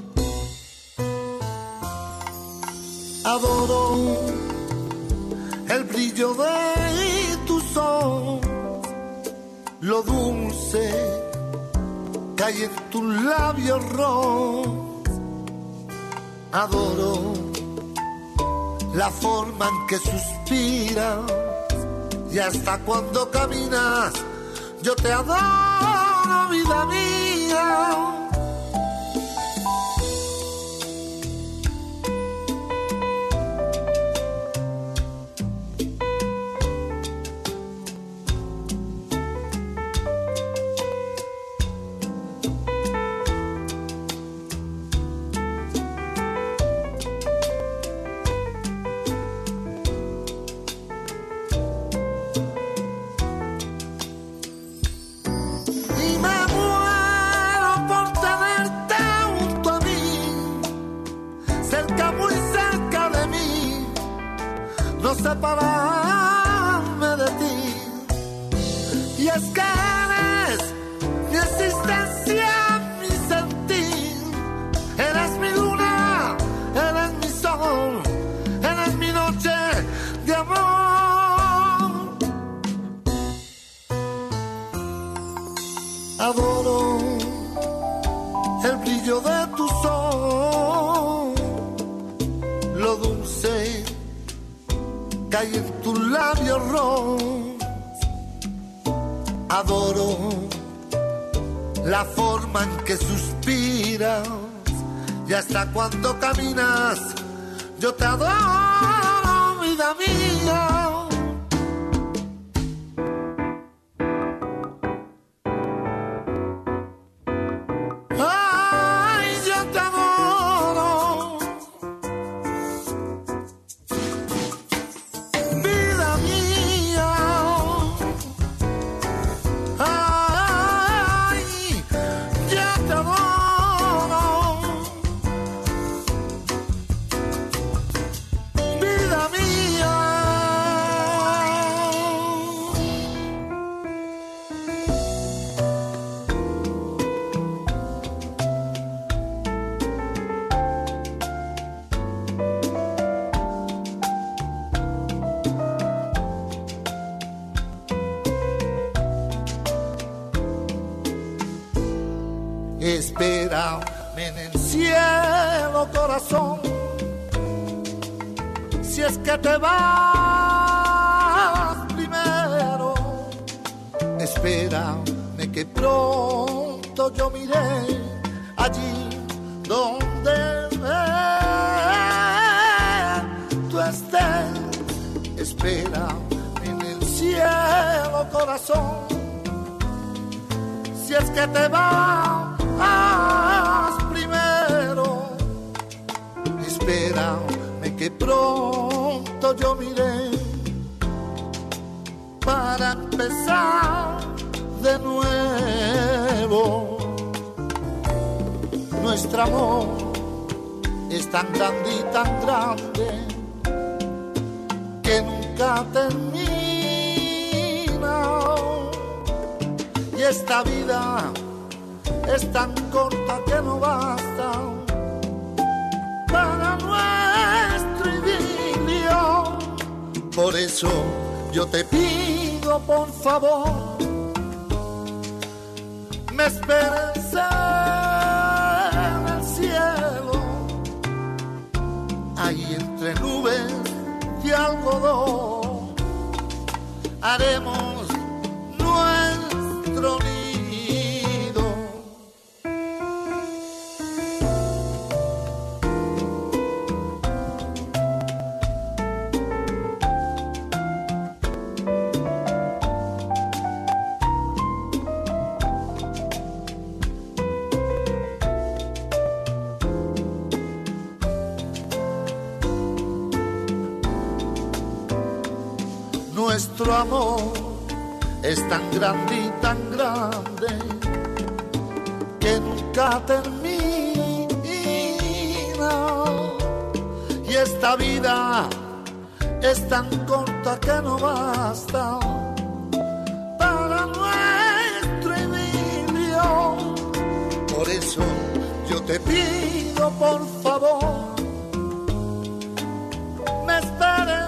Adoro el brillo de tus ojos, lo dulce que hay en tus labios rojos. Adoro la forma en que suspiras y hasta cuando caminas yo te adoro, vida mía. separarme de ti. Y es que eres mi existencia, mi sentir. Eres mi luna, eres mi sol, eres mi noche de amor. Adoro el brillo de tu sol, lo dulce que hay en tus labios rojos. Adoro la forma en que suspiras y hasta cuando caminas yo te adoro, vida mía. Espérame en el cielo, corazón, si es que te vas primero. Espérame que pronto yo miré allí donde tú estés. Espérame en el cielo, corazón, si es que te vas primero. Espérame que pronto yo miré para empezar de nuevo. Nuestro amor es tan grande y tan grande que nunca termina, y esta vida es tan corta que no basta para nuestro idilio. Por eso yo te pido, por favor, me esperes en el cielo, ahí entre nubes de algodón haremos nuestro nido. Nuestro amor es tan grande y tan grande que nunca termina, y esta vida es tan corta que no basta para nuestro idilio. Por eso yo te pido, por favor, me esperes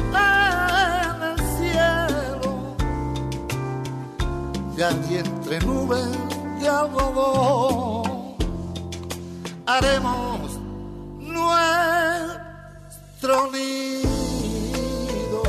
y allí entre nubes de algodón haremos nuestro nido.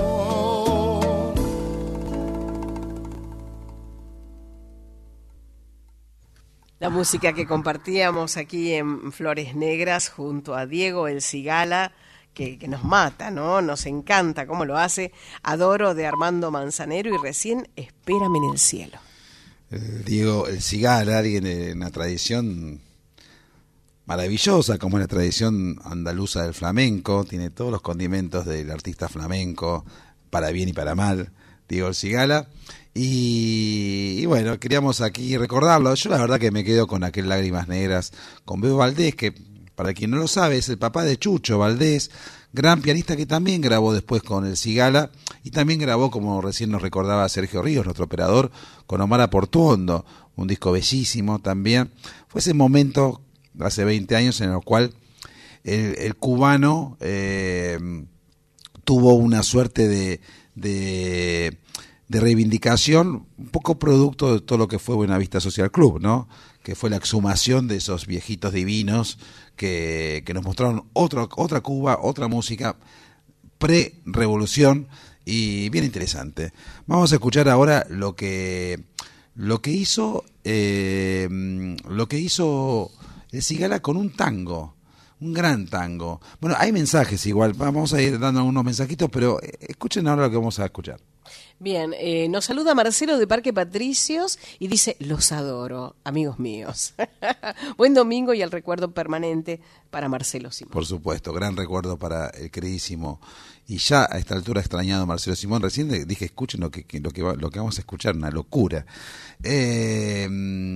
La música que compartíamos aquí en Flores Negras junto a Diego El Cigala, Que, que nos mata, ¿no? Nos encanta cómo lo hace. Adoro, de Armando Manzanero, y recién Espérame en el cielo. El Diego El Cigala, alguien de una tradición maravillosa, como es la tradición andaluza del flamenco, tiene todos los condimentos del artista flamenco, para bien y para mal, Diego El Cigala. Y, y bueno, queríamos aquí recordarlo. Yo la verdad que me quedo con aquel Lágrimas Negras, con Bebo Valdés, que para quien no lo sabe es el papá de Chucho Valdés, gran pianista que también grabó después con el Cigala y también grabó, como recién nos recordaba Sergio Ríos, nuestro operador, con Omar Aportuondo, un disco bellísimo también. Fue ese momento, hace veinte años, en el cual el, el cubano eh, tuvo una suerte de, de, de reivindicación, un poco producto de todo lo que fue Buenavista Social Club, ¿no? Que fue la exhumación de esos viejitos divinos que, que nos mostraron otro, otra Cuba, otra música pre-revolución y bien interesante. Vamos a escuchar ahora lo que lo que hizo eh, lo que hizo el Cigala con un tango, un gran tango. Bueno, hay mensajes igual, vamos a ir dando unos mensajitos, pero escuchen ahora lo que vamos a escuchar. Bien, eh, nos saluda Marcelo de Parque Patricios y dice, los adoro, amigos míos. Buen domingo y el recuerdo permanente para Marcelo Simón. Por supuesto, gran recuerdo para el queridísimo y ya a esta altura extrañado Marcelo Simón. Recién dije, escuchen lo que, que, lo que, va, lo que vamos a escuchar, una locura. Eh,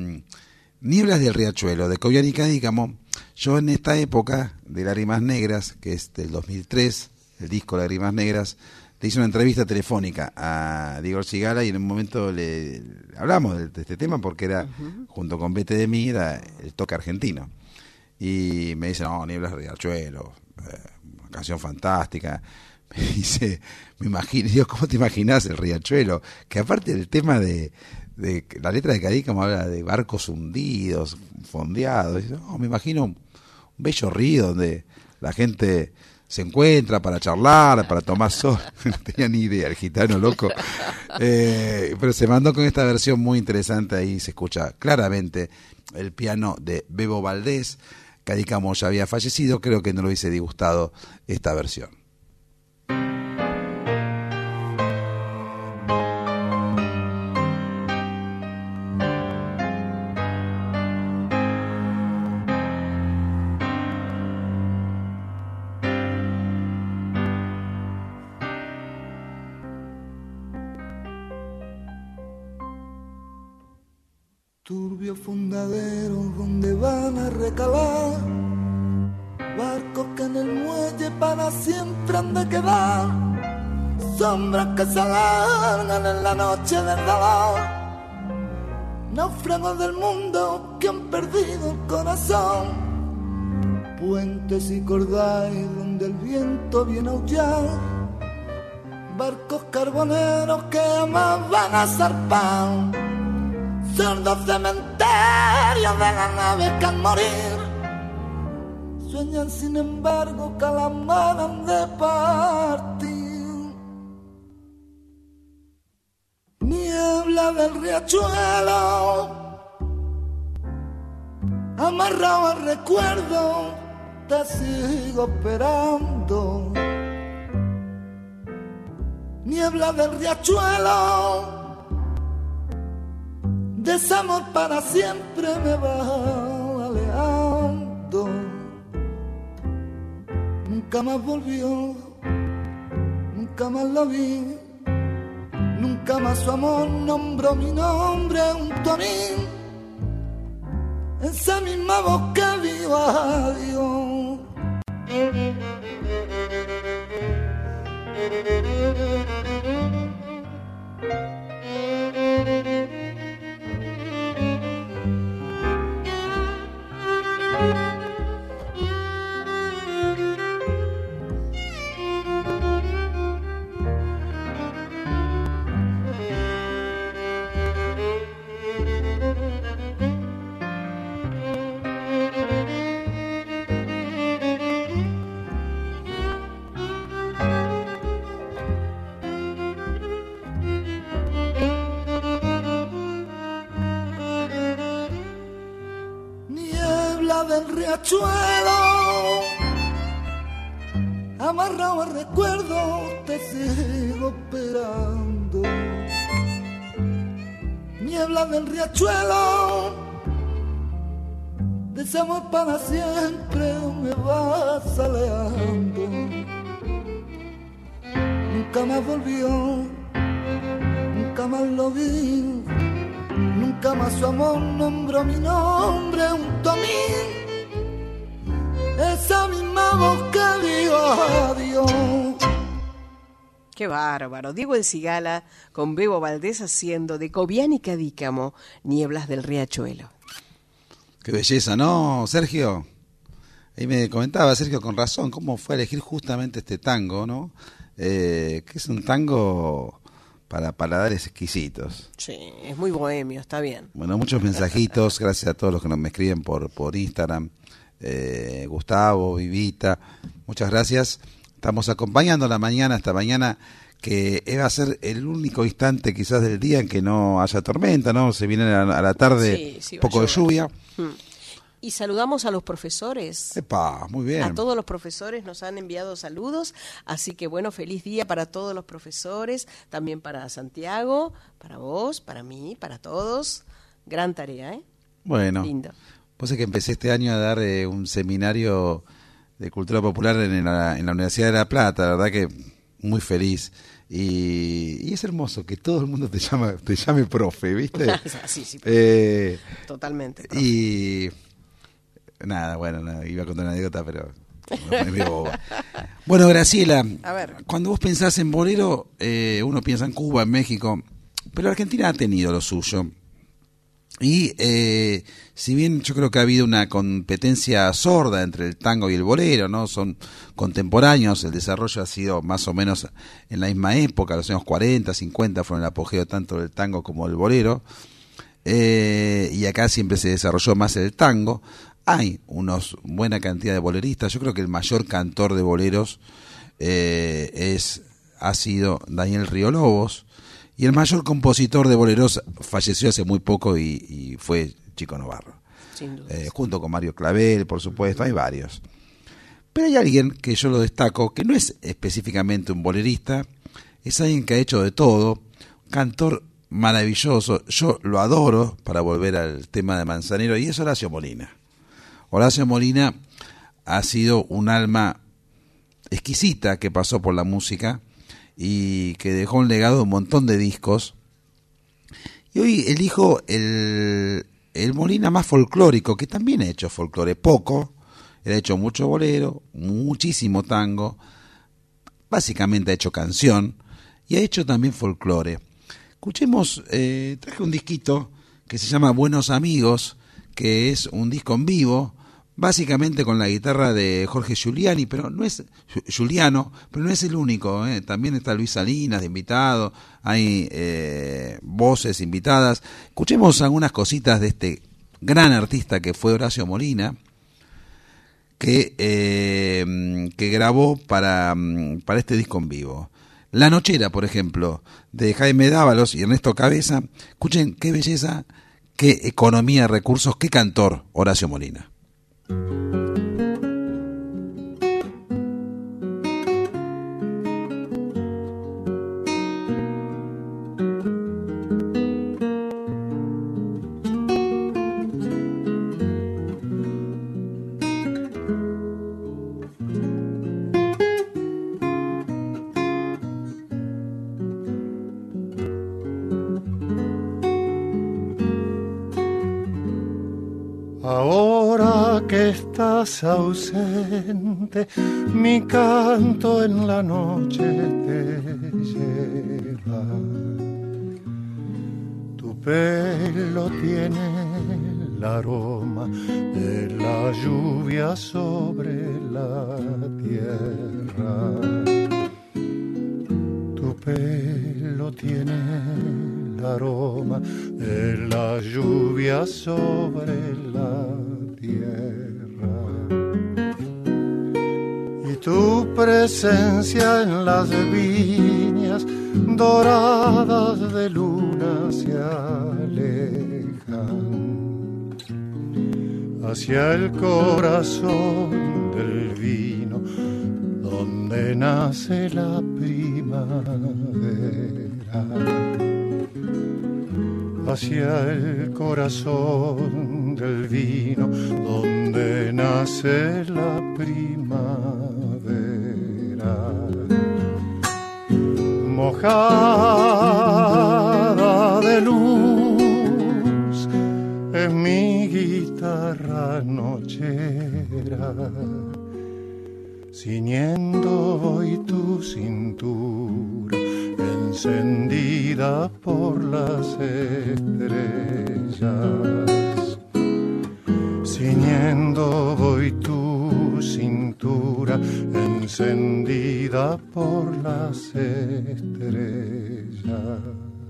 Nieblas del Riachuelo, de Cobian y Cadícamo. Yo en esta época de Lágrimas Negras, que es del dos mil tres, el disco Lágrimas Negras, le hice una entrevista telefónica a Diego Cigala y en un momento le hablamos de, de este tema porque era, uh-huh. junto con Vete de mí, era el toque argentino. Y me dice, no, Nieblas del Riachuelo, eh, una canción fantástica. Me dice, me imagino, digo, ¿cómo te imaginas el Riachuelo? Que aparte del tema de, de la letra de Cadícamo habla de barcos hundidos, fondeados. Dice, no, me imagino un, un bello río donde la gente se encuentra para charlar, para tomar sol. No tenía ni idea, el gitano loco. Eh, pero se mandó con esta versión muy interesante, ahí se escucha claramente el piano de Bebo Valdés. Cadícamo ya había fallecido, creo que no le hubiese disgustado esta versión. Turbio fundadero donde van a recalar barcos que en el muelle para siempre han de quedar, sombras que se alargan en la noche del dolor, náufragos del mundo que han perdido el corazón, puentes y cordales donde el viento viene a aullar, barcos carboneros que jamás van a zarpar, sordos cementerios de las naves que al morir sueñan sin embargo que las manos de partir. Niebla del riachuelo, amarrado al recuerdo, te sigo esperando. Niebla del riachuelo, desamor para siempre me va alejando. Nunca más volvió, nunca más lo vi, nunca más su amor nombró mi nombre junto a mí. Esa misma voz que vio a Dios. Del riachuelo, amarrado al recuerdo, te sigo esperando. Niebla del riachuelo, desamor para siempre me vas alejando. Nunca más volvió, nunca más lo vi, nunca más su amor nombró mi nombre junto a mí. esa misma voz que dijo adiós. Qué bárbaro. Diego El Cigala con Bebo Valdés haciendo de Cobián y Cadícamo, Nieblas del Riachuelo. Qué belleza, ¿no, Sergio? Ahí me comentaba Sergio con razón cómo fue a elegir justamente este tango, ¿no? Eh, que es un tango para paladares exquisitos. Sí, es muy bohemio, está bien. Bueno, muchos mensajitos, gracias a todos los que nos me escriben por, por Instagram. Eh, Gustavo, Vivita, muchas gracias. Estamos acompañando la mañana, esta mañana, que va a ser el único instante quizás del día en que no haya tormenta, ¿no? Se viene a la, a la tarde Sí, sí, un poco de lluvia. Hmm. Y saludamos a los profesores. Epa, muy bien. A todos los profesores nos han enviado saludos, así que bueno, feliz día para todos los profesores, también para Santiago, para vos, para mí, para todos. Gran tarea, ¿eh? Bueno, lindo. Pues es que empecé este año a dar eh, un seminario de cultura popular en la, en la Universidad de La Plata, la verdad que muy feliz. Y, y es hermoso que todo el mundo te llama, te llame profe, ¿viste? sí, sí, eh, totalmente. Profe. Y nada, bueno, nada, iba a contar una anécdota, pero me veo boba. Bueno, Graciela, a ver. Cuando vos pensás en bolero, eh, uno piensa en Cuba, en México, pero Argentina ha tenido lo suyo. Y eh, si bien yo creo que ha habido una competencia sorda entre el tango y el bolero, ¿no? Son contemporáneos, el desarrollo ha sido más o menos en la misma época, los años cuarenta, cincuenta fueron el apogeo tanto del tango como del bolero, eh, y acá siempre se desarrolló más el tango. Hay una buena cantidad de boleristas, yo creo que el mayor cantor de boleros eh, es ha sido Daniel Río Lobos, y el mayor compositor de boleros falleció hace muy poco y, y fue Chico Novarro. Sin duda. Eh, junto con Mario Clavel, por supuesto, hay varios. Pero hay alguien que yo lo destaco, que no es específicamente un bolerista, es alguien que ha hecho de todo, cantor maravilloso, yo lo adoro, para volver al tema de Manzanero, y es Horacio Molina. Horacio Molina ha sido un alma exquisita que pasó por la música, y que dejó un legado de un montón de discos. Y hoy elijo el, el Molina más folclórico, que también ha hecho folclore, poco, él ha hecho mucho bolero, muchísimo tango, básicamente ha hecho canción, y ha hecho también folclore. Escuchemos, eh, traje un disquito que se llama Buenos Amigos, que es un disco en vivo, básicamente con la guitarra de Jorge Giuliani, pero no es Giuliano, pero no es el único, ¿eh? También está Luis Salinas de invitado, hay eh, voces invitadas. Escuchemos algunas cositas de este gran artista que fue Horacio Molina, que eh, que grabó para, para este disco en vivo. La Nochera, por ejemplo, de Jaime Dávalos y Ernesto Cabeza. Escuchen qué belleza, qué economía de recursos, qué cantor Horacio Molina. Ahora que estás ausente, mi canto en la noche te lleva. Tu pelo tiene el aroma de la lluvia sobre la tierra. Tu pelo tiene el aroma de la lluvia sobre la tierra, y tu presencia en las viñas doradas de luna se alejan hacia el corazón del vino donde nace la primavera, hacia el corazón del vino donde nace la primavera. Mojada de luz es mi guitarra nochera, ciñendo hoy tu cintura, encendida por las estrellas. Ciñendo hoy tu cintura, encendida por las estrellas.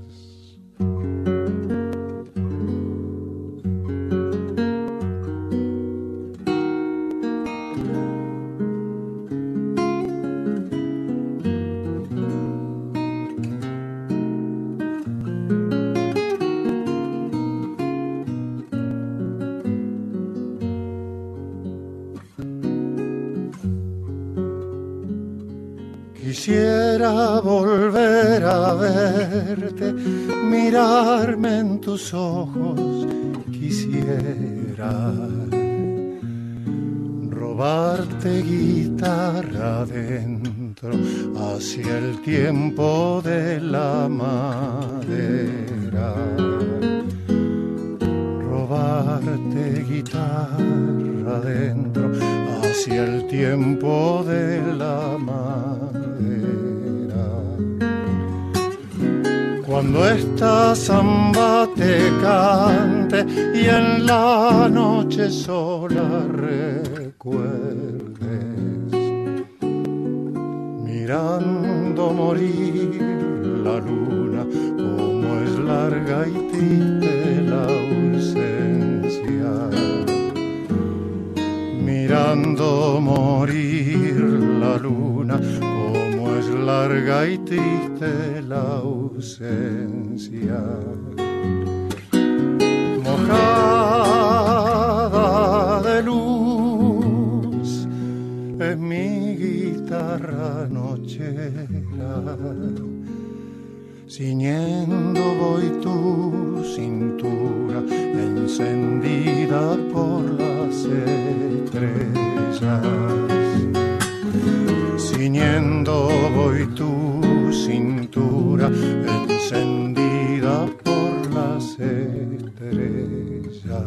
Quisiera volver a verte, mirarme en tus ojos, quisiera robarte guitarra adentro hacia el tiempo de la madera. Robarte guitarra adentro hacia el tiempo de la madera. Cuando esta samba te cante y en la noche sola recuerdes, mirando morir la luna, como es larga y triste la ausencia, mirando morir la luna, como es larga y triste la ausencia. Mojada de luz es mi guitarra nochera, ciñendo voy tu cintura, encendida por las estrellas. Ciñendo voy tu cintura, encendida por las estrellas.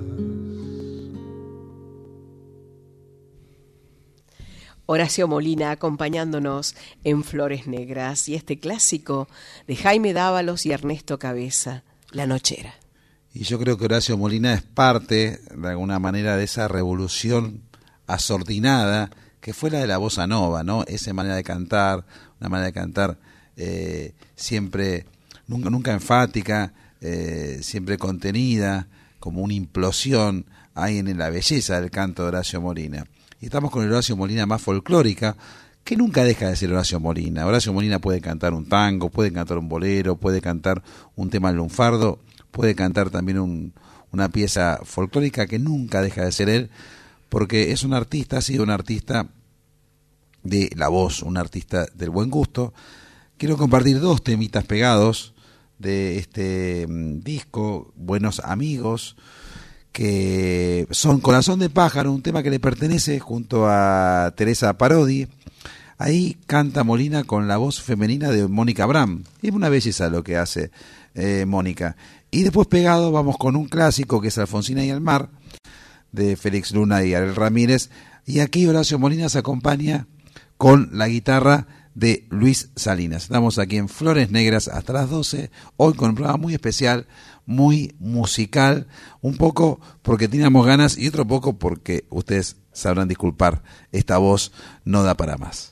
Horacio Molina acompañándonos en Flores Negras y este clásico de Jaime Dávalos y Ernesto Cabeza, La Nochera. Y yo creo que Horacio Molina es parte, de alguna manera, de esa revolución asordinada que fue la de la bossa nova, ¿no? Esa manera de cantar, una manera de cantar eh, siempre, nunca, nunca enfática, eh, siempre contenida, como una implosión hay en la belleza del canto de Horacio Molina. Y estamos con el Horacio Molina más folclórica, que nunca deja de ser Horacio Molina. Horacio Molina puede cantar un tango, puede cantar un bolero, puede cantar un tema lunfardo, puede cantar también un, una pieza folclórica que nunca deja de ser él, porque es un artista, ha sido un artista de la voz, un artista del buen gusto. Quiero compartir dos temitas pegados de este um, disco, Buenos Amigos, que son Corazón de Pájaro, un tema que le pertenece junto a Teresa Parodi. Ahí canta Molina con la voz femenina de Mónica Abraham. Es una belleza lo que hace eh, Mónica. Y después pegado vamos con un clásico que es Alfonsina y el mar, de Félix Luna y Ariel Ramírez. Y aquí Horacio Molina se acompaña con la guitarra de Luis Salinas. Estamos aquí en Flores Negras hasta las doce, hoy con un programa muy especial, muy musical, un poco porque teníamos ganas y otro poco porque ustedes sabrán disculpar, esta voz no da para más.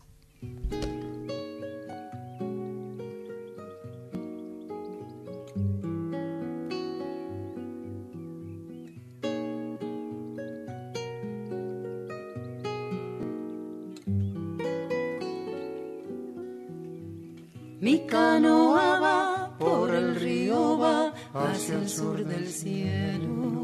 Mi canoa va por el río, va hacia el sur del cielo.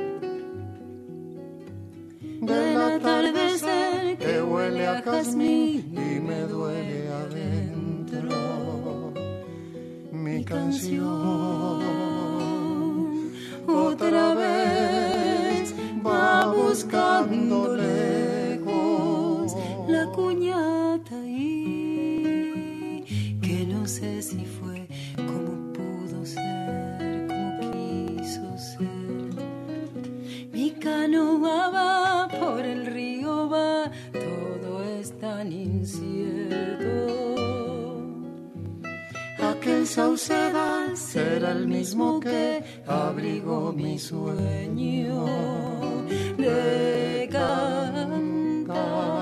Del atardecer que huele a jazmín y me duele adentro. Mi canción otra vez va buscando lejos la cuñata y no sé si fue como pudo ser, como quiso ser. Mi canoa tan incierto. Aquel saucedal será el mismo que abrigó mi sueño de cantar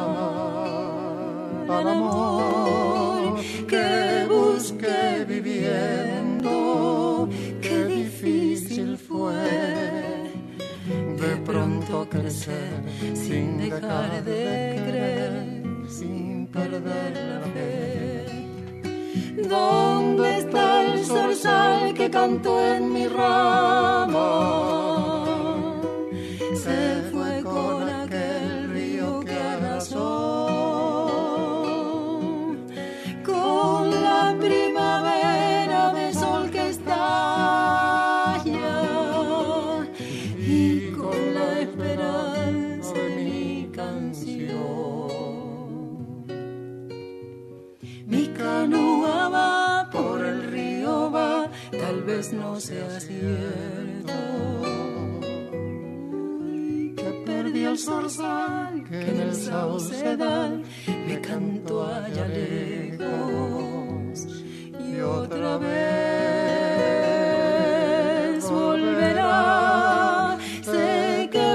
al amor que busqué viviendo. Qué difícil fue de pronto crecer sin dejar de creer, sin perder la fe. ¿Dónde está el zorzal que cantó en mi rama? Se fue con aquel río que arrasó, con la primavera de sol que estalla y con la esperanza de mi canción. Mi canoa va por el río, va, tal vez no sea cierto que perdí el zorzal que en el saucedal me cantó allá lejos, y otra vez volverá, sé que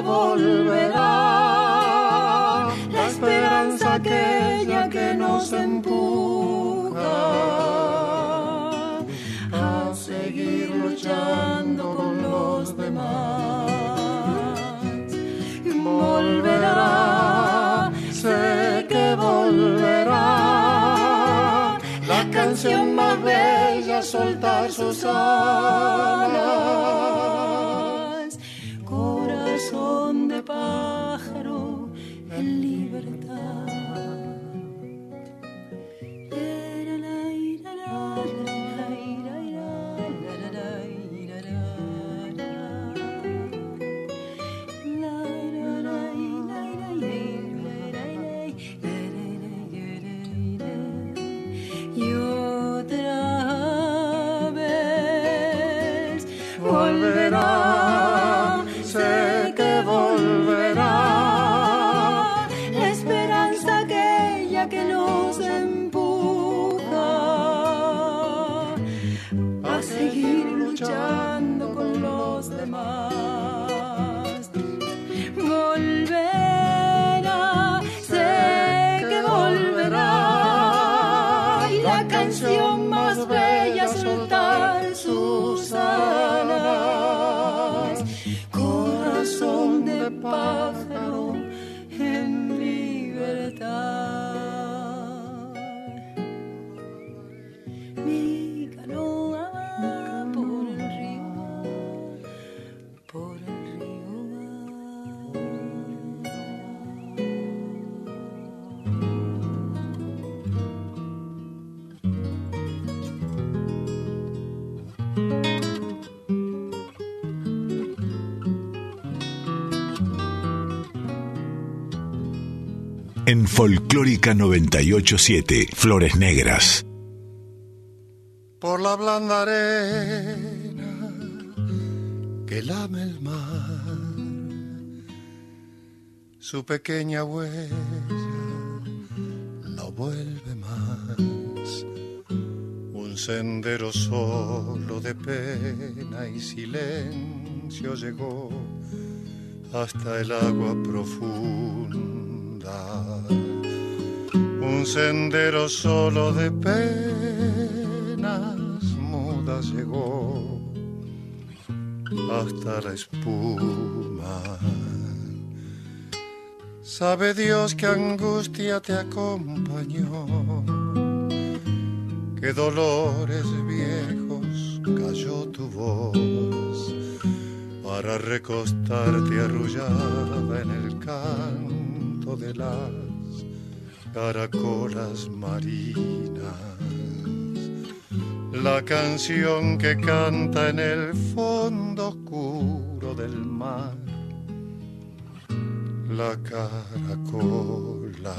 volverá la esperanza aquella que nos empuja a seguir luchando con los demás. Volverá, sé que volverá la canción más bella, soltar sus alas. Corazón de pájaro en libertad. Y otra vez volverá, sé que volverá la esperanza aquella que nos empuja a seguir luchando con los demás. Volverá, sé que volverá y la canción más bella soltar sus alas. Corazón de pájaro en libertad. Mi canoa va por el río, por el río En Folclórica noventa y ocho punto siete, Flores Negras. Por la blanda arena que lame el mar, su pequeña huella no vuelve más. Un sendero solo de pena y silencio llegó hasta el agua profunda. Un sendero solo de penas mudas llegó hasta la espuma. Sabe Dios que angustia te acompañó, que dolores viejos cayó tu voz para recostarte arrullada en el canto de las caracolas marinas. La canción que canta en el fondo oscuro del mar, la caracola.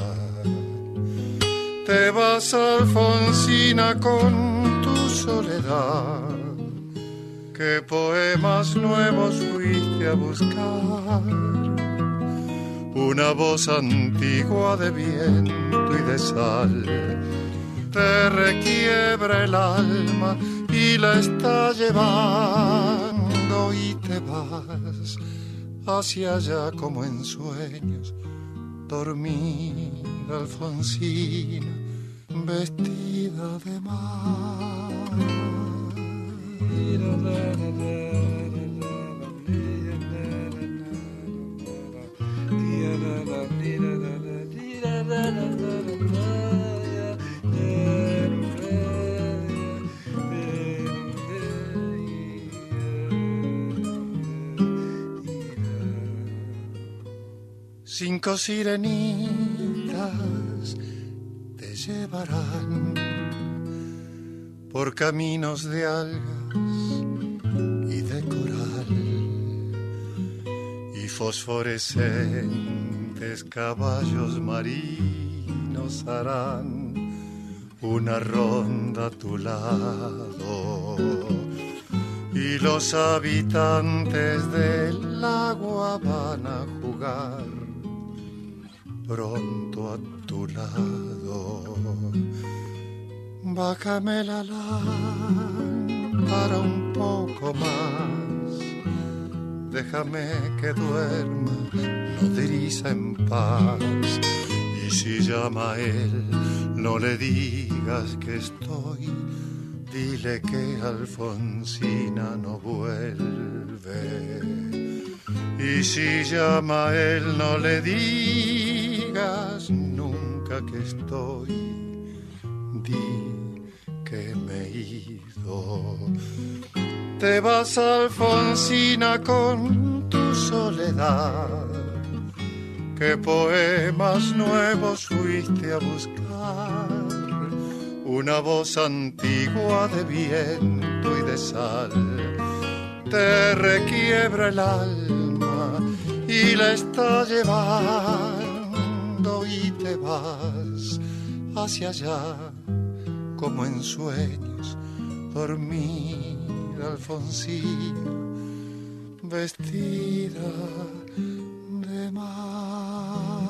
Te vas, Alfonsina, con tu soledad. ¿Qué poemas nuevos fuiste a buscar? Una voz antigua de viento y de sal. Te requiebra el alma y la está llevando y te vas hacia allá como en sueños, dormida Alfonsina, vestida de mar. Cinco sirenitas te llevarán por caminos de algas y de coral, y fosforescentes caballos marinos harán una ronda a tu lado, y los habitantes del agua van a jugar pronto a tu lado. Bájame la lámpara un poco más, déjame que duerma nodriza en paz. Y si llama a él, no le digas que estoy, dile que Alfonsina no vuelve. Y si llama a él, no le digas nunca que estoy, di que me he ido. Te vas, Alfonsina, con tu soledad. ¿Qué poemas nuevos fuiste a buscar? Una voz antigua de viento y de sal te requiebra el alma y la está llevando, y te vas hacia allá como en sueños, dormida Alfonsina, vestida de mar.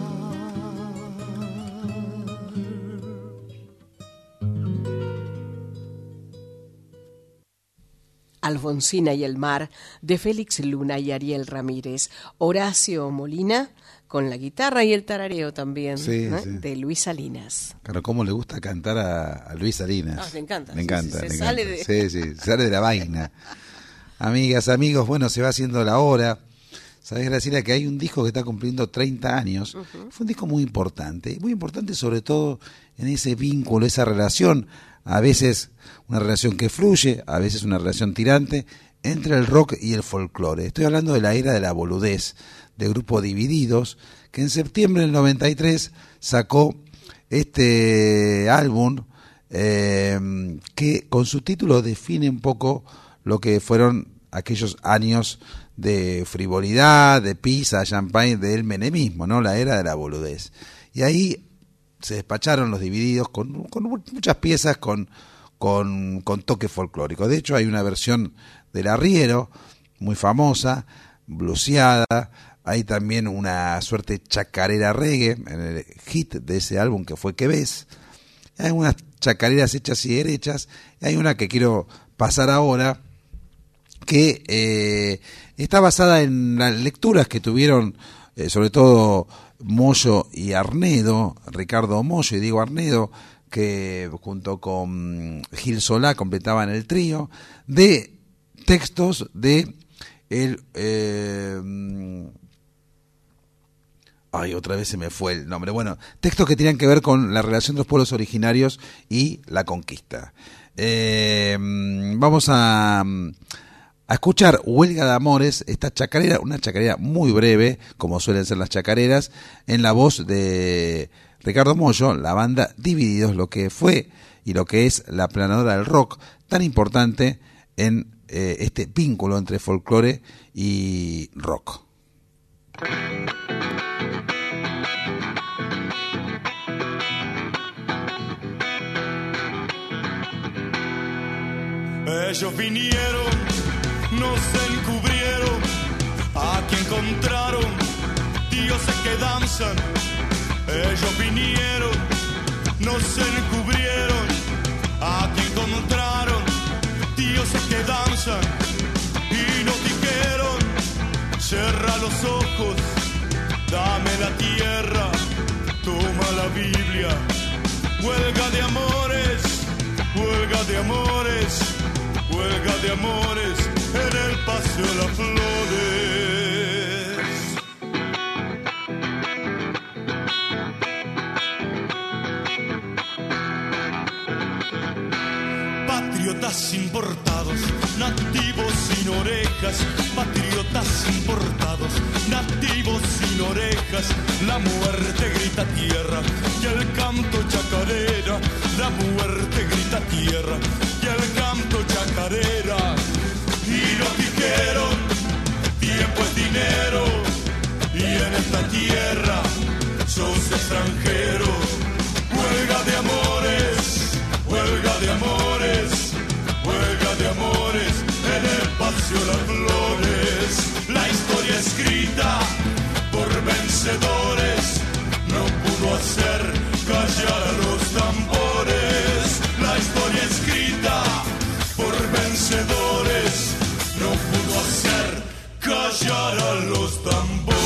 Alfonsina y el mar, de Félix Luna y Ariel Ramírez. Horacio Molina con la guitarra y el tarareo también, sí, ¿no? Sí. De Luis Salinas. Claro, cómo le gusta cantar a, a Luis Salinas. Ah, le encanta. Me encanta, Sí, sí, me se sale encanta. de- Sí, sí, sale de la vaina. Amigas, amigos, bueno, se va haciendo la hora. Sabés, Graciela, que hay un disco que está cumpliendo treinta años. Ujú. Fue un disco muy importante, muy importante sobre todo en ese vínculo, esa relación, a veces una relación que fluye, a veces una relación tirante, entre el rock y el folclore. Estoy hablando de la era de la boludez, de Grupo Divididos, que en septiembre del noventa y tres sacó este álbum eh, que con su título define un poco lo que fueron aquellos años de frivolidad, de pizza, champagne, del menemismo, ¿no? La era de la boludez. Y ahí se despacharon los Divididos con, con muchas piezas con, con, con toque folclórico. De hecho, hay una versión del Arriero, muy famosa, bluseada. Hay también una suerte chacarera reggae en el hit de ese álbum que fue Que Ves. Hay unas chacareras hechas y derechas. Hay una que quiero pasar ahora, que eh, está basada en las lecturas que tuvieron, eh, sobre todo Moyo y Arnedo, Ricardo Moyo y Diego Arnedo, que junto con Gil Solá completaban el trío, de textos de el... Eh, ay, otra vez se me fue el nombre. Bueno, textos que tenían que ver con la relación de los pueblos originarios y la conquista. Eh, vamos a... a escuchar Huelga de Amores, esta chacarera, una chacarera muy breve, como suelen ser las chacareras, en la voz de Ricardo Moyo, la banda Divididos, lo que fue y lo que es la planadora del rock, tan importante en eh, este vínculo entre folclore y rock. Ellos vinieron, nos encubrieron, aquí encontraron dioses que danzan. Ellos vinieron, se encubrieron, aquí encontraron dioses que danzan y nos dijeron, cierra los ojos, dame la tierra, toma la Biblia, huelga de amores, huelga de amores, huelga de amores en el Paseo de las Flores. Patriotas importados, nativos sin orejas, patriotas importados, nativos sin orejas, la muerte grita tierra y el canto chacarera, la muerte grita tierra y el canto chacarera. Y nos dijeron, tiempo es dinero, y en esta tierra sos extranjero. Huelga de amores, huelga de amores, huelga de amores en el Paseo de las Flores. La historia escrita por vencedores no pudo hacer callar a los tambores. La historia escrita por vencedores no pudo hacer callar a los tambores.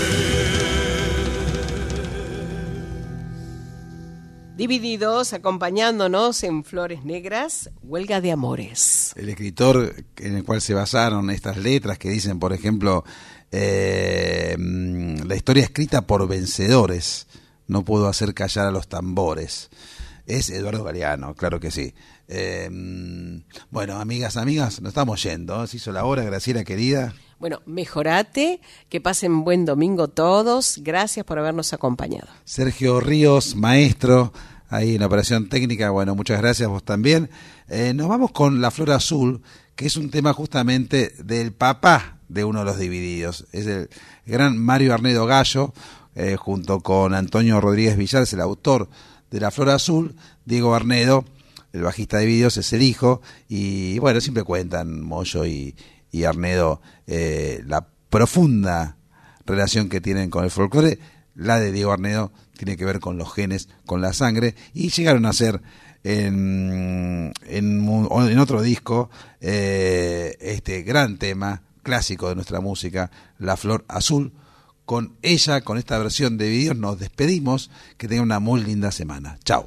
Divididos, acompañándonos en Flores Negras, Huelga de Amores. El escritor en el cual se basaron estas letras que dicen, por ejemplo, eh, la historia escrita por vencedores no pudo hacer callar a los tambores. Es Eduardo Galeano, claro que sí. Eh, bueno, amigas, amigas, nos estamos yendo. Se hizo la hora, Graciela querida. Bueno, mejorate, que pasen buen domingo todos. Gracias por habernos acompañado. Sergio Ríos, maestro, ahí en la operación técnica. Bueno, muchas gracias, vos también. Eh, nos vamos con La Flor Azul, que es un tema justamente del papá de uno de los Divididos. Es el gran Mario Arnedo Gallo, eh, junto con Antonio Rodríguez Villar, es el autor de La Flor Azul. Diego Arnedo, el bajista de Divididos, es el hijo. Y bueno, siempre cuentan Moyo y, y Arnedo eh, la profunda relación que tienen con el folclore. La de Diego Arnedo tiene que ver con los genes, con la sangre, y llegaron a hacer en, en, en otro disco eh, este gran tema clásico de nuestra música, La Flor Azul. Con ella, con esta versión de Divididos, nos despedimos. Que tengan una muy linda semana. Chao.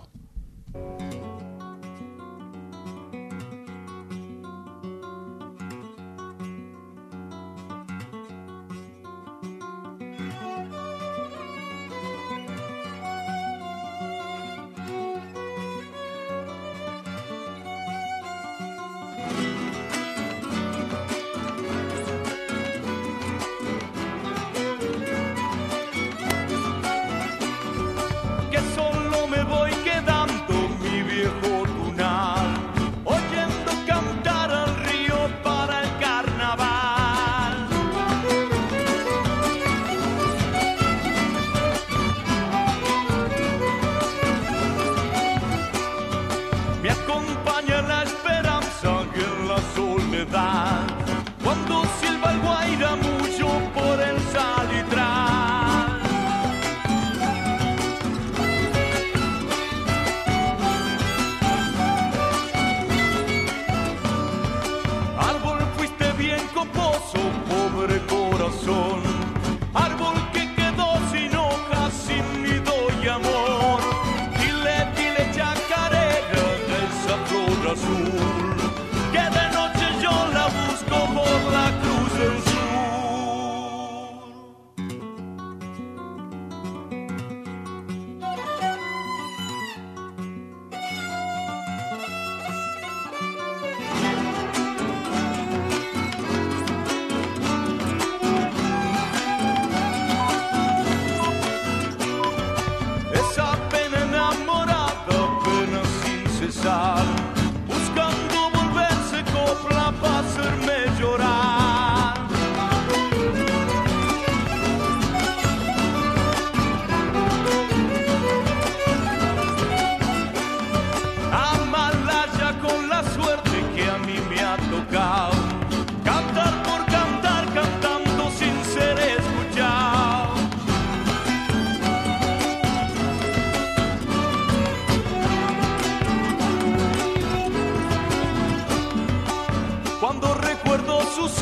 Que solo me voy quedando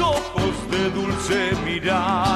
ojos de dulce mirar.